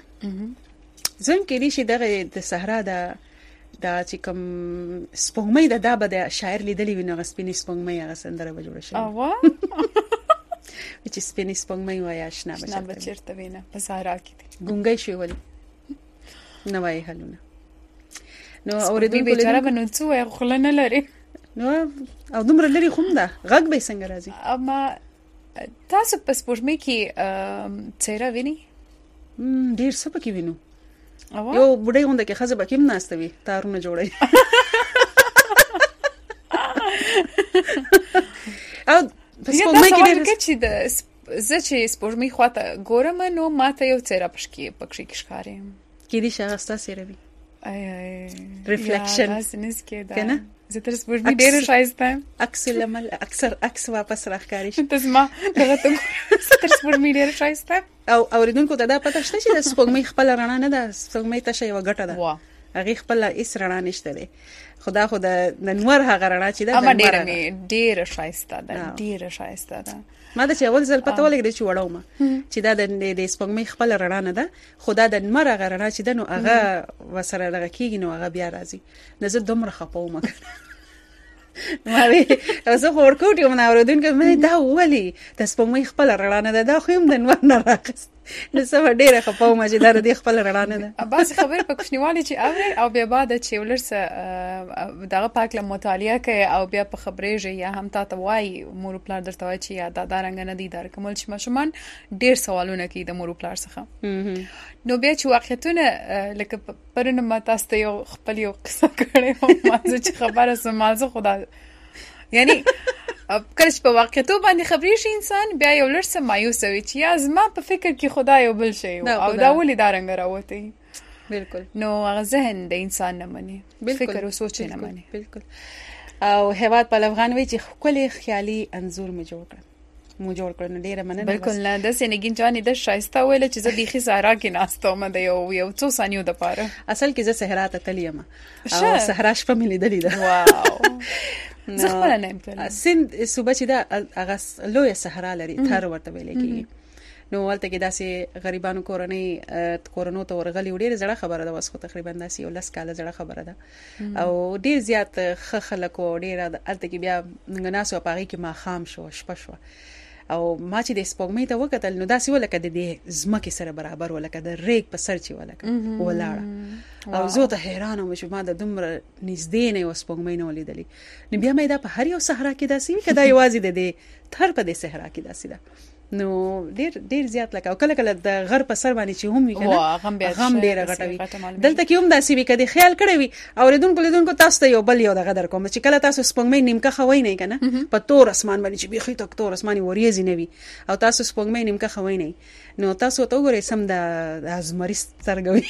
زم کې دي چې دغه د صحرا د چې کوم سپوږمۍ د به د شاعر لیدلې ویني غسپینې سپوږمۍ هغه سندره به جوړه شي اوه چې سپینې سپوږمۍ وای آشنا بچرته وینه په صحرا کې ګونګې شي ولی نو وای حلونه. نو اوریدونکو بیچاره بنو څو یې خلنه لري نو او دومره لري خوم ده غږ به څنګه راځي؟ اما تاسو په سپوږمۍ کې څیرې ویني؟ ډیر څه پکې وینو. یو بډای غونډه کې خزه بکیم ناشته وي تارونه جوړي او په سپوږمۍ کې ډېر چې د زه چې سپوږمۍ خواته ګورم نو ماته یو څېره پکې ښکاري کې دي شاستا سیروي ریفلیکشن اسنس کې دا زه تر سپوږمۍ ډېر ښایسته یم عکس لمل اکثر عکس واپس راښکاري ته زما دغه ته تر سپوږمۍ ډېر ښایسته او اوریدونکو ته دا پته شته چې د سپوږمۍ خپل رڼا نه ده سپوږمۍ ته یو غټه ده هغه خپل هیڅ رڼا نشته ده خدا د نور هغه رڼا چې ده اما ډېر ښایسته ده ډېر ښایسته ده ما دا چې اول ځل پته ولګېده چې وړو ما چې دا د سپوږمۍ خپل رڼا نه ده خدا د نور هغه رڼا چې ده نو هغه وسره دغه کېږي نو هغه بیا راځي نه زه دومره خپوم ما وی زه ورکوټ یم نه اوریدونکو مې دا ولي د سپوږمۍ خپل رڼا نه ده دا خو هم د نور نه راغست نو څه ډېره خپوم چې دا د خپل رڼا نه ده بس خبر په کوښنیوالي چې اوري او بیا بعد چې ولرسه دغه پاک له مطالعه کوي او بیا په خبرېږي یا هم تاسو وایي مور پلار درته وایي چې یا دا رنګ نه دي در کومل چې ماشومان ډېر سوالونه کوي د مور پلار څخه نو بیا چې واقعیتونه لکه پرونه ما تاسو ته یو خپل یو قصه کړې او ما چې خبره سمال زه خدا یعنی کله چې په واقعیتو باندې خبرې شي انسان بیا یو لړ څه مایوس وي چې یا زما په فکر کې خدا یو بل شی او دا ولې دا رنګ راوتی بالکل نو هغه ذهن د انسان نه مني فکر او سوچ نه مني بالکل او هیواد په افغان وی چې خپل خیالي انزور می جوړ کړ نو ډیره مننه بالکل نه د سینګین جانې د شایسته ویل چې زه بيخي زهرا کې ناستم د یو څو ثانیو د پاره اصل کې زه صحرا ته تلیم او صحرا شپه مې لیدلې ده واو زه خپل نه یم سند صوبه چې دا هغه لوی صحرا لري تر ورته ویل کېږي نو ولته کې داسې غریبانو کورونو ته ورغلي ډېر زړه خبره ده واسخه تقریبا داسې یو لس کاله زړه خبره ده او ډېر زیات خلک او ډېر الته کې بیا ناسو پاغي کې ما خام شو شپه شو او ما چې د سپوږمۍ ته وکتل نو داسې ولکه د دې زمکه سره برابر ولکه د ریک په سر چې ولکه ولاړه او زه ته حیران وم چې ما د دومره نږدې نه سپوږمۍ نه ولیدلې نو بیا مې دا په هر یو صحرا کې داسې کدا یوازې د دې تر په دې صحرا کې داسې ده نو ډیر زیات لکه او کله کله د غر په سر باندې چې هم وي کنه غم ډیر غټوي دلته کې هم داسې وي کدي خیال کړی وي او لیدونکو تاسو ته یو بل یو دغه در کوم چې کله تاسو سپوږمۍ نیمکه خوي نه کنه په تور اسمان باندې چې بيخي تک تور اسماني وریځي نه وي او تاسو سپوږمۍ نیمکه خوي نه نو تاسو ته وګورئ سم د ازمري سترګوي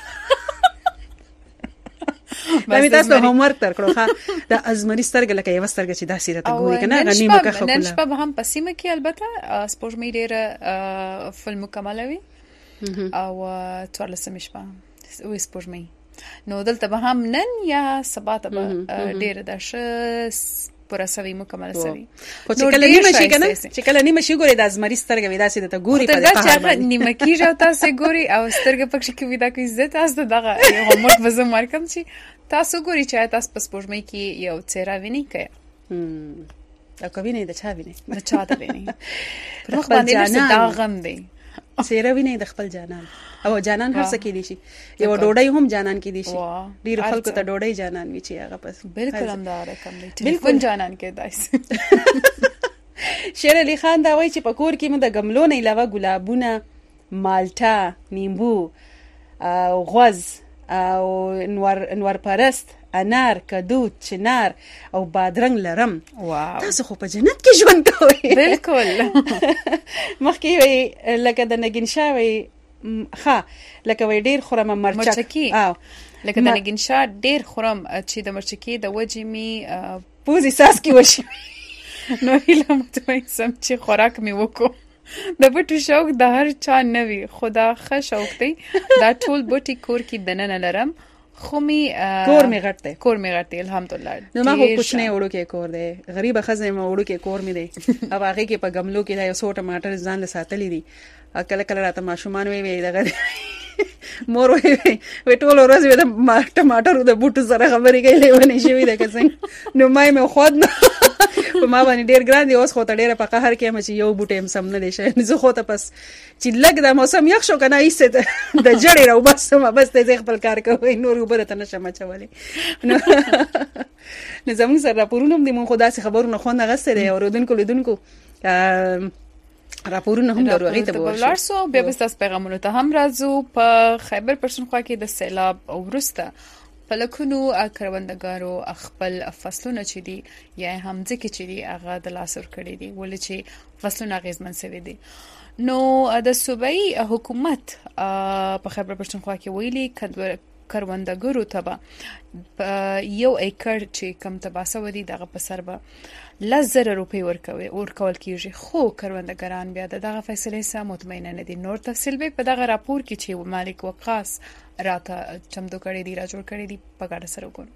مې تاسو هومورک تر کړو ها د ازمري سترګ لکه یو سترګ چې داسې راته ګوري کنه غنی مکه خپل نن شپه به هم پسیمه کې البته سپوږمۍ ډېر فل مکملوي او 14 شپه وې سپوږمۍ نو دلته به هم نن یا سبا ته ډېر د پرسوي مکمل سوي په چې کله نیمه شي کنه چې کله نیمه شي ګوري د ازمري سترګ وې داسې ته ګوري په دغه چې نیمه کیږي او تاسو ګوري او سترګ پکې کې ودا کوي زه تاسو دغه هومورک وزم مرکم چې تاسو ګوري چې تاسو په سپوږمۍ کې یو څېره ویني کړه او کوي نه د چا ویني د چا ته ویني په مخ باندې دا غم دی څېره ویني د خپل جانان او جانان هر څه کې دي شي یو ډوډۍ هم جانان کې دي شي ډیر خلکو ته ډوډۍ جانان وی چې هغه پس بالکل همدار کم دی ټلیفون جانان کې دایس شیر علي خان دا وایي چې په کور کې مې د غملو نه علاوه ګلابونه مالټا نیمبو غوز او انوار پرست انار کدو چنار او بادرنګ لرم تاسو خو په جنت کې ژوند کوئ بالکل مخکې وي لکه د نګین شاوي لکه وی ډیر خورم مرچکی لکه د نګین شا ډیر خورم چې د مرچکی د وجې می پوزي ساس کې وشي نو هیله متوي سم چې خوراک می وکړو د بوټي شوق د هر چا نوي خدا ښه شوق دی دا ټول بوټي کور کې دننه لرم خو می کور می غټ دی الحمدلله نو ما خو کوچنی وړو کې کور دی غریب خزه ما وړو کې کور می دی او هغه کې په غملو کې دا یو څو ټماټر ځان له ساتلې دي کله کله راته ماشومان وی دغه مور وی ټول ورځ د ټماټر د بوټو سره خبرې کوي لیونی شوی د کسنګ نو مې خود نه په ما باندې ډیر ګران دی اوس خو ته ډیره په قهر کې مې یو بوټي هم سم نه دی شي زه خو ته پس چې لګ د موسم یخ شو کنه ایسه د جړې راو بس ته خپل کار کوي نور وبره ته نشم چولې نو زموږ سره راپورونه هم د مون خدا سي خبرونه خو نه غسه دی اوردونکو راپورونه هم درو غیته بولار سو بیا بس تاسو پیغامونه ته هم راځو په خیبر پښتونخوا کې د سیلاب او ورسته فلکونو کروندګارو خپل فصلونه چې دي یا هم ځکه چې دي هغه د لاس ور کړی دي ولې چې فصلونه غیزمن شوی دي. نو د صوبایي حکومت په خیبر پښتونخوا کې ویلي کروندګرو ته یو ایکړ چې کم تباسه ودی دغه په سر به 10,000 روپۍ ورکول کیږي، خو کروندګران بیا دغه فیصله سره مطمئن نه دي. نور تفصیل به په دغه راپور کې چې مالک وقاص راته چمتو کړی دی را جوړ کړی دی په ګډه سره وګورو.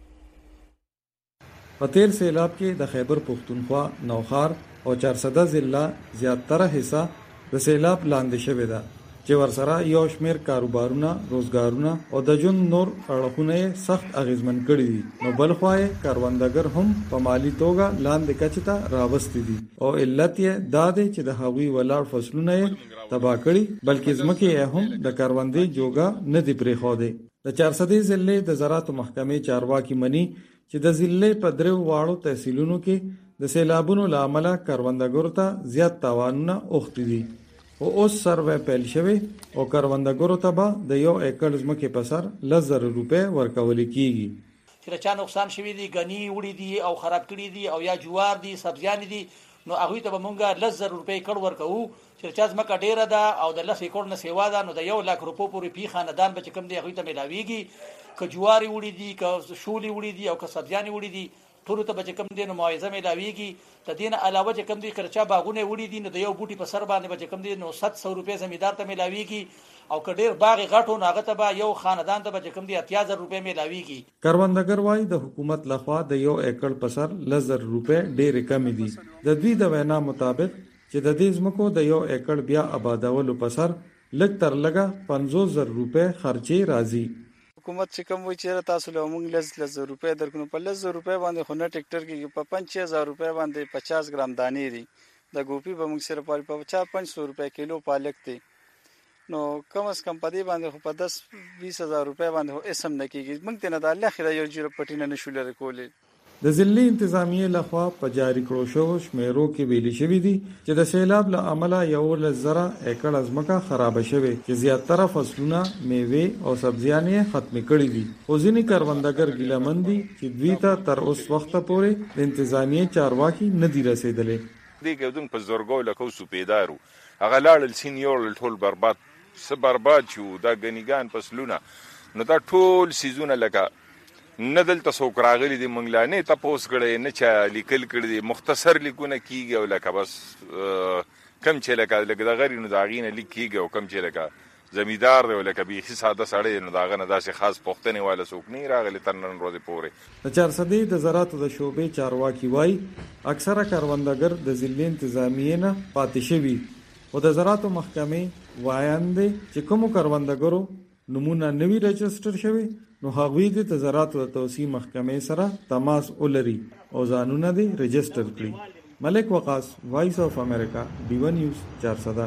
په تیر سیلاب کې د خیبر پښتونخوا، نوخار او 400 ضلع زیاتره حصہ د سیلاب لاندې شوی ده چې ورسره یو شمیر کاروبارونه، روزګارونه او د جون نور اړخونه سخت اغیزمن کړي دي. نو بلخوای کاروندګر هم په مالی توګه لاندې کچې ته راوستي دي او علت یې دا دی چې د هغوی ولاړ فصلونه تباہ کړي بلکې ځمکې هم د کاروندې جوګه نه دی پرېښودې. د 400 ضلع د زراعت محکمې چارواکي مني چې د ضلع په درو واړو تحصیلونو کې د سیلابونو لامل کاروندګرو ته زیات تاوانونه اوختي دي او اوس سروې پیل شوی او کاروندګرو ته به د یو ایکړ ځمکې په سر 10,000 روپۍ ورکول کیږي. چې چا نقصان شوی دی، غنی وړي دي او خراب کړي دي او یا جوار دي، سبزیان دي، نو هغه ته به مونږه 10,000 روپۍ کړ ورکو. چې چا ځمکه ډیره ده او د 10 ایکړ نه سیوا ده نو د 1,00,000 روپۍ پورې پی خاندان به کم دی هغه ته ملاويږي. که جواری وړي دي، که شولي وړي دي او که سبزیان وړي دي ټول ته به کم دی نو معاوضه ملاويږي. د دین علاوه چې کم دي کرچا باغونه وړي دي نو د یو بوټي په سر باندې به کم دي نو 700 روپۍ زمیدار ته ملاويږي او کډیر باغ غټو ناغه ته به یو خاندان ته به کم دي 80,000 روپۍ ملاويږي. کاروندګر وايي د حکومت لخوا د یو ایکړ په سر 10,000 روپۍ ډېر کم دي. د دوی د وینا مطابق چې د دې ځمکو د یو ایکړ بیا آبادولو په سر لږ تر لږه 50,000 روپۍ خرچې راځي. حکومت چې کوم وایي چې تاسو له موږ 10,000 روپۍ درکونو په 10,000 روپۍ باندې خو نه ټریکټر کې په 5,000 روپۍ باندې 50 ګرام دانې دي. د ګوپی به موږ سره په 4-500 روپۍ کیلو پالک دي. نو کم از کم په دې باندې خو په 10-20,000 روپۍ باندې اسم نه کیږي. موږ ته نه د الله خیره یو جوړ پټینه نشو لري کولې. د ضلع انتظامیه لخوا په جاری کړو شو شمیرو کې ویلي شوی دي چې د سیلاب له امله 11,000 ایکړ ځمکه خراب شوه چې زیاتره فصلونه، میوه او سبزیان ختم کړي دي. خو ځینې کاروندګر ګیلمن دي چې دوی ته تر اوس وخت پورې د انتظامیه چارواکي نه دی رسیدلې. دې ګودن په زورګو لکه سپیدارو هغه لاړل سینیور ټول برباد شو. دا غنیګان فصلونه نو دا ټول سيزونه لکه نه دلته څوک راغلي دي منګلانه تاسو کړي نه چا لیکل کړي دي مختصر لیکونه کیږي او لکه بس کم چې لکه د غری نو داغینه لیکيږي او کم چې لکه زمیدار دی لکه به ساده سړی نو داغه نه داسې خاص پښتنه والا څوک نه راغلي تنن ورځې پورې. د 400 د زراعت د شوبې چارواکي وای اکثره کاروندګر د ضلع انتظامیه نه پاتې شوی او د زراعت محکمې وایاند چې کوم کاروندګرو نمونه نوی رجستر شوی نو هغوی د زراعت او توسعه محکمې سره تماس ولري او ځانونه دي رجستر کړي. ملک وقاص، وایس اف امریکا، ډیو نیوز 400.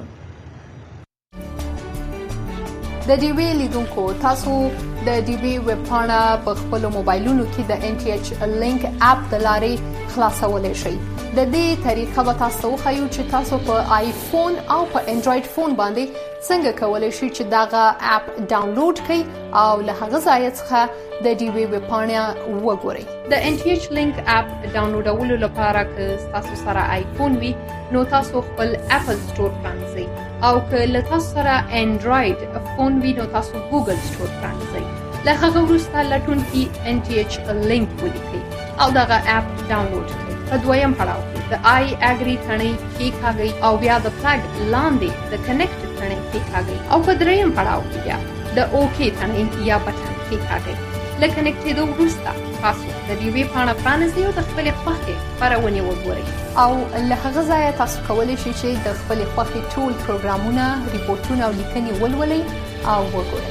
د ډیوی لیدونکو تاسو د ډیوی ویب پاڼه په خپل موبایلونو کې د ان ټي ایچ لینک اپ د لارې خلاصولای شئ. د دې طریقه به تاسو خو چې تاسو په آیفون او په انډراید فون باندې څنګه کولای شئ چې داغه اپ ډاونلوډ کړئ او له هغه ځای څخه د ډیوی ویب پاڼه وګورئ. د ان ټي ایچ لینک اپ ډاونلوډولو لپاره که تاسو سره آیفون وي نو تاسو خپل اپل سٹور پرانځئ او که له تاسو سره انډراید فون وي نو تاسو ګوګل سٹور پرانځئ. له هغه وروسته لټون کې ان ټي ایچ لینک ولیکئ او دغه اپ ډاونلوډ کړئ. په دویم پړاو کې د آی اګری ثنې کېکاږئ او بیا د فلګ لاندې د کنیکټ ثنې کېکاږئ او په دریم پړاو کې بیا د اوکی ثنې یا بټن کېکاږئ. له کنیکټېدو وروسته تاسو د دې ویب پاڼه پرانیزئ او د خپلې خوښې خپرونې وګورئ او له هغه ځایه تاسو کولی شئ چې د خپلې خوښې ټول پروګرامونه، ریپورټونه او لیکنې ولولئ او وګورئ.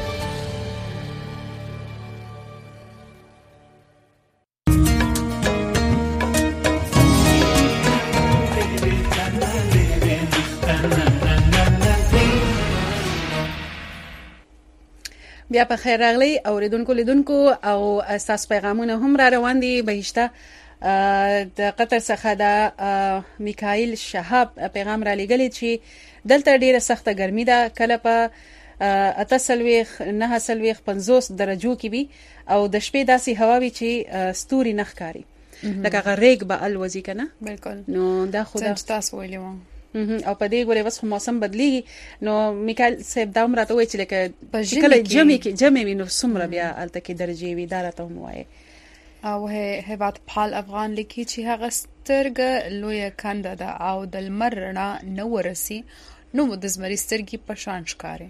بیا په خیر راغلی اوریدونکو لیدونکو او اساس پیغامونه هم را روان دي. بهشته د قطر څخه د میکائیل شهاب پیغام را لګلی چې دلته ډیره سخته ګرمي ده، کله په اتسلويخ نه سلويخ 50 درجو کې وي او د شپې داسې هوا وي چې ستوري نه ښکاري لکه غریګ به الوزي کنه بالکل نو دا خو تاسو ویلو او په دې غوړې وس موسم بدلیږي نو میکال صاحب دا عمره ته وایي چې لکه کله جمع وي نو څومره بیا الته کې درجه وي دا راته وایي او هیبات پال افغان لیکي چې هغه سترګه لوی کنده ده او د لمر رڼا نه ورسي نو د زمري سترګې په شان ښکاري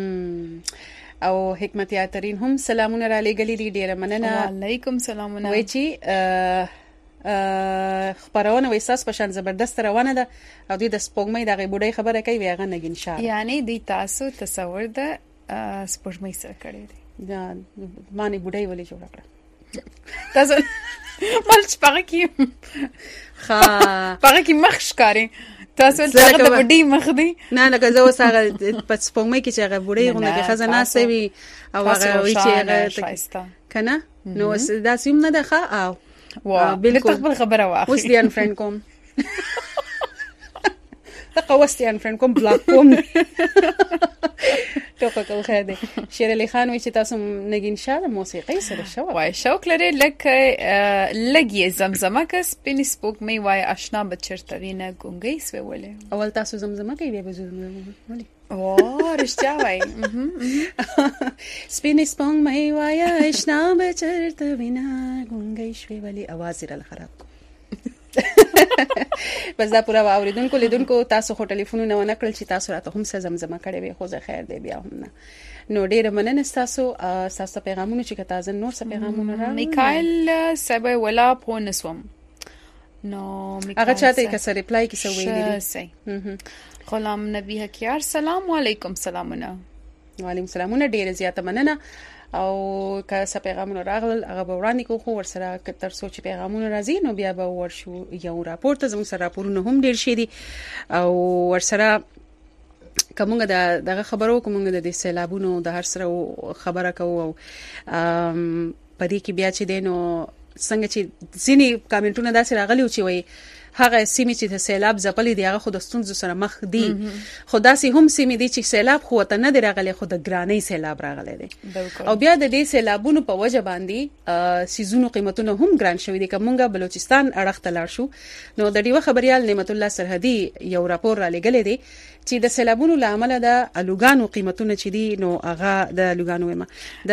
او حکمت یاترین هم سلامونه را لګلې دي ډیره مننه وعلیکم سلامونه وای چې خبرونه وېساس په شان زبردست روانه ده او د سپوږمۍ دغه بډای خبره کوي هغه نګین شاه یعنی د تاسو تصور ده سپوږمۍ سره کړی دی دا معنی بډای ولې جوړ کړ تاسو مالچ پاره کی پاره کی مخ ښکاری تاسو څنګه د بډای مخ دی نه لکه زه وساغه په سپوږمۍ کې چې هغه بډای غونډه کې خزانه سوي او هغه وی چې کنه نو دا سیم نه ده ښه او بالکل خپل خبره واخلي اوس دي ان فرند کوم تقوستي ان فرند کوم بلاک کوم ټوکه کوي خیر دی شیر علي خان وی چې تاسو نګین شاه د موسیقي سره شو وای شوق لري لګي زمزمه کس پني سپوک می وای آشنا بچرته وینه ګونګي سوي ولې اول تاسو زمزمه کوي به ولې او رښتیا وای سپینې سپوږمۍ وای آشنا بچرته وینه ګونګي شوي ولې اواز یې خراب بس دا پورا اوریدونکو لیدونکو تاسو خو ټلیفونونه ونه کړل چې تاسو راته هم څه زمزمه کړې وي خو زه خیر دی بیا هم نه نو ډیره مننه تاسو پیغامونه چې تاسو نور څه پیغامونه را میکائل سبا ولا پونسوم نو هغه چاته کسر ریپلای کې څه ویلي دي غلام نبی حکیار سلام علیکم سلامونه وعلیکم سلامونه ډیره زیاته مننه او که څه پیغامونه راغلل هغه به وړاندې کوو خو ورسره تر څو چې پیغامونه راځي نو بیا به ورشو یو راپور ته زموږ سره راپورونه هم ډیر شي دي او ورسره کومه دغه خبرو کومه د سیلابونو د هر سره خبره کوو او پدې کې بیا چې دینو څنګه چې ځینی کامنټونه داسې راغلي او چې وایي هغه سیمې چې د سیلاب ځپلې دی هغه خو د ستونزو سره مخ دي خو داسې هم سیمې دي چې سیلاب خو ته نه دی راغلی خو د ګرانۍ سیلاب راغلی دی او بیا د دې سیلابونو په وجه باندې سیزونو قیمتونه هم ګران شوي دي که مونږ بلوچستان اړخ ته لاړ شو نو د ډیوه خبريال نعمت الله سرحدي یو راپور را لګلې دی چې د سیلابونو لامل د الوګانو قیمتونه چې دي نو هغه د الوګانو ما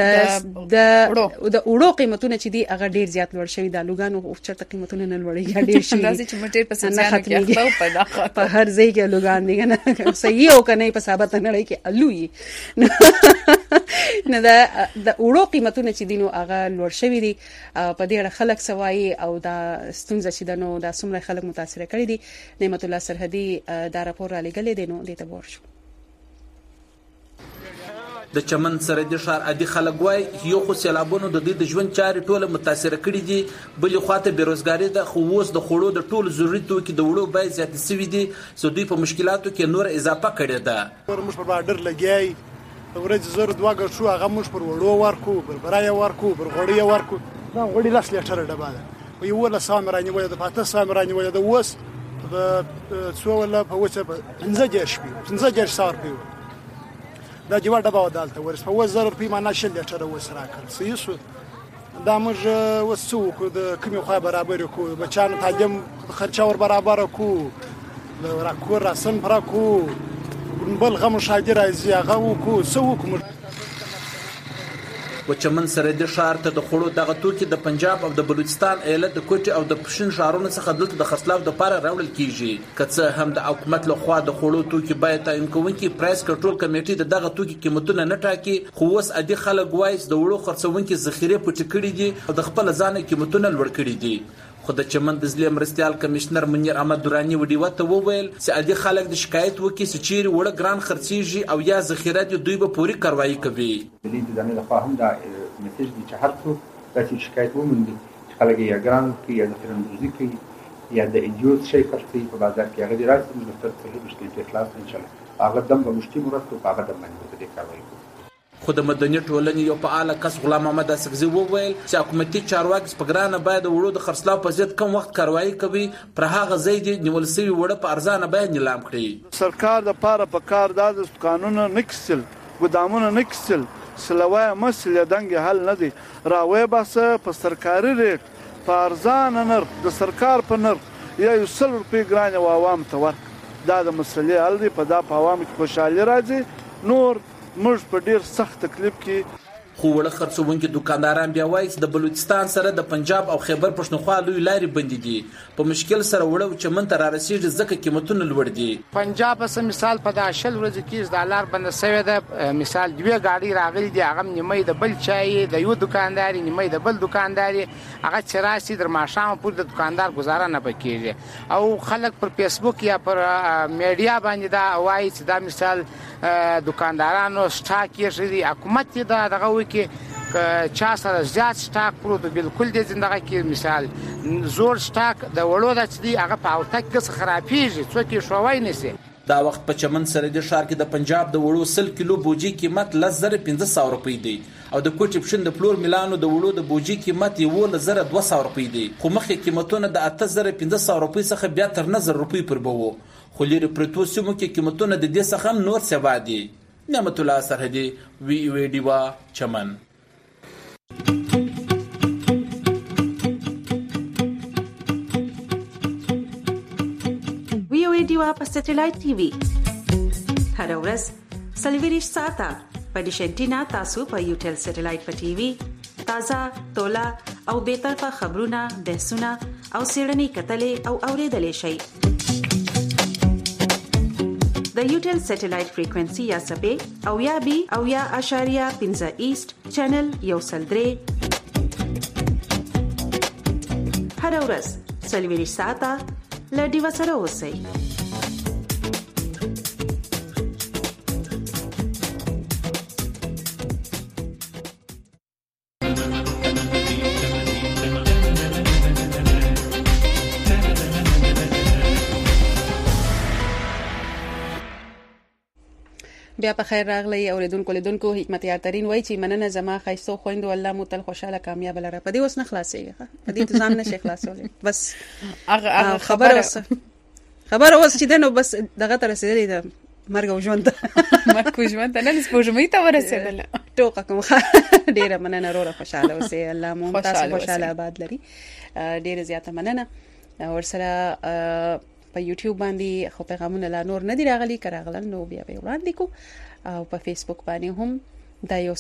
د اوړو قیمتونه چې دي هغه ډیر زیات لوړ شوي د الوګانو او چرته قیمتونه نه لوړي ډیر شي ډیر په سنځانو کې خپل په داخله په هر ځای کې لوګان دي کنه صحیح او کنه په ثابت نه لري کې الوی نه د اوړو قیمتونه چې دینو هغه لوړ شوی دي په دې اړه خلک سوای او دا ستونزه چې دنو دا څومره خلک متاثر کړي دي نعمت الله سرحدي دا راپور را لګلې دي نو دې ته ورشو د چمن سره د ښار عادي خلک وای یو خو سیلابونو د دې د ژوند چارې ټوله متاثر کړي دي بلې خواته بیروزګاری د خو اوس د خوړو د ټولو ضروري توکي د وړو بیې زیاتې سوي دي چې دوی په مشکلاتو کې نور اضافه کړې ده موږ په بارډر لګیای ورځ زر دوه ګر شو هغه موږ پر وړو ورکو پر برای ورکو پر غوړی ورکو دا غوړی لاس لیټر ډبا ده یو ولا سامرانی ولا د پاته سامرانی ولا د وس د څو ولا په وڅه 15 سار پیو دا جوړ ډبا ودالته ورس په 1000 روپۍ معنا شل لیټر وس راکړ سيسو دا موږ وسو کو د کومه خو برابر کو بچانو تاجم خرچه ور برابر کو راکو راسن پر کو بل غم شاګر ازي هغه کو سو کوم و چمن سره د ښار ته د خړو دغه توکي د پنجاب او د بلوچستان ایالت د کوټي او د پښین ښارونو څخه دلته د خرڅلاو لپاره راوړل کیږي کڅه هم د حکومت له خوا د خړو توکي باید تعین کوونکي پرایس کنټرول کمیټې دغه توکي قیمتونه نه ټاکي خو اوس عادي خلک وایي د وړو خرڅونکي ذخیره پټ کړي دي او د خپل ځان قیمتونه لوړ کړي دي خو د چمن د ضلع مرستيال کمشنر منیر احمد دورانی وډیو ته وویل چې عادي خلک د شکایت وکړي چې چیرې وړه ګران خرڅيږي او یا ذخیره دي دوی به پوری کاروایی کوي د دې ځنه د فهم دا میسج دي چې هر څو د شکایت ومني چې خلک یې ګران کوي یا ذخیره اندوزي کوي یا د ایجوز شي خرڅي په بازار کې هغه راځي موږ تر څو مشکل اخلاص ان شاء الله هغه دم به مشتي مرسته په هغه دم باندې د کاروایی خو د مدني ټولنې یو فعال کس غلام محمد اسقزي وویل چې حکومتي چارواکي سپګرانه باید وړو د خرڅلاو په ضد کم وخت کاروایی کوي پر هغه ځای دی نیول سوي وړه په ارزانه باید نیلام کړي سرکار د پاره په کار د قانون نکسل ګودامونه نه کیسل سلوای مسله دنګ حل نه دی راوي باسه په سرکاري ریټ په ارزان نرخ د سرکار په نرخ یا 100 روپۍ ګران او عوام ته ورک دا د مسلې حل دی په دا په عوام کې خوشحالي راځي نور موږ په ډیر سخت تکلیف کې خو وړ خرڅونکو دکانداران بیا وایي چې د بلوچستان سره د پنجاب او خیبر پښتونخوا لوی لارې بندې دي په مشکل سره وړو چمن ته را رسیږي ځکه قیمتونه لوړ دي پنجاب په مثال په دا شل ورځې کې $1 بند شوی ده مثال دوه گاډي راغلي دي هغه نیمه د بل چای د یو دکانداري نیمه د بل دکانداري هغه چراسي در ماشام پور د دکاندار گزاره نه پکېږي او خلک پر فیسبوک یا پر میډیا باندې دا وایي چې دا مثال دکاندارانو سټاک یې شدي حکومت دا دغه کې چا سره زیات سټاک پروت بالکل د زندګۍ کې مثال زور سټاک د وړو د چدي هغه په اوتک کې خرابېږي څوک شوای نسی دا وخت په چمن سره د ښار کې د پنجاب د وړو 100 کیلو بوجي قیمت 1500 روپۍ دی او د کوټي پښین د فلور ميلانو د وړو د بوجي قیمت 1200 روپۍ دی خو مخکې قیمتونه د 8500 روپۍ څخه بیا تر 9000 روپۍ پر بوو خو لري پرتو سیمو کې قیمتونه د دې څخه نور سوا دي نعمت الله سرحدي وی وی دیوا چمن وی وی دیوا په سټلایټ ټي وي هر ورځ سلویریش ساته په ډیشنټینا تاسو په یوټل سټلایټ په ټي وي تازه تولا او به طرفه خبرونه بحثونه او سیړنی کتلې او اوریدلې شي د یوټل سټلایټ فریکوئنسي یا سپې او یا بي او یا اشاریه 15 ایست چینل یو سلدري هر ورځ سلویریش ساته لډي وسره اوسئ بیا په خیر راغلی اوریدونکو حکمت یار ترين وای چې مننه زما خیسو خويندو الله مو تل خوشاله کامیاب لره په دې اوس نه خلاصيږي په دې ځان نشي خلاصولې بس هغه خبر اوس چې دنو بس دغه تر رسیدلې ده مرګ او ژوند مرګ او ژوند نه سپوږمۍ ته ورسېدل ټوکه کوم ډیره مننه روره خوشاله اوسې الله مو تاسو خوشاله آباد لري ډیره زیاته مننه ورسره په یوټیوب باندې خو پیغامونه لا نور نه دی راغلي کراغلل نو بیا به وړاندې کو او په فیسبوک باندې هم دا یو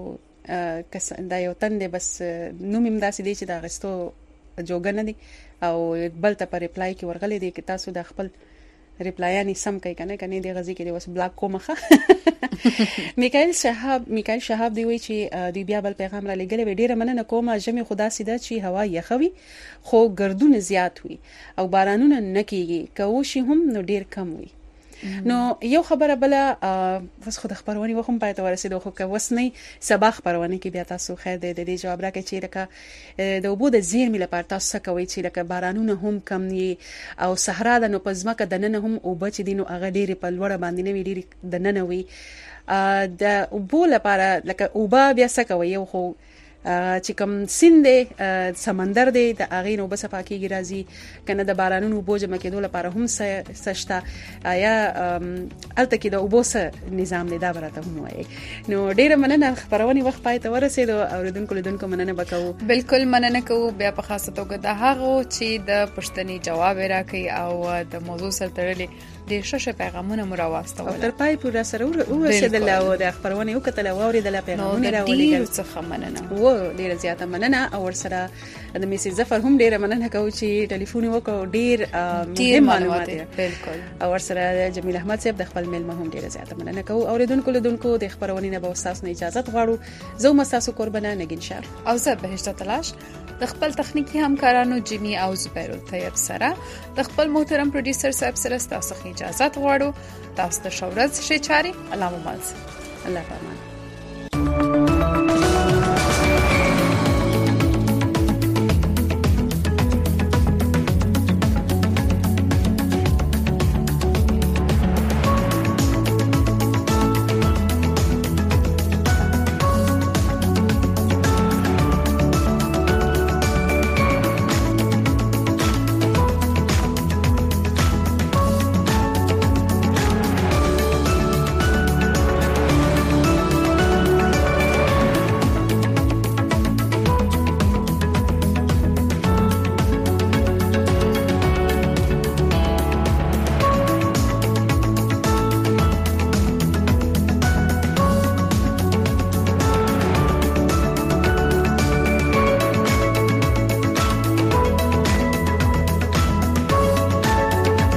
دا یو تند بس نو مم داسې دی چې دا غستو جوګنه دي او بل ته پر ریپلای کې ورغلې دي چې تاسو د خپل ریپلایانی سم کوي کنه دی غزي کې دی وس بلاک کومخه میکائیل شهاب دی وی چې دی بیا بل پیغام را لګلې ډیره مننه کومه جمع خدا سیده چې هوا یخوي خو ګردون زیات وي او بارانونه نکېږي کوشي هم نو ډیر کم وي نو یو خبره بل بس خود خبرونه وخم پاتې ورسېدو خو که وسنی سبا خبرونه کې بیا تاسو خیر دې جواب راکړي چې لکه د وبو د زیرمې لپاره تاسو کوي چې لکه بارانونه هم کم ني او صحرا د نو پزماکه د نن هم او بچ دینو هغه ډېری په لوړه باندې نه وی ډېری د نن وی د وبو لپاره لکه اوبا بیا څه کوي یو خو چې کوم سیند سمندر دی د اغې نو بس پاکيږي راځي کنه د بارانونو بوج مکیدو لپاره هم سشتا یا الته کې د اوبوس نظام دی دا برته هم وایي نو ډیره مننه خبرونه وخت پای ته ورسېدو اوریدونکو مننه وکاو بالکل مننه کوو بیا په خاصه توګه د هغه چې د پښتني جواب راکړي او د موضوع سره تړلې د شاشه پیغامونه مو راوستل او تر پای پورې سره ورسېدل او د خبرونه یو کتل او د پیغامونه راولېږل څه مننه ډیره زیاته مننه او ورسره د میسي ظفر هم ډیره مننه کوي چې ټلیفون وکړو ډیر مهم معلومات بالکل او ورسره جمیل احمد صاحب د خپل میلمه هم ډیره زیاته مننه کوي اوریدونکو د خبرونه نه به تاسو نه اجازه غواړو زه مستاسو قربانه نگین شهر او زه بهشته تلاش د خپل تخنیکی همکارانو جیمی او زبیر طیب سره د خپل محترم پروډوسر صاحب سره تاسو اجازه غواړو تاسو ته شورز شي چاري الله مو مالس الله پامان